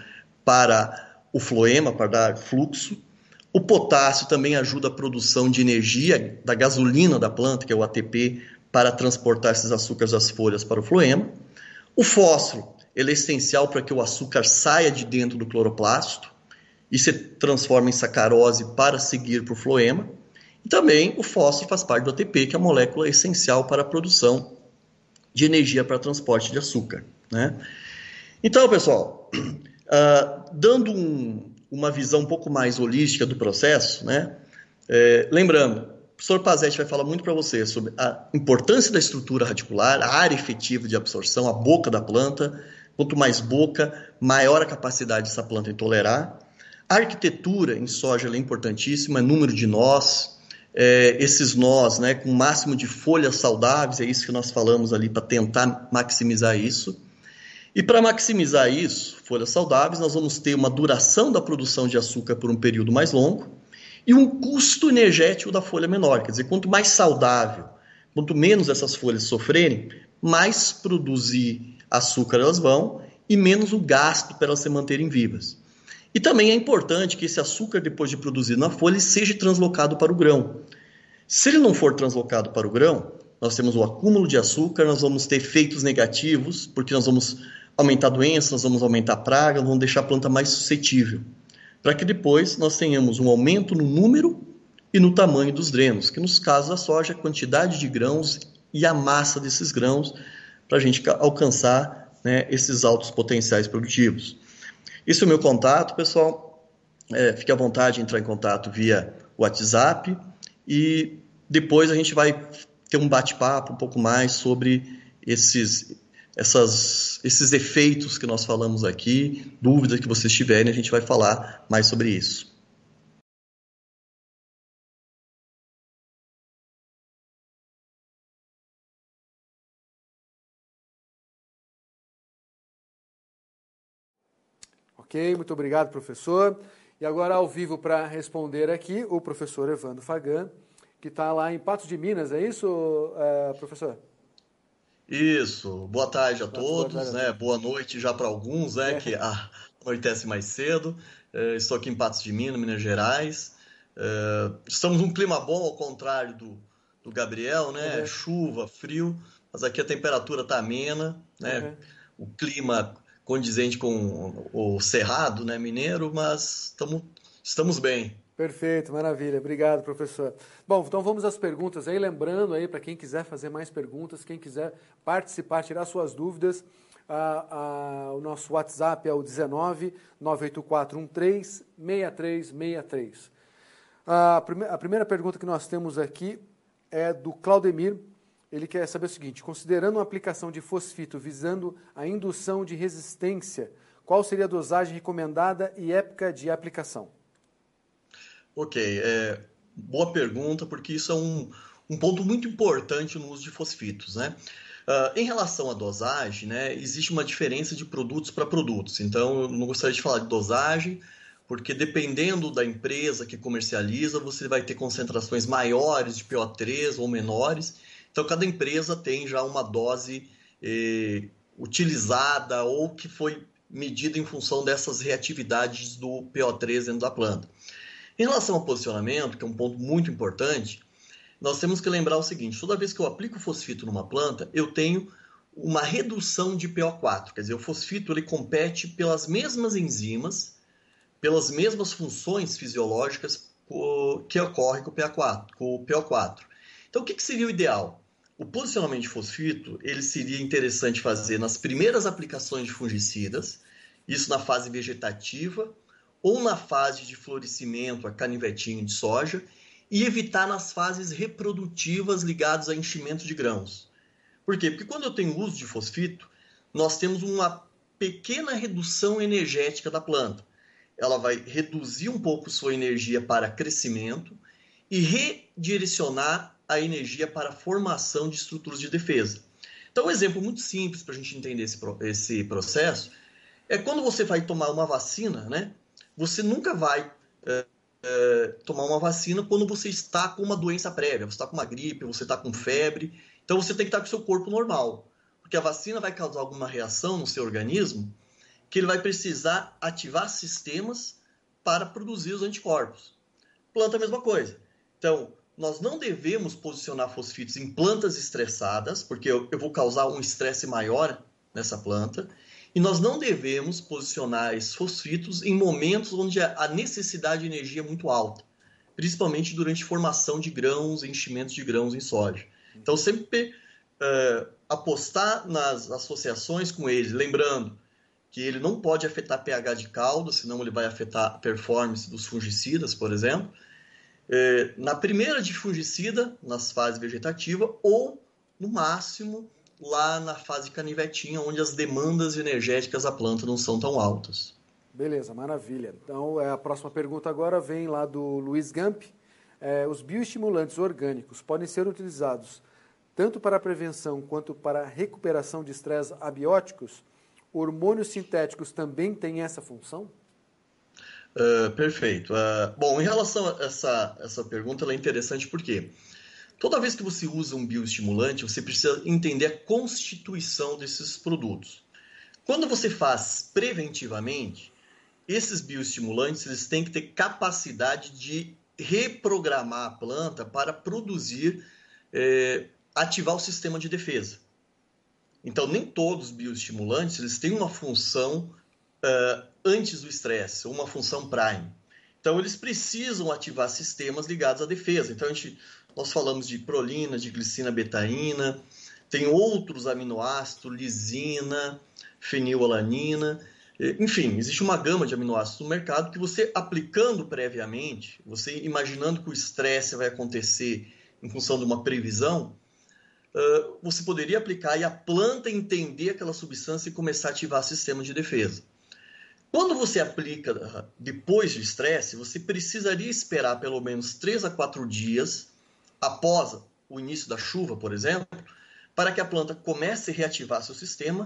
para o floema, para dar fluxo. O potássio também ajuda a produção de energia da gasolina da planta, que é o A T P, para transportar esses açúcares das folhas para o floema. O fósforo, ele é essencial para que o açúcar saia de dentro do cloroplasto e se transforme em sacarose para seguir para o floema. E também o fósforo faz parte do A T P, que é a molécula essencial para a produção de energia para transporte de açúcar, né? Então, pessoal, uh, dando um, uma visão um pouco mais holística do processo, né? É, lembrando, o professor Pazzetti vai falar muito para vocês sobre a importância da estrutura radicular, a área efetiva de absorção, a boca da planta. Quanto mais boca, maior a capacidade dessa planta em tolerar. A arquitetura em soja é importantíssima, número de nós, É, esses nós, né, com o máximo de folhas saudáveis, é isso que nós falamos ali, para tentar maximizar isso. E para maximizar isso, folhas saudáveis, nós vamos ter uma duração da produção de açúcar por um período mais longo e um custo energético da folha menor. Quer dizer, quanto mais saudável, quanto menos essas folhas sofrerem, mais produzir açúcar elas vão e menos o gasto para elas se manterem vivas. E também é importante que esse açúcar, depois de produzido na folha, seja translocado para o grão. Se ele não for translocado para o grão, nós temos o acúmulo de açúcar, nós vamos ter efeitos negativos, porque nós vamos aumentar doenças, nós vamos aumentar praga, nós vamos deixar a planta mais suscetível. Para que depois nós tenhamos um aumento no número e no tamanho dos drenos, que nos casos da soja, a quantidade de grãos e a massa desses grãos, para a gente alcançar, né, esses altos potenciais produtivos. Esse é o meu contato, pessoal. É, fique à vontade de entrar em contato via WhatsApp e depois a gente vai ter um bate-papo um pouco mais sobre esses, essas, esses efeitos que nós falamos aqui, dúvidas que vocês tiverem, a gente vai falar mais sobre isso. Ok, muito obrigado, professor. E agora, ao vivo, para responder aqui, o professor Evandro Fagan, que está lá em Patos de Minas, é isso, é, professor? Isso. Boa tarde a Boa todos, tarde. né? Boa noite já para alguns, né? É. Que ah, anoitece mais cedo. É, estou aqui em Patos de Minas, Minas Gerais. É, estamos num clima bom, ao contrário do, do Gabriel, né? Uhum. Chuva, frio, mas aqui a temperatura está amena, né? Uhum. O clima condizente com o cerrado, né, mineiro, mas tamo, estamos bem. Perfeito, maravilha. Obrigado, professor. Bom, então vamos às perguntas aí. Lembrando aí, para quem quiser fazer mais perguntas, quem quiser participar, tirar suas dúvidas, ah, ah, o nosso WhatsApp é o dezenove, nove oito quatro um três, seis três seis três. A, prime a primeira pergunta que nós temos aqui é do Claudemir. Ele quer saber o seguinte: considerando uma aplicação de fosfito visando a indução de resistência, qual seria a dosagem recomendada e época de aplicação? Ok, é, boa pergunta, porque isso é um, um ponto muito importante no uso de fosfitos, né? Uh, em relação à dosagem, né, existe uma diferença de produtos para produtos. Então, eu não gostaria de falar de dosagem, porque dependendo da empresa que comercializa, você vai ter concentrações maiores de P O três ou menores. Então, cada empresa tem já uma dose eh, utilizada ou que foi medida em função dessas reatividades do P O três dentro da planta. Em relação ao posicionamento, que é um ponto muito importante, nós temos que lembrar o seguinte: toda vez que eu aplico fosfito numa planta, eu tenho uma redução de P O quatro. Quer dizer, o fosfito ele compete pelas mesmas enzimas, pelas mesmas funções fisiológicas que ocorre com o P O quatro. Com o P O quatro. Então, o que seria o ideal? O posicionamento de fosfito ele seria interessante fazer nas primeiras aplicações de fungicidas, isso na fase vegetativa, ou na fase de florescimento, a canivetinho de soja, e evitar nas fases reprodutivas ligadas a enchimento de grãos. Por quê? Porque quando eu tenho uso de fosfito, nós temos uma pequena redução energética da planta. Ela vai reduzir um pouco sua energia para crescimento e redirecionar a energia para a formação de estruturas de defesa. Então, um exemplo muito simples para a gente entender esse, esse processo é quando você vai tomar uma vacina, né? Você nunca vai é, é, tomar uma vacina quando você está com uma doença prévia, você está com uma gripe, você está com febre, então você tem que estar com o seu corpo normal, porque a vacina vai causar alguma reação no seu organismo que ele vai precisar ativar sistemas para produzir os anticorpos. Planta é a mesma coisa. Então, nós não devemos posicionar fosfitos em plantas estressadas, porque eu, eu vou causar um estresse maior nessa planta, e nós não devemos posicionar esses fosfitos em momentos onde a necessidade de energia é muito alta, principalmente durante formação de grãos, enchimentos de grãos em soja. Então, sempre uh, apostar nas associações com eles, lembrando que ele não pode afetar pH de caldo, senão ele vai afetar a performance dos fungicidas, por exemplo, é, na primeira de fungicida, nas fases vegetativas, ou, no máximo, lá na fase canivetinha, onde as demandas energéticas da planta não são tão altas. Beleza, maravilha. Então, a próxima pergunta agora vem lá do Luiz Gamp. É, os bioestimulantes orgânicos podem ser utilizados tanto para a prevenção quanto para a recuperação de estresse abióticos? Hormônios sintéticos também têm essa função? Uh, perfeito. Uh, bom, em relação a essa, essa pergunta, ela é interessante porque toda vez que você usa um bioestimulante, você precisa entender a constituição desses produtos. Quando você faz preventivamente, esses bioestimulantes eles têm que ter capacidade de reprogramar a planta para produzir, eh, ativar o sistema de defesa. Então, nem todos os bioestimulantes eles têm uma função uh, antes do estresse, uma função prime. Então, eles precisam ativar sistemas ligados à defesa. Então, a gente, nós falamos de prolina, de glicina betaína, tem outros aminoácidos, lisina, fenilalanina, enfim, existe uma gama de aminoácidos no mercado que você aplicando previamente, você imaginando que o estresse vai acontecer em função de uma previsão, Uh, você poderia aplicar e a planta entender aquela substância e começar a ativar o sistema de defesa. Quando você aplica depois do estresse, você precisaria esperar pelo menos três a quatro dias após o início da chuva, por exemplo, para que a planta comece a reativar seu sistema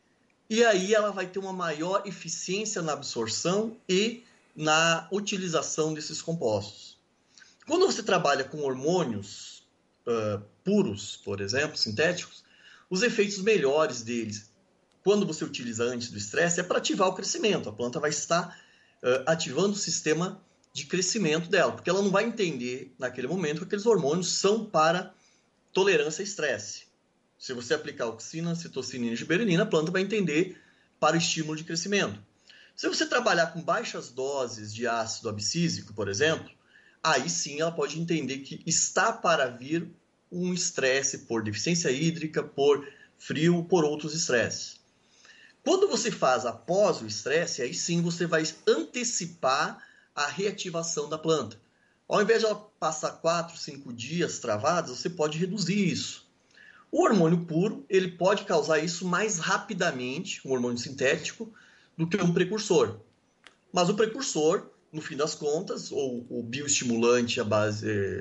e aí ela vai ter uma maior eficiência na absorção e na utilização desses compostos. Quando você trabalha com hormônios Uh, puros, por exemplo, sintéticos, os efeitos melhores deles, quando você utiliza antes do estresse, é para ativar o crescimento. A planta vai estar uh, ativando o sistema de crescimento dela, porque ela não vai entender naquele momento que aqueles hormônios são para tolerância a estresse. Se você aplicar auxina, citocina e gibberelina, a planta vai entender para o estímulo de crescimento. Se você trabalhar com baixas doses de ácido abscísico, por exemplo, aí sim ela pode entender que está para vir um estresse por deficiência hídrica, por frio, por outros estresses. Quando você faz após o estresse, aí sim você vai antecipar a reativação da planta. Ao invés de ela passar quatro, cinco dias travadas, você pode reduzir isso. O hormônio puro, ele pode causar isso mais rapidamente, um hormônio sintético, do que um precursor. Mas o precursor, no fim das contas, ou o bioestimulante à base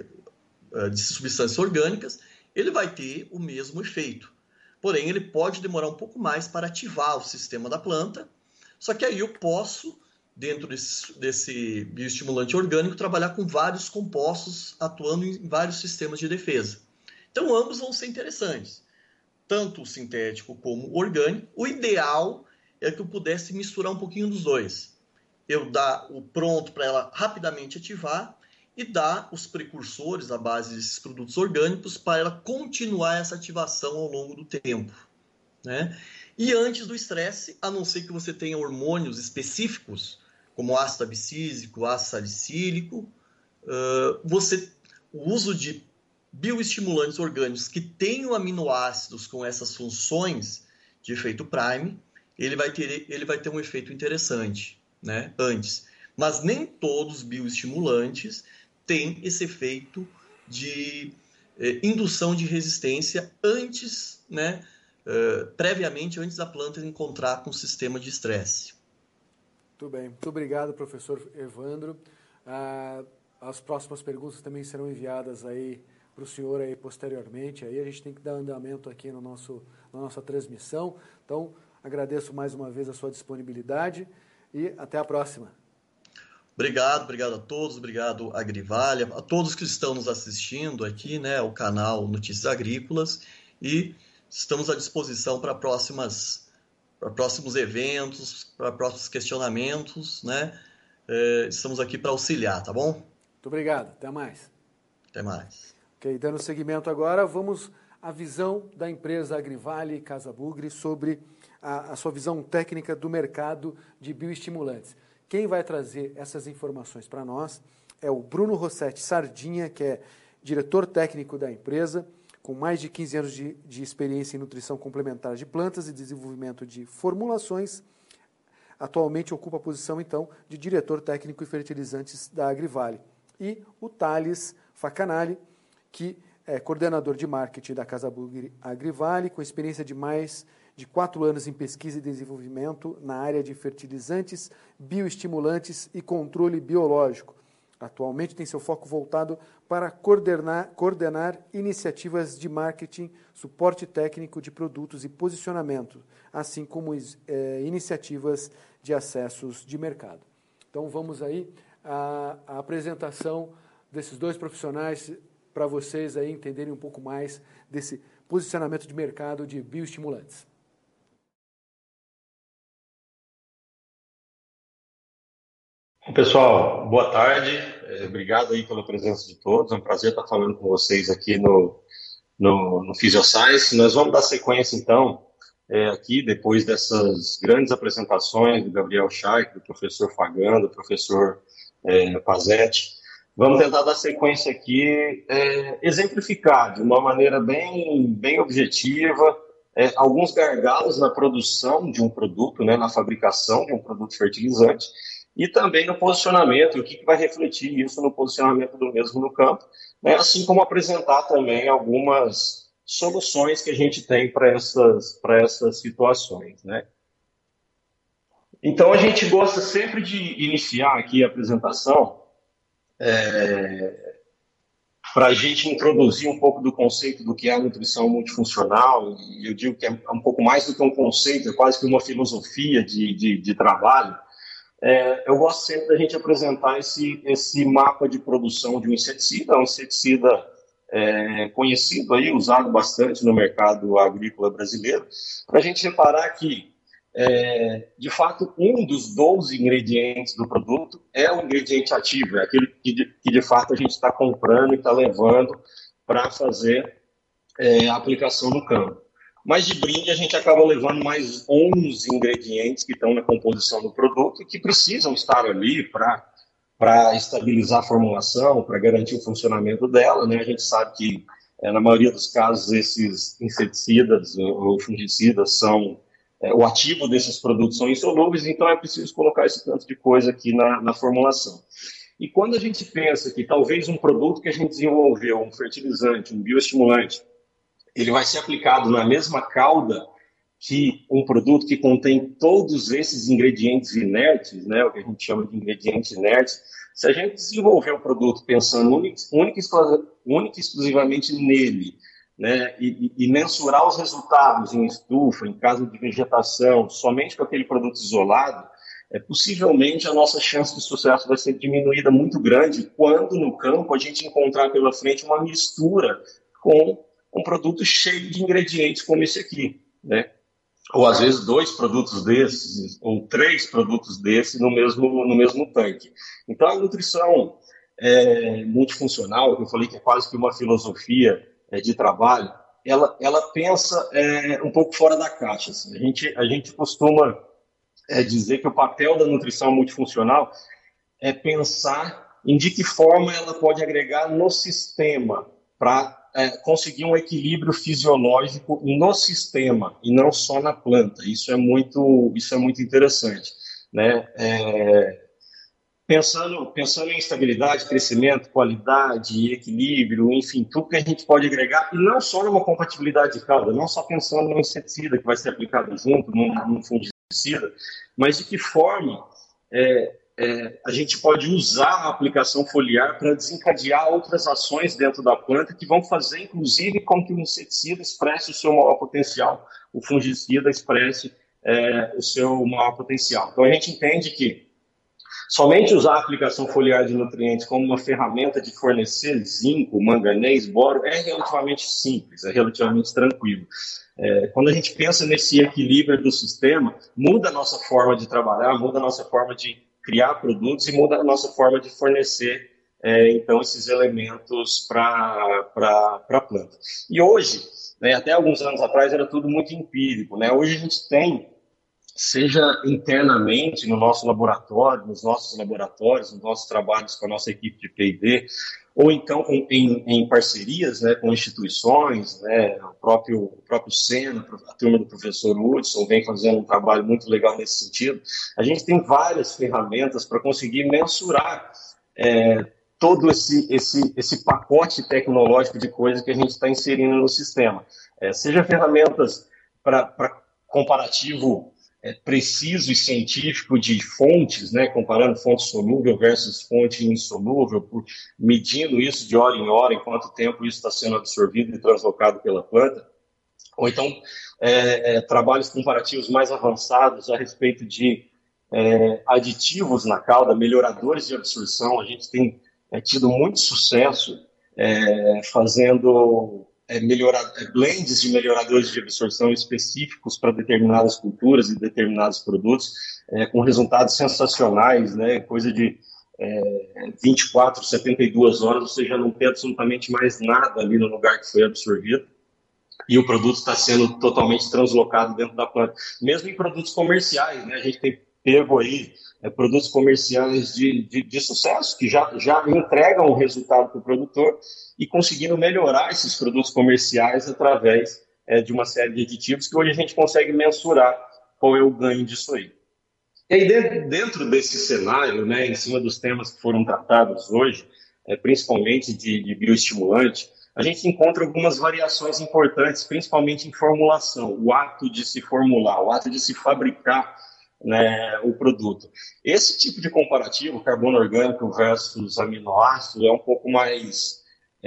de substâncias orgânicas, ele vai ter o mesmo efeito. Porém, ele pode demorar um pouco mais para ativar o sistema da planta, só que aí eu posso, dentro desse, desse bioestimulante orgânico, trabalhar com vários compostos atuando em vários sistemas de defesa. Então, ambos vão ser interessantes, tanto o sintético como o orgânico. O ideal é que eu pudesse misturar um pouquinho dos dois. Eu dar o pronto para ela rapidamente ativar e dar os precursores à base desses produtos orgânicos para ela continuar essa ativação ao longo do tempo, né? E antes do estresse, a não ser que você tenha hormônios específicos, como ácido abscísico, ácido salicílico, uh, você, o uso de bioestimulantes orgânicos que tenham aminoácidos com essas funções de efeito prime, ele vai ter, ele vai ter um efeito interessante, né, antes. Mas nem todos os bioestimulantes têm esse efeito de eh, indução de resistência antes, né, uh, previamente, antes da planta encontrar com o sistema de estresse. Muito bem. Muito obrigado, professor Evandro. Ah, as próximas perguntas também serão enviadas aí para o senhor aí posteriormente. Aí a gente tem que dar andamento aqui no nosso, na nossa transmissão. Então, agradeço mais uma vez a sua disponibilidade e até a próxima. Obrigado, obrigado a todos, obrigado a Agrivalha, a todos que estão nos assistindo aqui, né, ao canal Notícias Agrícolas, e estamos à disposição para próximas, para próximos eventos, para próximos questionamentos, né? É, estamos aqui para auxiliar, tá bom? Muito obrigado, até mais. Até mais. Ok, dando seguimento agora, vamos à visão da empresa Agrivale Casa Bugre sobre a, a sua visão técnica do mercado de bioestimulantes. Quem vai trazer essas informações para nós é o Bruno Rossetti Sardinha, que é diretor técnico da empresa, com mais de quinze anos de, de experiência em nutrição complementar de plantas e desenvolvimento de formulações. Atualmente ocupa a posição, então, de diretor técnico e fertilizantes da Agrivale. E o Thales Facanali, que é coordenador de marketing da Casa Bugre Agrivale, com experiência de mais de quatro anos em pesquisa e desenvolvimento na área de fertilizantes, bioestimulantes e controle biológico. Atualmente tem seu foco voltado para coordenar, coordenar iniciativas de marketing, suporte técnico de produtos e posicionamento, assim como é, iniciativas de acessos de mercado. Então vamos aí à, à apresentação desses dois profissionais para vocês aí entenderem um pouco mais desse posicionamento de mercado de bioestimulantes. Pessoal, boa tarde, obrigado aí pela presença de todos, é um prazer estar falando com vocês aqui no, no, no Physioscience. Nós vamos dar sequência então, é, aqui depois dessas grandes apresentações do Gabriel Schaik, do professor Fagan, do professor é, Pazetti, vamos tentar dar sequência aqui, é, exemplificar de uma maneira bem, bem objetiva é, alguns gargalos na produção de um produto, né, na fabricação de um produto fertilizante, e também no posicionamento, o que, que vai refletir isso no posicionamento do mesmo no campo, né? Assim como apresentar também algumas soluções que a gente tem para essas, para essas situações, né? Então, a gente gosta sempre de iniciar aqui a apresentação é, para a gente introduzir um pouco do conceito do que é a nutrição multifuncional, e eu digo que é um pouco mais do que um conceito, é quase que uma filosofia de, de, de trabalho. É, eu gosto sempre da gente apresentar esse, esse mapa de produção de um inseticida, um inseticida é, conhecido aí, usado bastante no mercado agrícola brasileiro, para a gente reparar que, é, de fato, um dos doze ingredientes do produto é o ingrediente ativo, é aquele que de, que de fato a gente está comprando e está levando para fazer é, a aplicação no campo. Mas de brinde a gente acaba levando mais onze ingredientes que estão na composição do produto e que precisam estar ali para para estabilizar a formulação, para garantir o funcionamento dela, né? A gente sabe que, é, na maioria dos casos, esses inseticidas ou fungicidas são... É, o ativo desses produtos são insolúveis, então é preciso colocar esse tanto de coisa aqui na, na formulação. E quando a gente pensa que talvez um produto que a gente desenvolveu, um fertilizante, um bioestimulante, ele vai ser aplicado na mesma cauda que um produto que contém todos esses ingredientes inertes, né, o que a gente chama de ingredientes inertes, se a gente desenvolver o produto pensando única, única, única e exclusivamente nele, né, e, e mensurar os resultados em estufa, em caso de vegetação, somente com aquele produto isolado, é, possivelmente a nossa chance de sucesso vai ser diminuída muito grande quando no campo a gente encontrar pela frente uma mistura com um produto cheio de ingredientes como esse aqui, né? Ou às vezes dois produtos desses, ou três produtos desses no mesmo, no mesmo tanque. Então a nutrição é, multifuncional, que eu falei que é quase que uma filosofia é, de trabalho, ela, ela pensa é, um pouco fora da caixa. Assim. A, gente, a gente costuma é, dizer que o papel da nutrição multifuncional é pensar em de que forma ela pode agregar no sistema para É, conseguir um equilíbrio fisiológico no sistema e não só na planta. Isso é muito, isso é muito interessante, né? É, pensando, pensando em estabilidade, crescimento, qualidade, equilíbrio, enfim, tudo que a gente pode agregar, e não só numa compatibilidade de cauda, não só pensando no inseticida que vai ser aplicado junto, num, num fungicida, mas de que forma é, É, a gente pode usar a aplicação foliar para desencadear outras ações dentro da planta que vão fazer, inclusive, com que o inseticida expresse o seu maior potencial, o fungicida expresse é, o seu maior potencial. Então, a gente entende que somente usar a aplicação foliar de nutrientes como uma ferramenta de fornecer zinco, manganês, boro, é relativamente simples, é relativamente tranquilo. É, quando a gente pensa nesse equilíbrio do sistema, muda a nossa forma de trabalhar, muda a nossa forma de criar produtos e muda a nossa forma de fornecer, é, então, esses elementos para a planta. E hoje, né, até alguns anos atrás, era tudo muito empírico, né? Hoje a gente tem, seja internamente no nosso laboratório, nos nossos laboratórios, nos nossos trabalhos com a nossa equipe de P e D, ou então em, em parcerias, né, com instituições, né, o próprio, o próprio Sena, a turma do professor Hudson vem fazendo um trabalho muito legal nesse sentido. A gente tem várias ferramentas para conseguir mensurar é, todo esse, esse, esse pacote tecnológico de coisas que a gente está inserindo no sistema. É, seja ferramentas para comparativo É, preciso e científico de fontes, né, comparando fonte solúvel versus fonte insolúvel, por, medindo isso de hora em hora, em quanto tempo isso está sendo absorvido e translocado pela planta, ou então é, é, trabalhos comparativos mais avançados a respeito de é, aditivos na cauda, melhoradores de absorção. A gente tem é, tido muito sucesso é, fazendo É, melhorar, é, blends de melhoradores de absorção específicos para determinadas culturas e determinados produtos, é, com resultados sensacionais, né, coisa de é, vinte e quatro, setenta e duas horas, você já não tem absolutamente mais nada ali no lugar que foi absorvido, e o produto está sendo totalmente translocado dentro da planta. Mesmo em produtos comerciais, né, a gente tem pego aí é, produtos comerciais de, de, de sucesso, que já, já entregam o resultado para o produtor, e conseguindo melhorar esses produtos comerciais através é, de uma série de aditivos que hoje a gente consegue mensurar qual é o ganho disso aí. E aí, dentro, dentro desse cenário, né, em cima dos temas que foram tratados hoje, é, principalmente de, de bioestimulante, a gente encontra algumas variações importantes, principalmente em formulação, o ato de se formular, o ato de se fabricar, né, o produto. Esse tipo de comparativo, carbono orgânico versus aminoácido, é um pouco mais...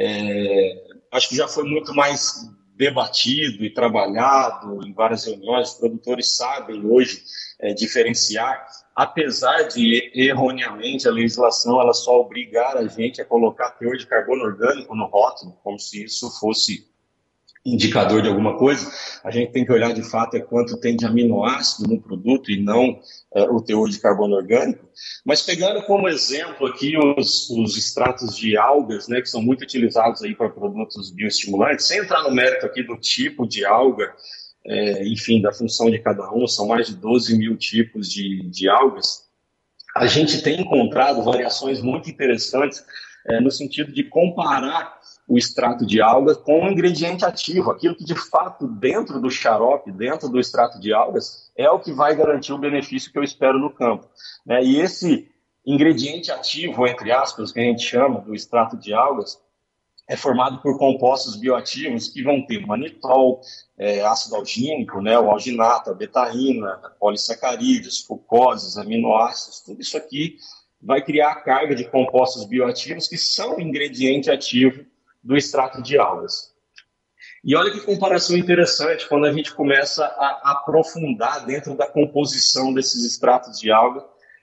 É, acho que já foi muito mais debatido e trabalhado em várias reuniões. Os produtores sabem hoje é, diferenciar, apesar de erroneamente a legislação ela só obrigar a gente a colocar teor de carbono orgânico no rótulo, como se isso fosse indicador de alguma coisa. A gente tem que olhar de fato é quanto tem de aminoácido no produto e não é, o teor de carbono orgânico. Mas pegando como exemplo aqui os, os extratos de algas, né, que são muito utilizados aí para produtos bioestimulantes, sem entrar no mérito aqui do tipo de alga, é, enfim, da função de cada um, são mais de doze mil tipos de, de algas, a gente tem encontrado variações muito interessantes é, no sentido de comparar o extrato de algas com um ingrediente ativo, aquilo que de fato dentro do xarope, dentro do extrato de algas, é o que vai garantir o benefício que eu espero no campo. Né? E esse ingrediente ativo, entre aspas, que a gente chama do extrato de algas, é formado por compostos bioativos que vão ter manitol, é, ácido algínico, né, o alginato, a betaína, polissacarídeos, fucoses, aminoácidos, tudo isso aqui vai criar a carga de compostos bioativos que são o ingrediente ativo do extrato de algas. E olha que comparação interessante quando a gente começa a aprofundar dentro da composição desses extratos de alga,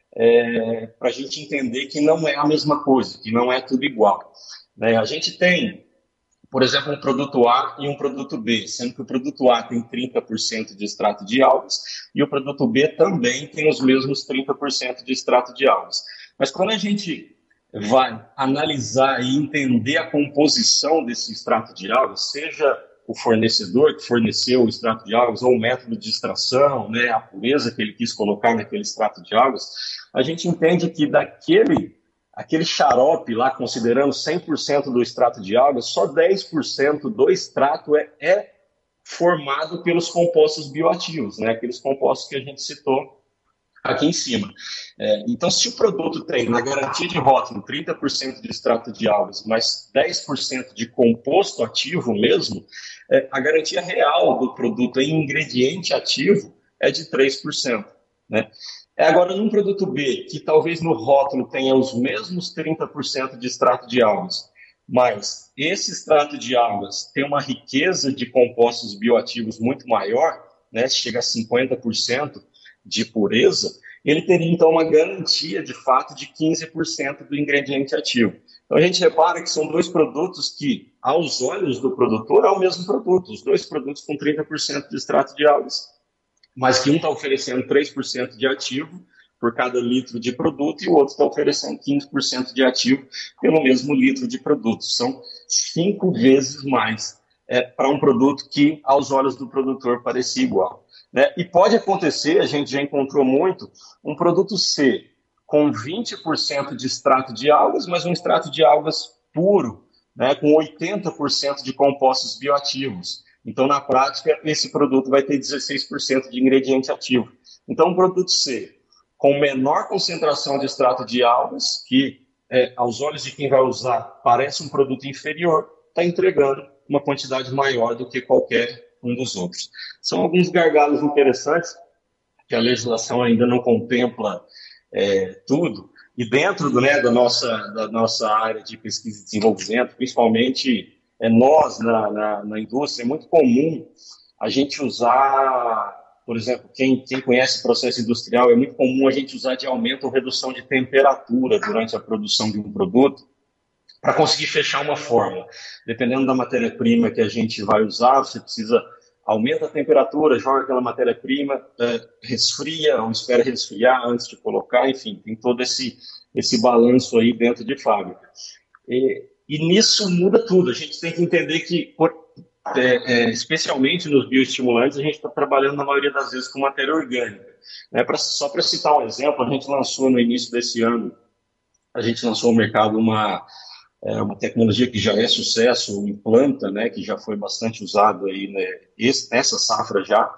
é, para a gente entender que não é a mesma coisa, que não é tudo igual. Né? A gente tem, por exemplo, um produto A e um produto B, sendo que o produto A tem trinta por cento de extrato de algas e o produto B também tem os mesmos trinta por cento de extrato de algas. Mas quando a gente vai analisar e entender a composição desse extrato de algas, seja o fornecedor que forneceu o extrato de algas ou o método de extração, né, a pureza que ele quis colocar naquele extrato de algas, a gente entende que daquele aquele xarope lá, considerando cem por cento do extrato de algas, só dez por cento do extrato é, é formado pelos compostos bioativos, né, aqueles compostos que a gente citou aqui em cima. É, então, se o produto tem, na garantia de rótulo, trinta por cento de extrato de algas, mas dez por cento de composto ativo mesmo, é, a garantia real do produto em ingrediente ativo é de três por cento. Né? É, agora, num produto B, que talvez no rótulo tenha os mesmos trinta por cento de extrato de algas, mas esse extrato de algas tem uma riqueza de compostos bioativos muito maior, né, chega a cinquenta por cento, de pureza, ele teria, então, uma garantia, de fato, de quinze por cento do ingrediente ativo. Então, a gente repara que são dois produtos que, aos olhos do produtor, é o mesmo produto, os dois produtos com trinta por cento de extrato de algas, mas que um está oferecendo três por cento de ativo por cada litro de produto e o outro está oferecendo quinze por cento de ativo pelo mesmo litro de produto. São cinco vezes mais é, para um produto que, aos olhos do produtor, parecia igual. Né? E pode acontecer, a gente já encontrou muito, um produto C com vinte por cento de extrato de algas, mas um extrato de algas puro, né, com oitenta por cento de compostos bioativos. Então, na prática, esse produto vai ter dezesseis por cento de ingrediente ativo. Então, um produto C com menor concentração de extrato de algas, que é, aos olhos de quem vai usar parece um produto inferior, está entregando uma quantidade maior do que qualquer um dos outros. São alguns gargalos interessantes que a legislação ainda não contempla é, tudo, e dentro do, né, da, nossa, da nossa área de pesquisa e desenvolvimento, principalmente é, nós na, na, na indústria, é muito comum a gente usar, por exemplo, quem, quem conhece processo industrial, é muito comum a gente usar de aumento ou redução de temperatura durante a produção de um produto, para conseguir fechar uma fórmula. Dependendo da matéria-prima que a gente vai usar, você precisa aumenta a temperatura, joga aquela matéria-prima, é, resfria ou espera resfriar antes de colocar, enfim, tem todo esse, esse balanço aí dentro de fábrica. E, e nisso muda tudo. A gente tem que entender que, por, é, é, especialmente nos bioestimulantes, a gente está trabalhando na maioria das vezes com matéria orgânica. Né? Pra, só para citar um exemplo, a gente lançou no início desse ano, a gente lançou no mercado uma É uma tecnologia que já é sucesso em planta, né, que já foi bastante usado aí, né, esse, nessa safra já,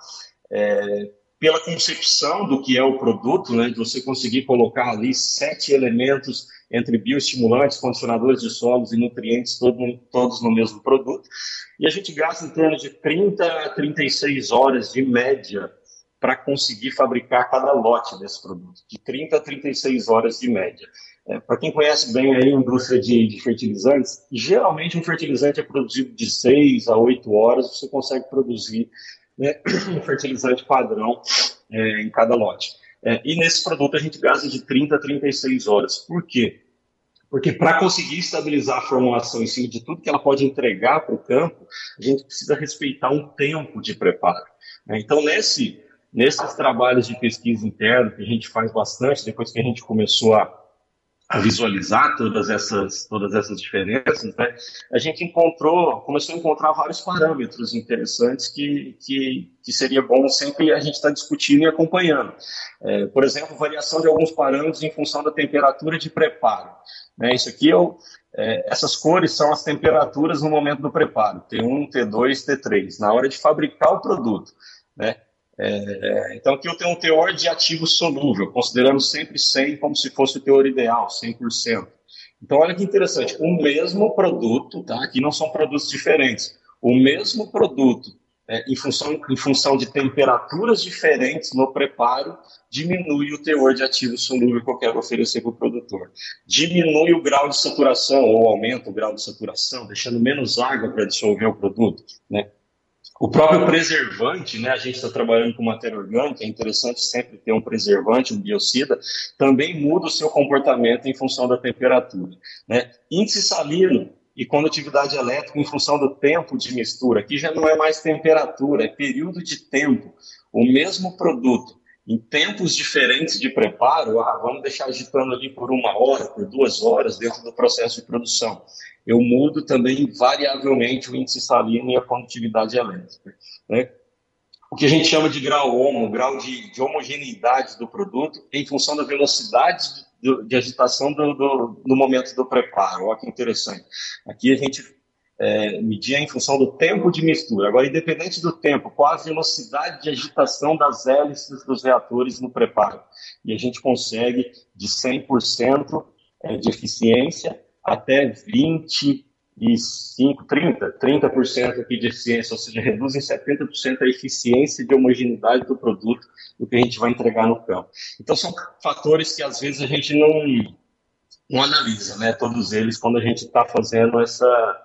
é, pela concepção do que é o produto, né, de você conseguir colocar ali sete elementos entre bioestimulantes, condicionadores de solos e nutrientes, todo, todos no mesmo produto, e a gente gasta em torno de trinta a trinta e seis horas de média para conseguir fabricar cada lote desse produto, de trinta a trinta e seis horas de média. É, para quem conhece bem aí a indústria de, de fertilizantes, geralmente um fertilizante é produzido de seis a oito horas, você consegue produzir, né, um fertilizante padrão é, em cada lote. É, e nesse produto a gente gasta de trinta a trinta e seis horas. Por quê? Porque para conseguir estabilizar a formulação em cima de tudo que ela pode entregar para o campo, a gente precisa respeitar um tempo de preparo. Né? Então, nesse, nesses trabalhos de pesquisa interna, que a gente faz bastante, depois que a gente começou a a visualizar todas essas, todas essas diferenças, né, a gente encontrou, começou a encontrar vários parâmetros interessantes que, que, que seria bom sempre a gente estar discutindo e acompanhando. É, por exemplo, variação de alguns parâmetros em função da temperatura de preparo. Né, isso aqui, eu, é, essas cores são as temperaturas no momento do preparo, T um, T dois, T três, na hora de fabricar o produto. Né, É, então, aqui eu tenho um teor de ativo solúvel, considerando sempre cem como se fosse o teor ideal, cem por cento. Então, olha que interessante, o mesmo produto, tá? Aqui não são produtos diferentes, o mesmo produto, é, em, função, em função de temperaturas diferentes no preparo, diminui o teor de ativo solúvel que eu quero oferecer para o produtor. Diminui o grau de saturação, ou aumenta o grau de saturação, deixando menos água para dissolver o produto, né? O próprio preservante, né, a gente está trabalhando com matéria orgânica, é interessante sempre ter um preservante, um biocida, também muda o seu comportamento em função da temperatura, né? Índice salino e condutividade elétrica em função do tempo de mistura. Aqui já não é mais temperatura, é período de tempo. O mesmo produto, em tempos diferentes de preparo, ah, vamos deixar agitando ali por uma hora, por duas horas dentro do processo de produção. Eu mudo também variavelmente o índice salino e a condutividade elétrica, né? O que a gente chama de grau homo, grau de, de homogeneidade do produto, em função da velocidade de, de agitação do, do, do momento do preparo. Olha que interessante. Aqui a gente é, media em função do tempo de mistura. Agora, independente do tempo, qual a velocidade de agitação das hélices dos reatores no preparo? E a gente consegue de cem por cento de eficiência até vinte e cinco, trinta, trinta por cento aqui de eficiência, ou seja, reduz em setenta por cento a eficiência de homogeneidade do produto do que a gente vai entregar no campo. Então, são fatores que às vezes a gente não, não analisa, né, todos eles, quando a gente está fazendo essa,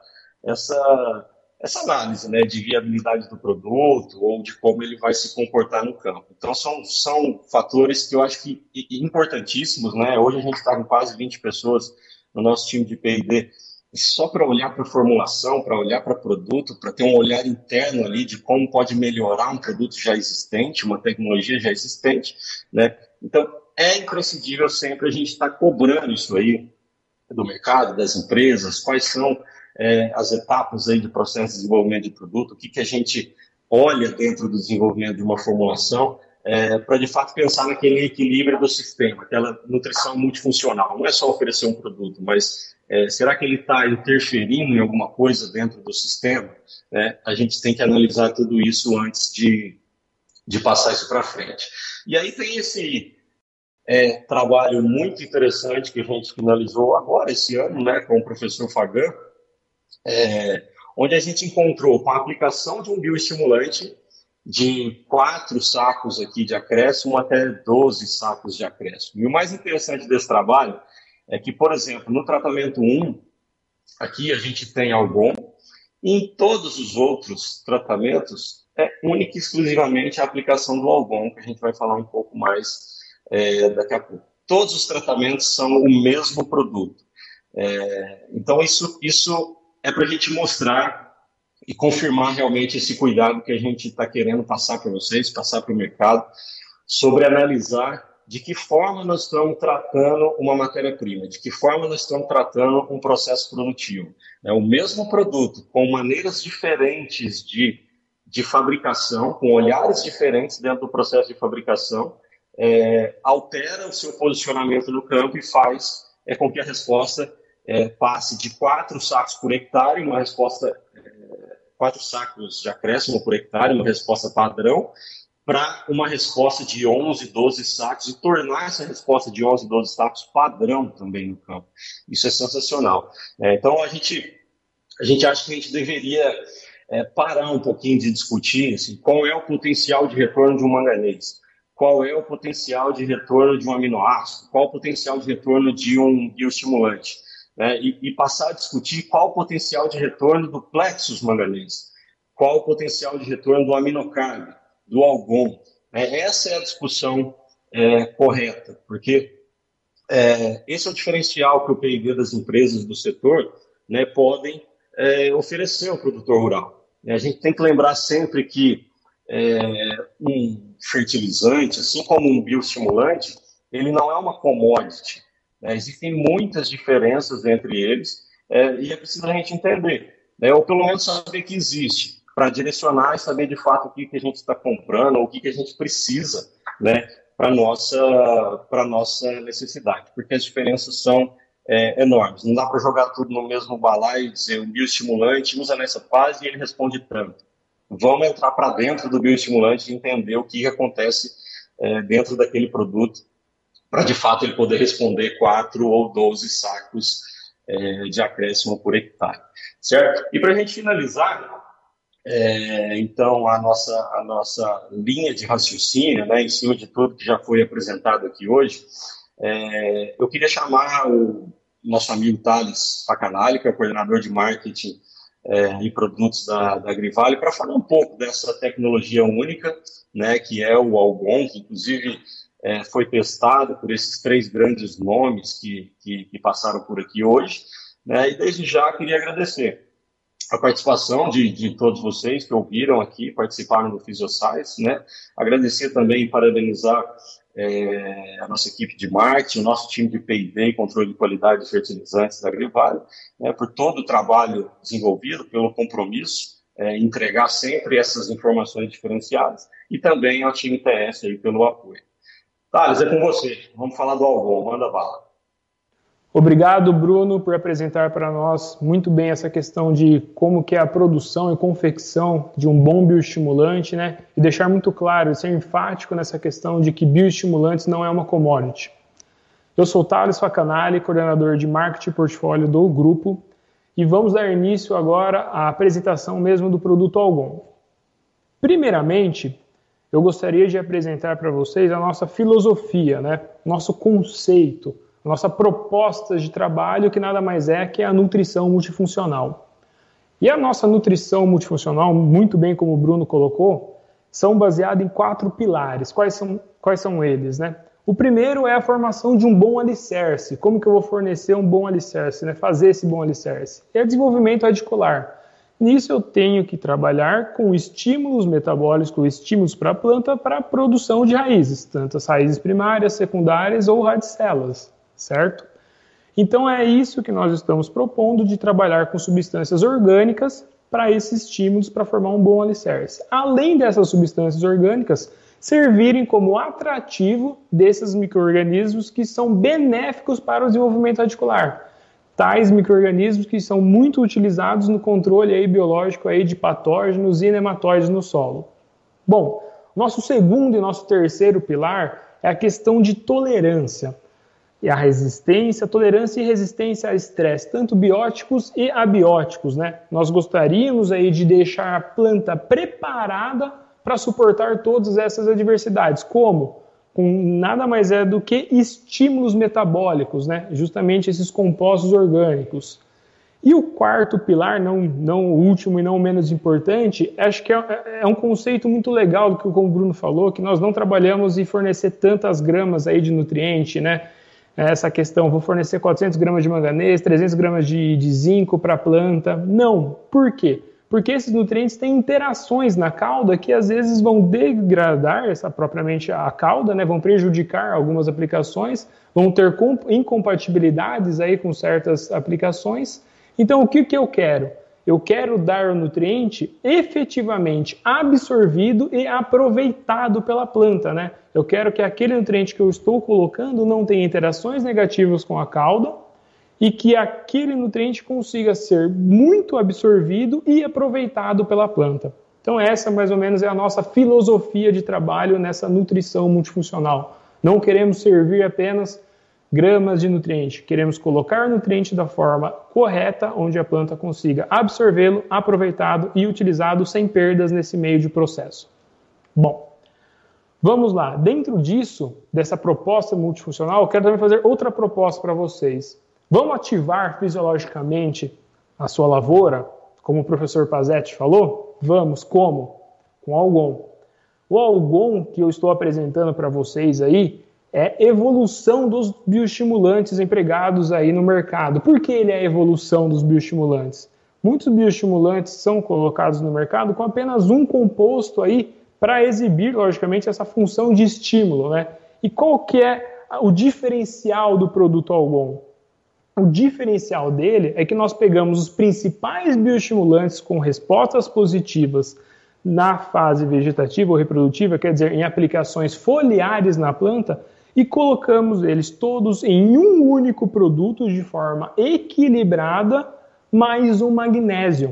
essa, essa análise, né, de viabilidade do produto ou de como ele vai se comportar no campo. Então, são, são fatores que eu acho que importantíssimos, né? Hoje a gente está com quase vinte pessoas no nosso time de P e D, só para olhar para a formulação, para olhar para produto, para ter um olhar interno ali de como pode melhorar um produto já existente, uma tecnologia já existente, né? Então, é imprescindível sempre a gente estar tá cobrando isso aí do mercado, das empresas, quais são é, as etapas aí do processo de desenvolvimento de produto, o que, que a gente olha dentro do desenvolvimento de uma formulação, É, para de fato pensar naquele equilíbrio do sistema, aquela nutrição multifuncional. Não é só oferecer um produto, mas é, será que ele está interferindo em alguma coisa dentro do sistema? É, a gente tem que analisar tudo isso antes de, de passar isso para frente. E aí tem esse é, trabalho muito interessante que a gente finalizou agora, esse ano, né, com o professor Fagan, é, onde a gente encontrou, com a aplicação de um bioestimulante, de quatro sacos aqui de acréscimo até doze sacos de acréscimo. E o mais interessante desse trabalho é que, por exemplo, no tratamento um, aqui a gente tem Algon, e em todos os outros tratamentos é única e exclusivamente a aplicação do Algon, que a gente vai falar um pouco mais é, daqui a pouco. Todos os tratamentos são o mesmo produto. É, então, isso, isso é para a gente mostrar e confirmar realmente esse cuidado que a gente está querendo passar para vocês, passar para o mercado, sobre analisar de que forma nós estamos tratando uma matéria-prima, de que forma nós estamos tratando um processo produtivo. É o mesmo produto, com maneiras diferentes de, de fabricação, com olhares diferentes dentro do processo de fabricação, é, altera o seu posicionamento no campo e faz é, com que a resposta é, passe de quatro sacos por hectare, uma resposta... quatro sacos de acréscimo por hectare, uma resposta padrão, para uma resposta de onze, doze sacos e tornar essa resposta de onze, doze sacos padrão também no campo. Isso é sensacional. É, então, a gente, a gente acha que a gente deveria é, parar um pouquinho de discutir assim, qual é o potencial de retorno de um manganês, qual é o potencial de retorno de um aminoácido, qual é o potencial de retorno de um bioestimulante. Né, e, e passar a discutir qual o potencial de retorno do plexus manganês, qual o potencial de retorno do aminocarb, do algon. Né, essa é a discussão é, correta, porque é, esse é o diferencial que o P e D das empresas do setor, né, podem é, oferecer ao produtor rural. A gente tem que lembrar sempre que é, um fertilizante, assim como um bioestimulante, ele não é uma commodity. É, existem muitas diferenças entre eles é, e é preciso a gente entender, né, ou pelo menos saber que existe, para direcionar e saber de fato o que, que a gente está comprando ou o que, que a gente precisa, né, para a nossa, para nossa necessidade, porque as diferenças são é, enormes. Não dá para jogar tudo no mesmo balaio e dizer o bioestimulante usa nessa fase e ele responde tanto. vamos entrar para dentro do bioestimulante e entender o que acontece é, dentro daquele produto, para de fato ele poder responder quatro ou doze sacos é, de acréscimo por hectare, certo? E para a gente finalizar, é, então, a nossa, a nossa linha de raciocínio, né, em cima de tudo que já foi apresentado aqui hoje, é, eu queria chamar o nosso amigo Thales Facanali, que é o coordenador de marketing é, e produtos da, da Agrivale, para falar um pouco dessa tecnologia única, né, que é o Algon, que inclusive é, foi testado por esses três grandes nomes que, que, que passaram por aqui hoje, né, e desde já queria agradecer a participação de, de todos vocês que ouviram aqui, participaram do Physioscience, né? Agradecer também e parabenizar é, a nossa equipe de marketing, o nosso time de P e D, controle de qualidade de fertilizantes da Agrivale, né, por todo o trabalho desenvolvido, pelo compromisso, é, entregar sempre essas informações diferenciadas, e também ao time T S aí pelo apoio. Thales, é com você. Vamos falar do Algon, manda bala. Obrigado, Bruno, por apresentar para nós muito bem essa questão de como que é a produção e confecção de um bom bioestimulante, né? E deixar muito claro, ser enfático nessa questão de que bioestimulantes não é uma commodity. Eu sou Thales Facanali, coordenador de marketing e portfólio do grupo, e vamos dar início agora à apresentação mesmo do produto Algon. Primeiramente, eu gostaria de apresentar para vocês a nossa filosofia, né? Nosso conceito, nossa proposta de trabalho, que nada mais é que a nutrição multifuncional. E a nossa nutrição multifuncional, muito bem como o Bruno colocou, são baseadas em quatro pilares. Quais são, quais são eles, né? O primeiro é a formação de um bom alicerce. Como que eu vou fornecer um bom alicerce, né? Fazer esse bom alicerce? É o desenvolvimento radicular. Nisso eu tenho que trabalhar com estímulos metabólicos, com estímulos para a planta, para a produção de raízes, tanto as raízes primárias, secundárias ou radicelas. Certo? Então é isso que nós estamos propondo, de trabalhar com substâncias orgânicas para esses estímulos, para formar um bom alicerce. Além dessas substâncias orgânicas servirem como atrativo desses micro-organismos que são benéficos para o desenvolvimento radicular. Tais micro-organismos que são muito utilizados no controle aí biológico aí de patógenos e nematóides no solo. Bom, nosso segundo e nosso terceiro pilar é a questão de tolerância. E a resistência, tolerância e resistência a estresse, tanto bióticos e abióticos, né? Nós gostaríamos aí de deixar a planta preparada para suportar todas essas adversidades. Como? Com nada mais é do que estímulos metabólicos, né? Justamente esses compostos orgânicos. E o quarto pilar, não, não o último e não o menos importante, acho que é, é um conceito muito legal do que como o Bruno falou, que nós não trabalhamos em fornecer tantas gramas aí de nutriente, né? Essa questão, vou fornecer quatrocentas gramas de manganês, trezentas gramas de, de zinco para a planta. Não. Por quê? Porque esses nutrientes têm interações na cauda que às vezes vão degradar essa, propriamente a cauda, né? Vão prejudicar algumas aplicações, vão ter incompatibilidades aí com certas aplicações. Então, o que, que eu quero? Eu quero dar o nutriente efetivamente absorvido e aproveitado pela planta, né? Eu quero que aquele nutriente que eu estou colocando não tenha interações negativas com a cauda e que aquele nutriente consiga ser muito absorvido e aproveitado pela planta. Então essa mais ou menos é a nossa filosofia de trabalho nessa nutrição multifuncional. Não queremos servir apenas gramas de nutriente, queremos colocar o nutriente da forma correta, onde a planta consiga absorvê-lo, aproveitado e utilizado sem perdas nesse meio de processo. Bom, vamos lá. Dentro disso, dessa proposta multifuncional, eu quero também fazer outra proposta para vocês. Vamos ativar fisiologicamente a sua lavoura, como o professor Pazetti falou? Vamos. Como? Com Algon. O Algon que eu estou apresentando para vocês aí é evolução dos bioestimulantes empregados aí no mercado. Por que ele é a evolução dos bioestimulantes? Muitos bioestimulantes são colocados no mercado com apenas um composto aí para exibir, logicamente, essa função de estímulo, né? E qual que é o diferencial do produto Algon? O diferencial dele é que nós pegamos os principais bioestimulantes com respostas positivas na fase vegetativa ou reprodutiva, quer dizer, em aplicações foliares na planta, e colocamos eles todos em um único produto de forma equilibrada, mais um magnésio.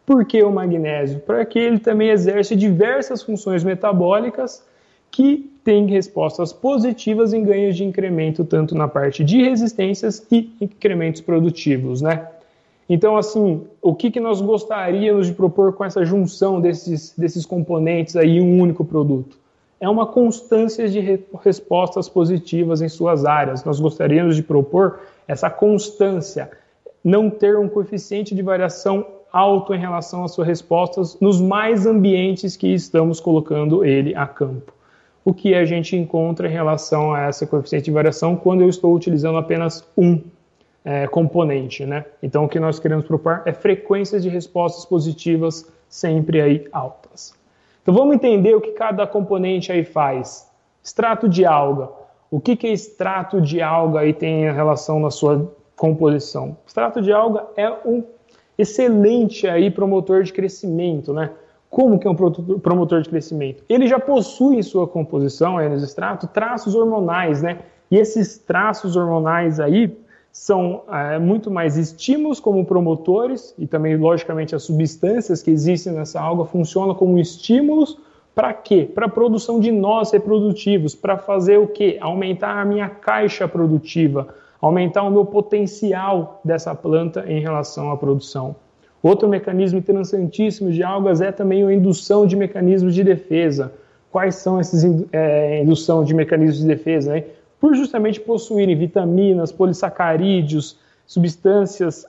Por que o magnésio? Para que ele também exerce diversas funções metabólicas que têm respostas positivas em ganhos de incremento tanto na parte de resistências e incrementos produtivos, né? Então, assim, o que, que nós gostaríamos de propor com essa junção desses, desses componentes aí em um único produto? É uma constância de re- respostas positivas em suas áreas. Nós gostaríamos de propor essa constância, não ter um coeficiente de variação alto em relação às suas respostas nos mais ambientes que estamos colocando ele a campo. O que a gente encontra em relação a essa coeficiente de variação quando eu estou utilizando apenas um É, componente, né? Então, o que nós queremos propor é frequências de respostas positivas sempre aí altas. Então, vamos entender o que cada componente aí faz. Extrato de alga. O que, que é extrato de alga aí tem em relação na sua composição? Extrato de alga é um excelente aí promotor de crescimento, né? Como que é um promotor de crescimento? Ele já possui em sua composição, aí no extrato, traços hormonais, né? E esses traços hormonais aí são é, muito mais estímulos como promotores e também, logicamente, as substâncias que existem nessa alga funcionam como estímulos para quê? Para a produção de nós reprodutivos, para fazer o quê? Aumentar a minha caixa produtiva, aumentar o meu potencial dessa planta em relação à produção. Outro mecanismo interessantíssimo de algas é também a indução de mecanismos de defesa. Quais são esses é, indução de mecanismos de defesa, né? Por justamente possuírem vitaminas, polissacarídeos, substâncias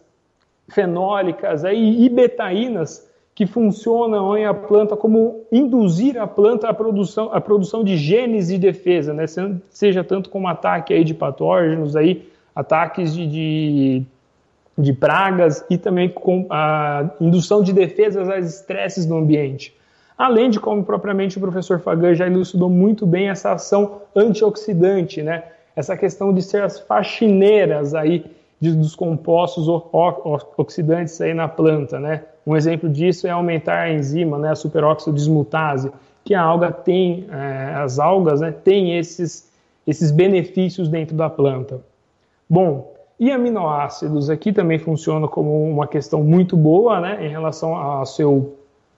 fenólicas aí, e betaínas que funcionam em a planta como induzir a planta à produção, à produção de genes de defesa, né? Seja tanto como ataque aí de patógenos, aí, ataques de, de, de pragas e também com a indução de defesas às estresses no ambiente. Além de, como propriamente o professor Fagan já elucidou muito bem, essa ação antioxidante, né? Essa questão de ser as faxineiras aí de, dos compostos o, o, oxidantes aí na planta, né? Um exemplo disso é aumentar a enzima, né? A superóxido dismutase, que a alga tem, é, as algas, né? Tem esses, esses benefícios dentro da planta. Bom, e aminoácidos aqui também funciona como uma questão muito boa, né? Em relação ao seu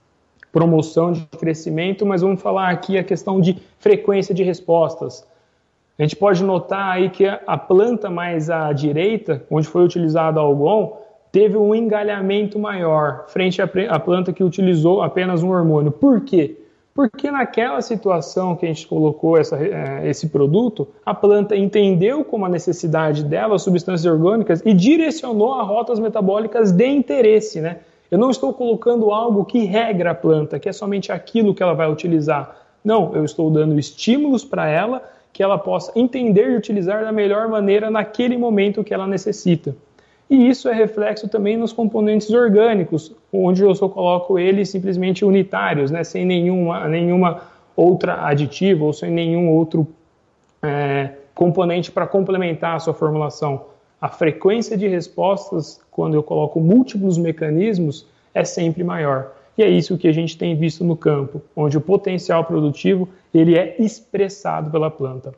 promoção de crescimento, mas vamos falar aqui a questão de frequência de respostas. A gente pode notar aí que a planta mais à direita, onde foi utilizado algon, teve um engalhamento maior frente à planta que utilizou apenas um hormônio. Por quê? Porque naquela situação que a gente colocou essa, esse produto, a planta entendeu como a necessidade dela, as substâncias orgânicas, e direcionou a rotas metabólicas de interesse, né? Eu não estou colocando algo que regra a planta, que é somente aquilo que ela vai utilizar. Não, eu estou dando estímulos para ela que ela possa entender e utilizar da melhor maneira naquele momento que ela necessita. E isso é reflexo também nos componentes orgânicos, onde eu só coloco eles simplesmente unitários, né, sem nenhuma, nenhuma outra aditiva ou sem nenhum outro é, componente para complementar a sua formulação. A frequência de respostas, quando eu coloco múltiplos mecanismos, é sempre maior. E é isso que a gente tem visto no campo, onde o potencial produtivo ele é expressado pela planta.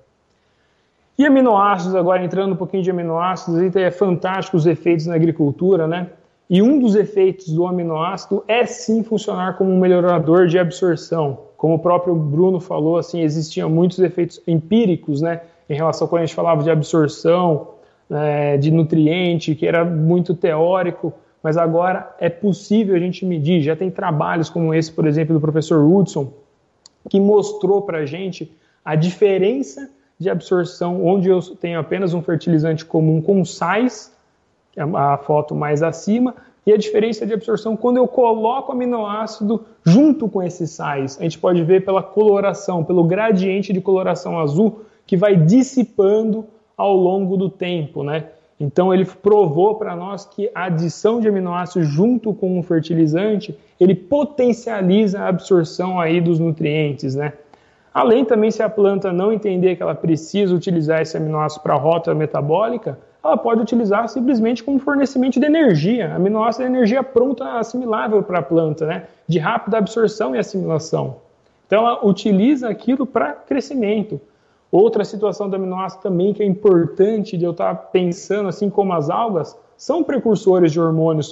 E aminoácidos, agora entrando um pouquinho de aminoácidos, é fantástico os efeitos na agricultura, né? E um dos efeitos do aminoácido é sim funcionar como um melhorador de absorção. Como o próprio Bruno falou, assim, existiam muitos efeitos empíricos, né? Em relação a quando a gente falava de absorção, é, de nutriente, que era muito teórico, mas agora é possível a gente medir. Já tem trabalhos como esse, por exemplo, do professor Hudson, que mostrou para a gente a diferença de absorção, onde eu tenho apenas um fertilizante comum com sais, a foto mais acima, e a diferença de absorção quando eu coloco aminoácido junto com esses sais. A gente pode ver pela coloração, pelo gradiente de coloração azul, que vai dissipando ao longo do tempo, né? Então ele provou para nós que a adição de aminoácidos junto com um fertilizante, ele potencializa a absorção aí dos nutrientes, né? Além também, se a planta não entender que ela precisa utilizar esse aminoácido para a rota metabólica, ela pode utilizar simplesmente como fornecimento de energia. Aminoácido é energia pronta, assimilável para a planta, né? De rápida absorção e assimilação. Então ela utiliza aquilo para crescimento. Outra situação do aminoácido também que é importante de eu estar pensando, assim como as algas, são precursores de hormônios.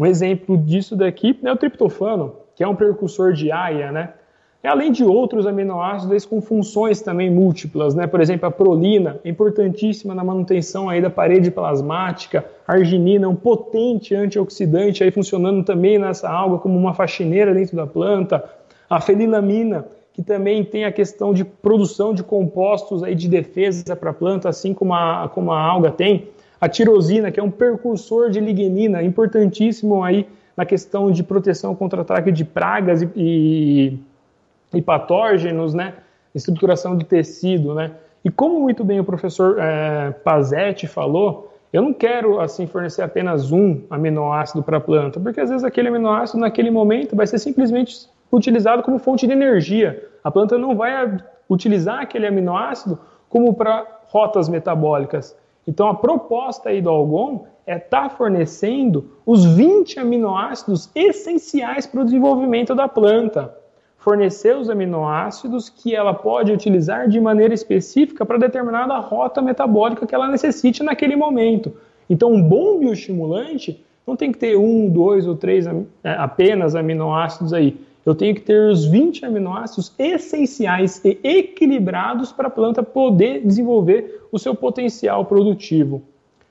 Um exemplo disso daqui é o triptofano, que é um precursor de A I A, né? E além de outros aminoácidos com funções também múltiplas, né? Por exemplo, a prolina, é importantíssima na manutenção aí da parede plasmática, a arginina, um potente antioxidante aí funcionando também nessa alga como uma faxineira dentro da planta, a fenilamina, que também tem a questão de produção de compostos aí de defesa para a planta, assim como a, como a alga tem, a tirosina, que é um precursor de lignina, importantíssimo aí na questão de proteção contra ataque de pragas e, e e patógenos, né, estruturação do tecido, né, e como muito bem o professor é, Pazetti falou, eu não quero, assim, fornecer apenas um aminoácido para a planta, porque às vezes aquele aminoácido, naquele momento, vai ser simplesmente utilizado como fonte de energia. A planta não vai utilizar aquele aminoácido como para rotas metabólicas. Então, a proposta aí do Algon é estar tá fornecendo os vinte aminoácidos essenciais para o desenvolvimento da planta. Fornecer os aminoácidos que ela pode utilizar de maneira específica para determinada rota metabólica que ela necessite naquele momento. Então, um bom bioestimulante não tem que ter um, dois ou três apenas aminoácidos aí. Eu tenho que ter os vinte aminoácidos essenciais e equilibrados para a planta poder desenvolver o seu potencial produtivo.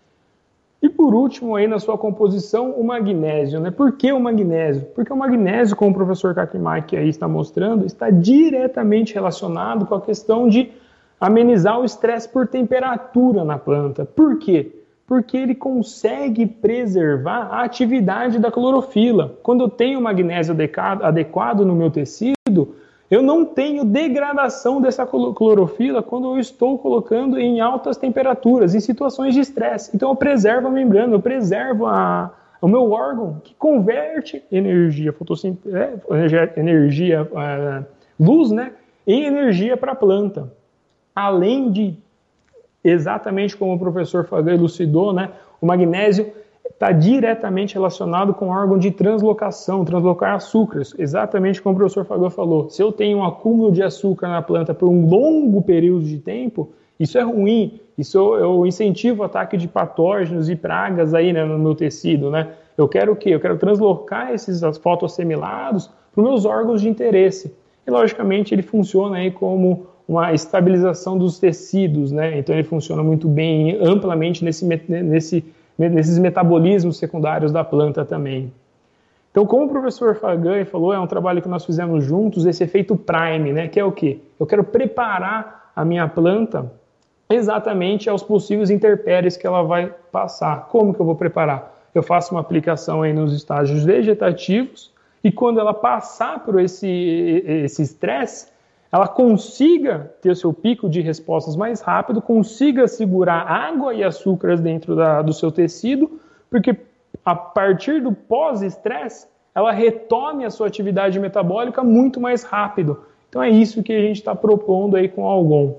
E por último, aí na sua composição, o magnésio, né? Por que o magnésio? Porque o magnésio, como o professor Kakimaki aí está mostrando, está diretamente relacionado com a questão de amenizar o estresse por temperatura na planta. Por quê? Porque ele consegue preservar a atividade da clorofila. Quando eu tenho magnésio adequado no meu tecido, eu não tenho degradação dessa clorofila quando eu estou colocando em altas temperaturas, em situações de estresse. Então eu preservo a membrana, eu preservo a, o meu órgão que converte energia, fotossíntese, energia, uh, luz, né, em energia para a planta. Além de, exatamente como o professor Fagan elucidou, né, o magnésio está diretamente relacionado com o órgão de translocação, translocar açúcares, exatamente como o professor Fagan falou. Se eu tenho um acúmulo de açúcar na planta por um longo período de tempo, isso é ruim, isso eu, eu incentivo o ataque de patógenos e pragas aí, né, no meu tecido, né? Eu quero o quê? Eu quero translocar esses fotoassimilados para os meus órgãos de interesse. E, logicamente, ele funciona aí como uma estabilização dos tecidos, né? Então, ele funciona muito bem, amplamente nesse, nesse nesses metabolismos secundários da planta também. Então, como o professor Fagan falou, é um trabalho que nós fizemos juntos, esse efeito prime, né, que é o quê? Eu quero preparar a minha planta exatamente aos possíveis intempéries que ela vai passar. Como que eu vou preparar? Eu faço uma aplicação aí nos estágios vegetativos e quando ela passar por esse esse estresse, ela consiga ter o seu pico de respostas mais rápido, consiga segurar água e açúcares dentro da, do seu tecido, porque a partir do pós-estresse, ela retome a sua atividade metabólica muito mais rápido. Então é isso que a gente está propondo aí com o Algon.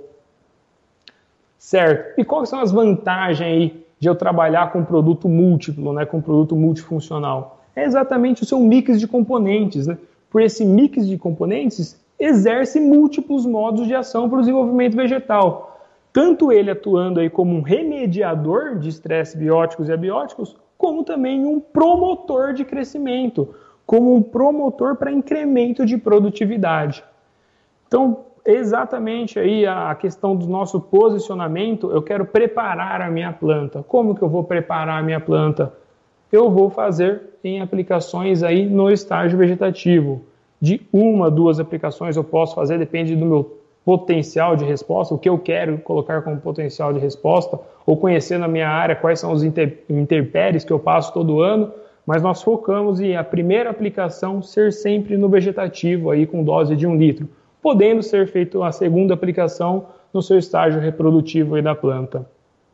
Certo. E quais são as vantagens aí de eu trabalhar com um produto múltiplo, né, com um produto multifuncional? É exatamente o seu mix de componentes, né? Por esse mix de componentes, exerce múltiplos modos de ação para o desenvolvimento vegetal. Tanto ele atuando aí como um remediador de estresse bióticos e abióticos, como também um promotor de crescimento, como um promotor para incremento de produtividade. Então, exatamente aí a questão do nosso posicionamento, eu quero preparar a minha planta. Como que eu vou preparar a minha planta? Eu vou fazer em aplicações aí no estágio vegetativo. De uma, duas aplicações eu posso fazer, depende do meu potencial de resposta, o que eu quero colocar como potencial de resposta, ou conhecer na minha área quais são os intempéries que eu passo todo ano, mas nós focamos em a primeira aplicação ser sempre no vegetativo, aí com dose de um litro, podendo ser feita a segunda aplicação no seu estágio reprodutivo aí da planta.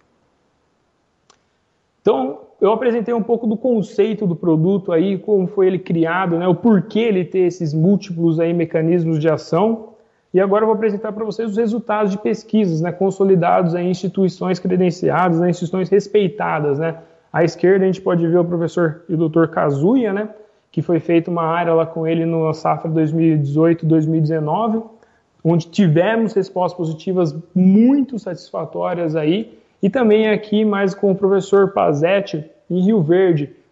Então, eu apresentei um pouco do conceito do produto aí, como foi ele criado, né, o porquê ele ter esses múltiplos aí mecanismos de ação. E agora eu vou apresentar para vocês os resultados de pesquisas, né, consolidados em instituições credenciadas, né, instituições respeitadas, né. À esquerda a gente pode ver o professor e o doutor Kazuya, né, que foi feita uma área lá com ele no safra dois mil e dezoito, dois mil e dezenove, onde tivemos respostas positivas muito satisfatórias aí. E também aqui mais com o professor Pazetti, em Rio Verde,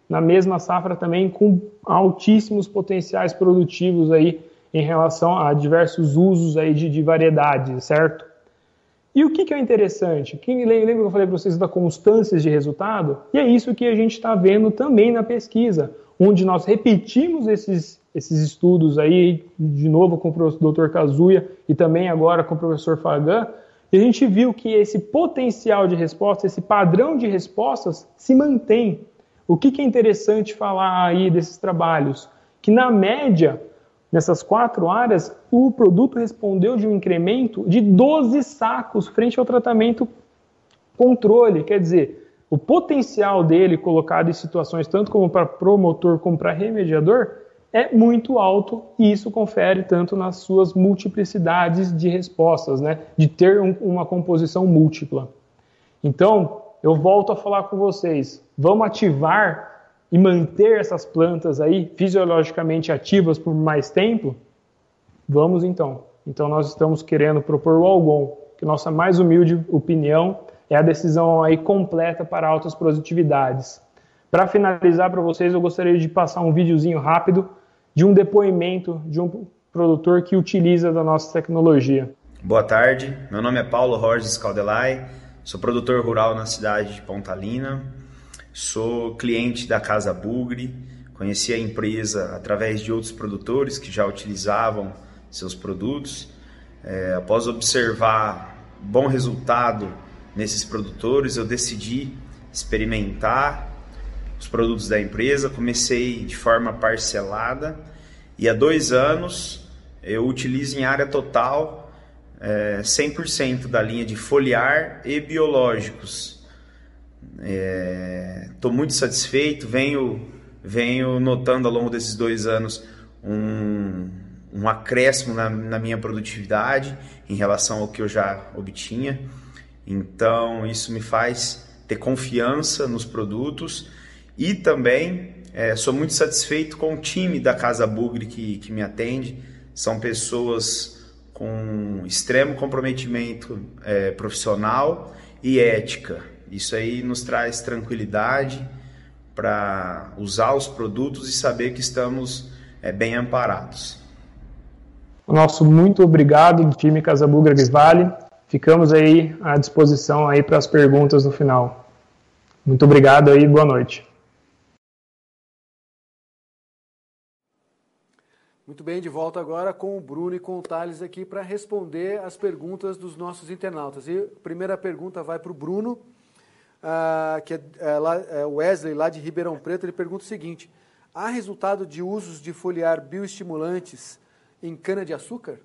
na mesma safra também com altíssimos potenciais produtivos aí em relação a diversos usos aí de, de variedades, certo? E o que, que é interessante? Quem lembra que eu falei para vocês da constância de resultado? E é isso que a gente está vendo também na pesquisa, onde nós repetimos esses, esses estudos aí, de novo com o doutor Kazuya e também agora com o professor Fagan, e a gente viu que esse potencial de resposta, esse padrão de respostas se mantém. O que, que é interessante falar aí desses trabalhos? Que na média, nessas quatro áreas, o produto respondeu de um incremento de doze sacos frente ao tratamento controle. Quer dizer, o potencial dele colocado em situações tanto como para promotor como para remediador é muito alto e isso confere tanto nas suas multiplicidades de respostas, né? De ter um, uma composição múltipla. Então, eu volto a falar com vocês, vamos ativar e manter essas plantas aí fisiologicamente ativas por mais tempo? Vamos então. Então nós estamos querendo propor o Algon, que nossa mais humilde opinião é a decisão aí completa para altas produtividades. Para finalizar para vocês, eu gostaria de passar um videozinho rápido de um depoimento de um produtor que utiliza da nossa tecnologia. Boa tarde, meu nome é Paulo Rorges Caldelai, sou produtor rural na cidade de Pontalina, sou cliente da Casa Bugre, conheci a empresa através de outros produtores que já utilizavam seus produtos. É, após observar bom resultado nesses produtores, eu decidi experimentar os produtos da empresa, comecei de forma parcelada e há dois anos eu utilizo em área total é, cem por cento da linha de foliar e biológicos. Estou é, muito satisfeito, venho, venho notando ao longo desses dois anos um, um acréscimo na, na minha produtividade em relação ao que eu já obtinha. Então isso me faz ter confiança nos produtos e também é, sou muito satisfeito com o time da Casa Bugre que, que me atende. São pessoas com extremo comprometimento é, profissional e ética. Isso aí nos traz tranquilidade para usar os produtos e saber que estamos é, bem amparados. Nosso muito obrigado, time Casa Bugre Agrivale. Ficamos aí à disposição aí para as perguntas no final. Muito obrigado aí, boa noite. Muito bem, de volta agora com o Bruno e com o Thales aqui para responder as perguntas dos nossos internautas. E a primeira pergunta vai para o Bruno, uh, que é, é, lá, é Wesley, lá de Ribeirão Preto. Ele pergunta o seguinte: há resultado de usos de foliar bioestimulantes em cana-de-açúcar?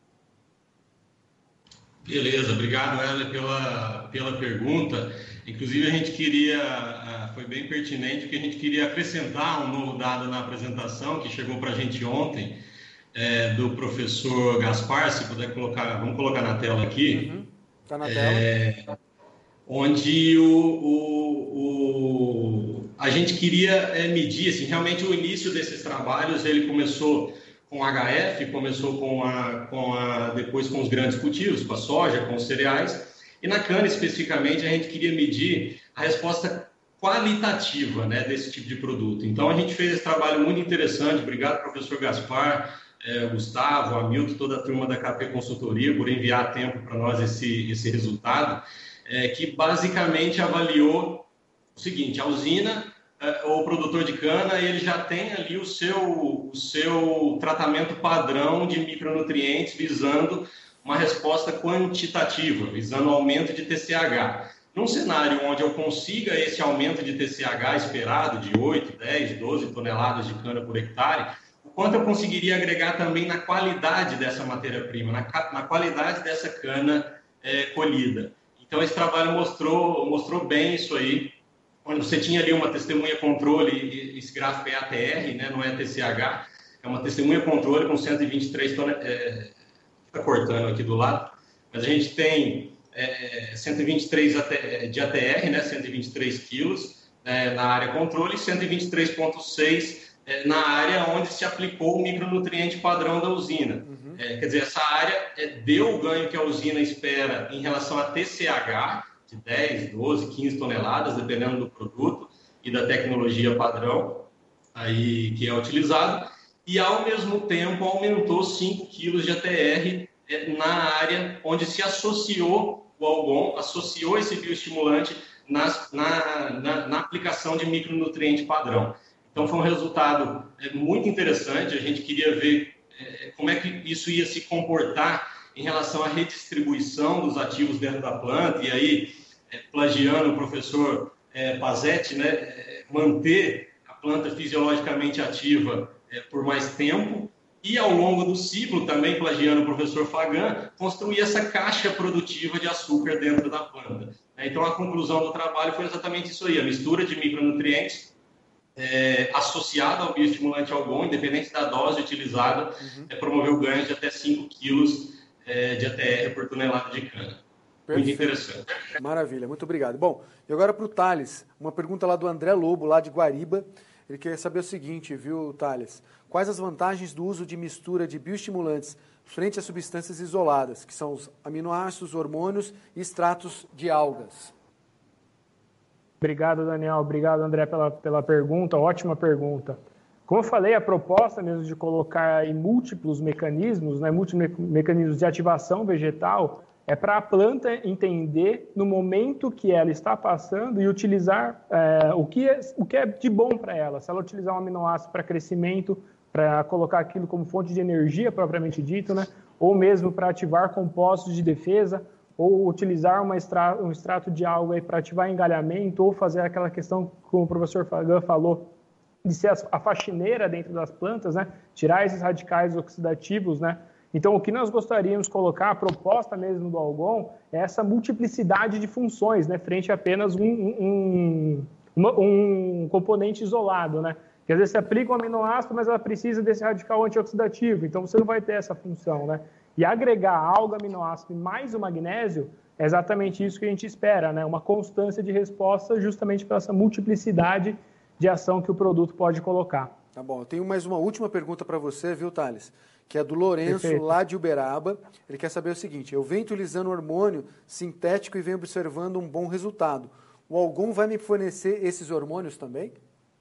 Beleza, obrigado, Wesley, pela, pela pergunta. Inclusive, a gente queria, foi bem pertinente, porque a gente queria acrescentar um novo dado na apresentação, que chegou para a gente ontem, é, do professor Gaspar, se puder colocar, vamos colocar na tela aqui. Uhum. Tá na tela. É, onde o, o, o, a gente queria é, medir, assim, realmente o início desses trabalhos, ele começou com H F, começou com a, com a, depois com os grandes cultivos, com a soja, com os cereais. E na cana, especificamente, a gente queria medir a resposta qualitativa, né, desse tipo de produto. Então, a gente fez esse trabalho muito interessante. Obrigado, professor Gaspar, eh, Gustavo, Hamilton, toda a turma da K P Consultoria, por enviar a tempo para nós esse, esse resultado, eh, que basicamente avaliou o seguinte: a usina, eh, o produtor de cana, ele já tem ali o seu, o seu tratamento padrão de micronutrientes visando uma resposta quantitativa, visando aumento de T C H. Num cenário onde eu consiga esse aumento de T C H esperado de oito, dez, doze toneladas de cana por hectare, o quanto eu conseguiria agregar também na qualidade dessa matéria-prima, na, na qualidade dessa cana é, colhida. Então, esse trabalho mostrou, mostrou bem isso aí, onde você tinha ali uma testemunha-controle, esse gráfico é A T R, né, não é T C H, é uma testemunha-controle com cento e vinte e três toneladas... É, está cortando aqui do lado, mas a gente tem é, cento e vinte e três de A T R, né, cento e vinte e três quilos é, na área controle e cento e vinte e três vírgula seis é, na área onde se aplicou o micronutriente padrão da usina. Uhum. É, quer dizer, essa área é, deu o ganho que a usina espera em relação a T C H, de dez, doze, quinze toneladas, dependendo do produto, e da tecnologia padrão aí que é utilizado, e ao mesmo tempo aumentou cinco quilos de A T R na área onde se associou o Algon, associou esse bioestimulante nas, na, na, na aplicação de micronutriente padrão. Então foi um resultado muito interessante, a gente queria ver é, como é que isso ia se comportar em relação à redistribuição dos ativos dentro da planta, e aí, é, plagiando o professor é, Pazzetti, né, é, manter a planta fisiologicamente ativa é, por mais tempo, e ao longo do ciclo, também plagiando o professor Fagan, construir essa caixa produtiva de açúcar dentro da planta. Então a conclusão do trabalho foi exatamente isso aí, a mistura de micronutrientes é, associada ao bioestimulante Algon, independente da dose utilizada, uhum. é, promoveu ganhos de até cinco quilos é, de A T R por tonelada de cana. Perfeito. Muito interessante. Maravilha, muito obrigado. Bom, e agora para o Thales, uma pergunta lá do André Lobo, lá de Guariba. Ele quer saber o seguinte, viu, Thales? Quais as vantagens do uso de mistura de bioestimulantes frente a substâncias isoladas, que são os aminoácidos, hormônios e extratos de algas? Obrigado, Daniel. Obrigado, André, pela, pela pergunta. Ótima pergunta. Como eu falei, a proposta mesmo de colocar em múltiplos mecanismos, né, múltiplos mecanismos de ativação vegetal, é para a planta entender no momento que ela está passando e utilizar é, o, que é, o que é de bom para ela. Se ela utilizar um aminoácido para crescimento, para colocar aquilo como fonte de energia propriamente dito, né, ou mesmo para ativar compostos de defesa, ou utilizar uma extra, um extrato de alga para ativar engalhamento, ou fazer aquela questão, como o professor Fagan falou, de ser a faxineira dentro das plantas, né, tirar esses radicais oxidativos, né. Então, o que nós gostaríamos de colocar, a proposta mesmo do Algon, é essa multiplicidade de funções, né, frente a apenas um, um, um, um componente isolado, né? Que às vezes você aplica um aminoácido, mas ela precisa desse radical antioxidativo, então você não vai ter essa função, né? E agregar alga, aminoácido e mais o magnésio é exatamente isso que a gente espera, né? Uma constância de resposta justamente para essa multiplicidade de ação que o produto pode colocar. Tá bom, eu tenho mais uma última pergunta para você, viu, Thales? Que é do Lourenço, Perfeito. lá de Uberaba. Ele quer saber o seguinte: eu venho utilizando hormônio sintético e venho observando um bom resultado. O Algon vai me fornecer esses hormônios também?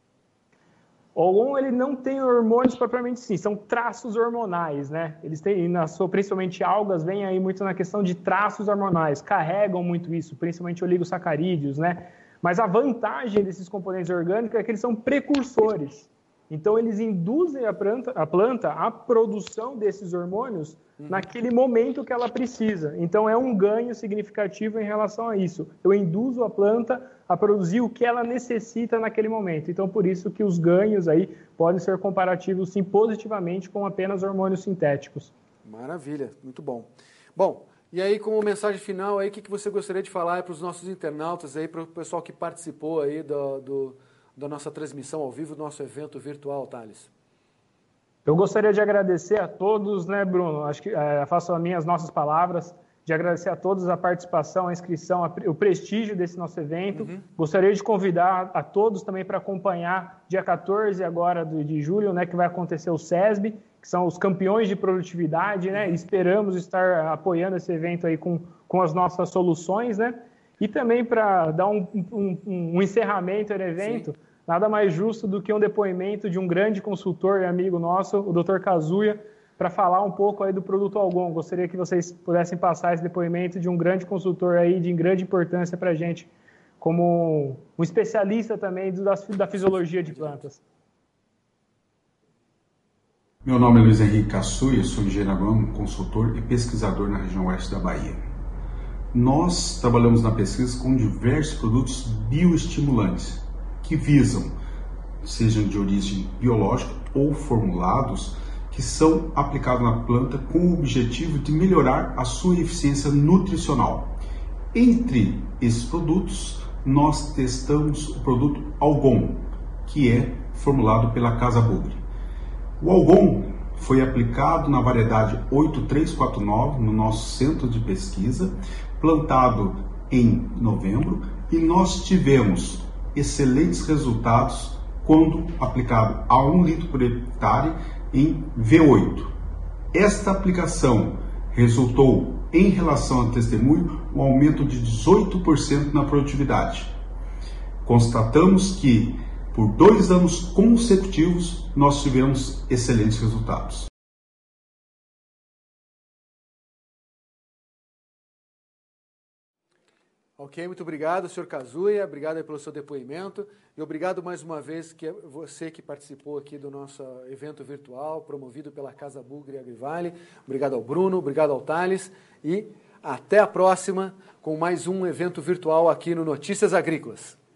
O Algon, ele não tem hormônios propriamente sim, são traços hormonais, né? Eles têm, na sua, principalmente algas, vem aí muito na questão de traços hormonais, carregam muito isso, principalmente oligosacarídeos, né? Mas a vantagem desses componentes orgânicos é que eles são precursores. Então, eles induzem a planta, a planta à produção desses hormônios uhum. naquele momento que ela precisa. Então, é um ganho significativo em relação a isso. Eu induzo a planta a produzir o que ela necessita naquele momento. Então, por isso que os ganhos aí podem ser comparativos, sim, positivamente com apenas hormônios sintéticos. Maravilha, muito bom. Bom, e aí, como mensagem final, aí, o que você gostaria de falar para os nossos internautas, aí, para o pessoal que participou aí do... do... da nossa transmissão ao vivo, do nosso evento virtual, Thales? Eu gostaria de agradecer a todos, né, Bruno? Acho que é, faço as minhas nossas palavras, de agradecer a todos a participação, a inscrição, a, o prestígio desse nosso evento. Uhum. Gostaria de convidar a todos também para acompanhar dia quatorze agora de, de julho, né, que vai acontecer o SESB, que são os campeões de produtividade, né? Uhum. Esperamos estar apoiando esse evento aí com, com as nossas soluções, né? E também para dar um, um, um encerramento ao evento, sim, nada mais justo do que um depoimento de um grande consultor e amigo nosso, o doutor Kazuya, para falar um pouco aí do produto Algon. Gostaria que vocês pudessem passar esse depoimento de um grande consultor aí, de grande importância para a gente, como um especialista também da, da fisiologia de plantas. Meu nome é Luiz Henrique Kazuya, sou engenheiro agrônomo, consultor e pesquisador na região oeste da Bahia. Nós trabalhamos na pesquisa com diversos produtos bioestimulantes que visam, sejam de origem biológica ou formulados, que são aplicados na planta com o objetivo de melhorar a sua eficiência nutricional. Entre esses produtos, nós testamos o produto Algon, que é formulado pela Casa Bugre. O Algon foi aplicado na variedade oito três quatro nove no nosso centro de pesquisa, plantado em novembro, e nós tivemos excelentes resultados quando aplicado a um litro por hectare em V oito. Esta aplicação resultou, em relação ao testemunho, um aumento de dezoito por cento na produtividade. constatamos que, por dois anos consecutivos, nós tivemos excelentes resultados. Ok, muito obrigado, senhor Kazuya, obrigado aí pelo seu depoimento e obrigado mais uma vez que você que participou aqui do nosso evento virtual promovido pela Casa Bugre Agrivale. Obrigado ao Bruno, obrigado ao Thales e até a próxima com mais um evento virtual aqui no Notícias Agrícolas.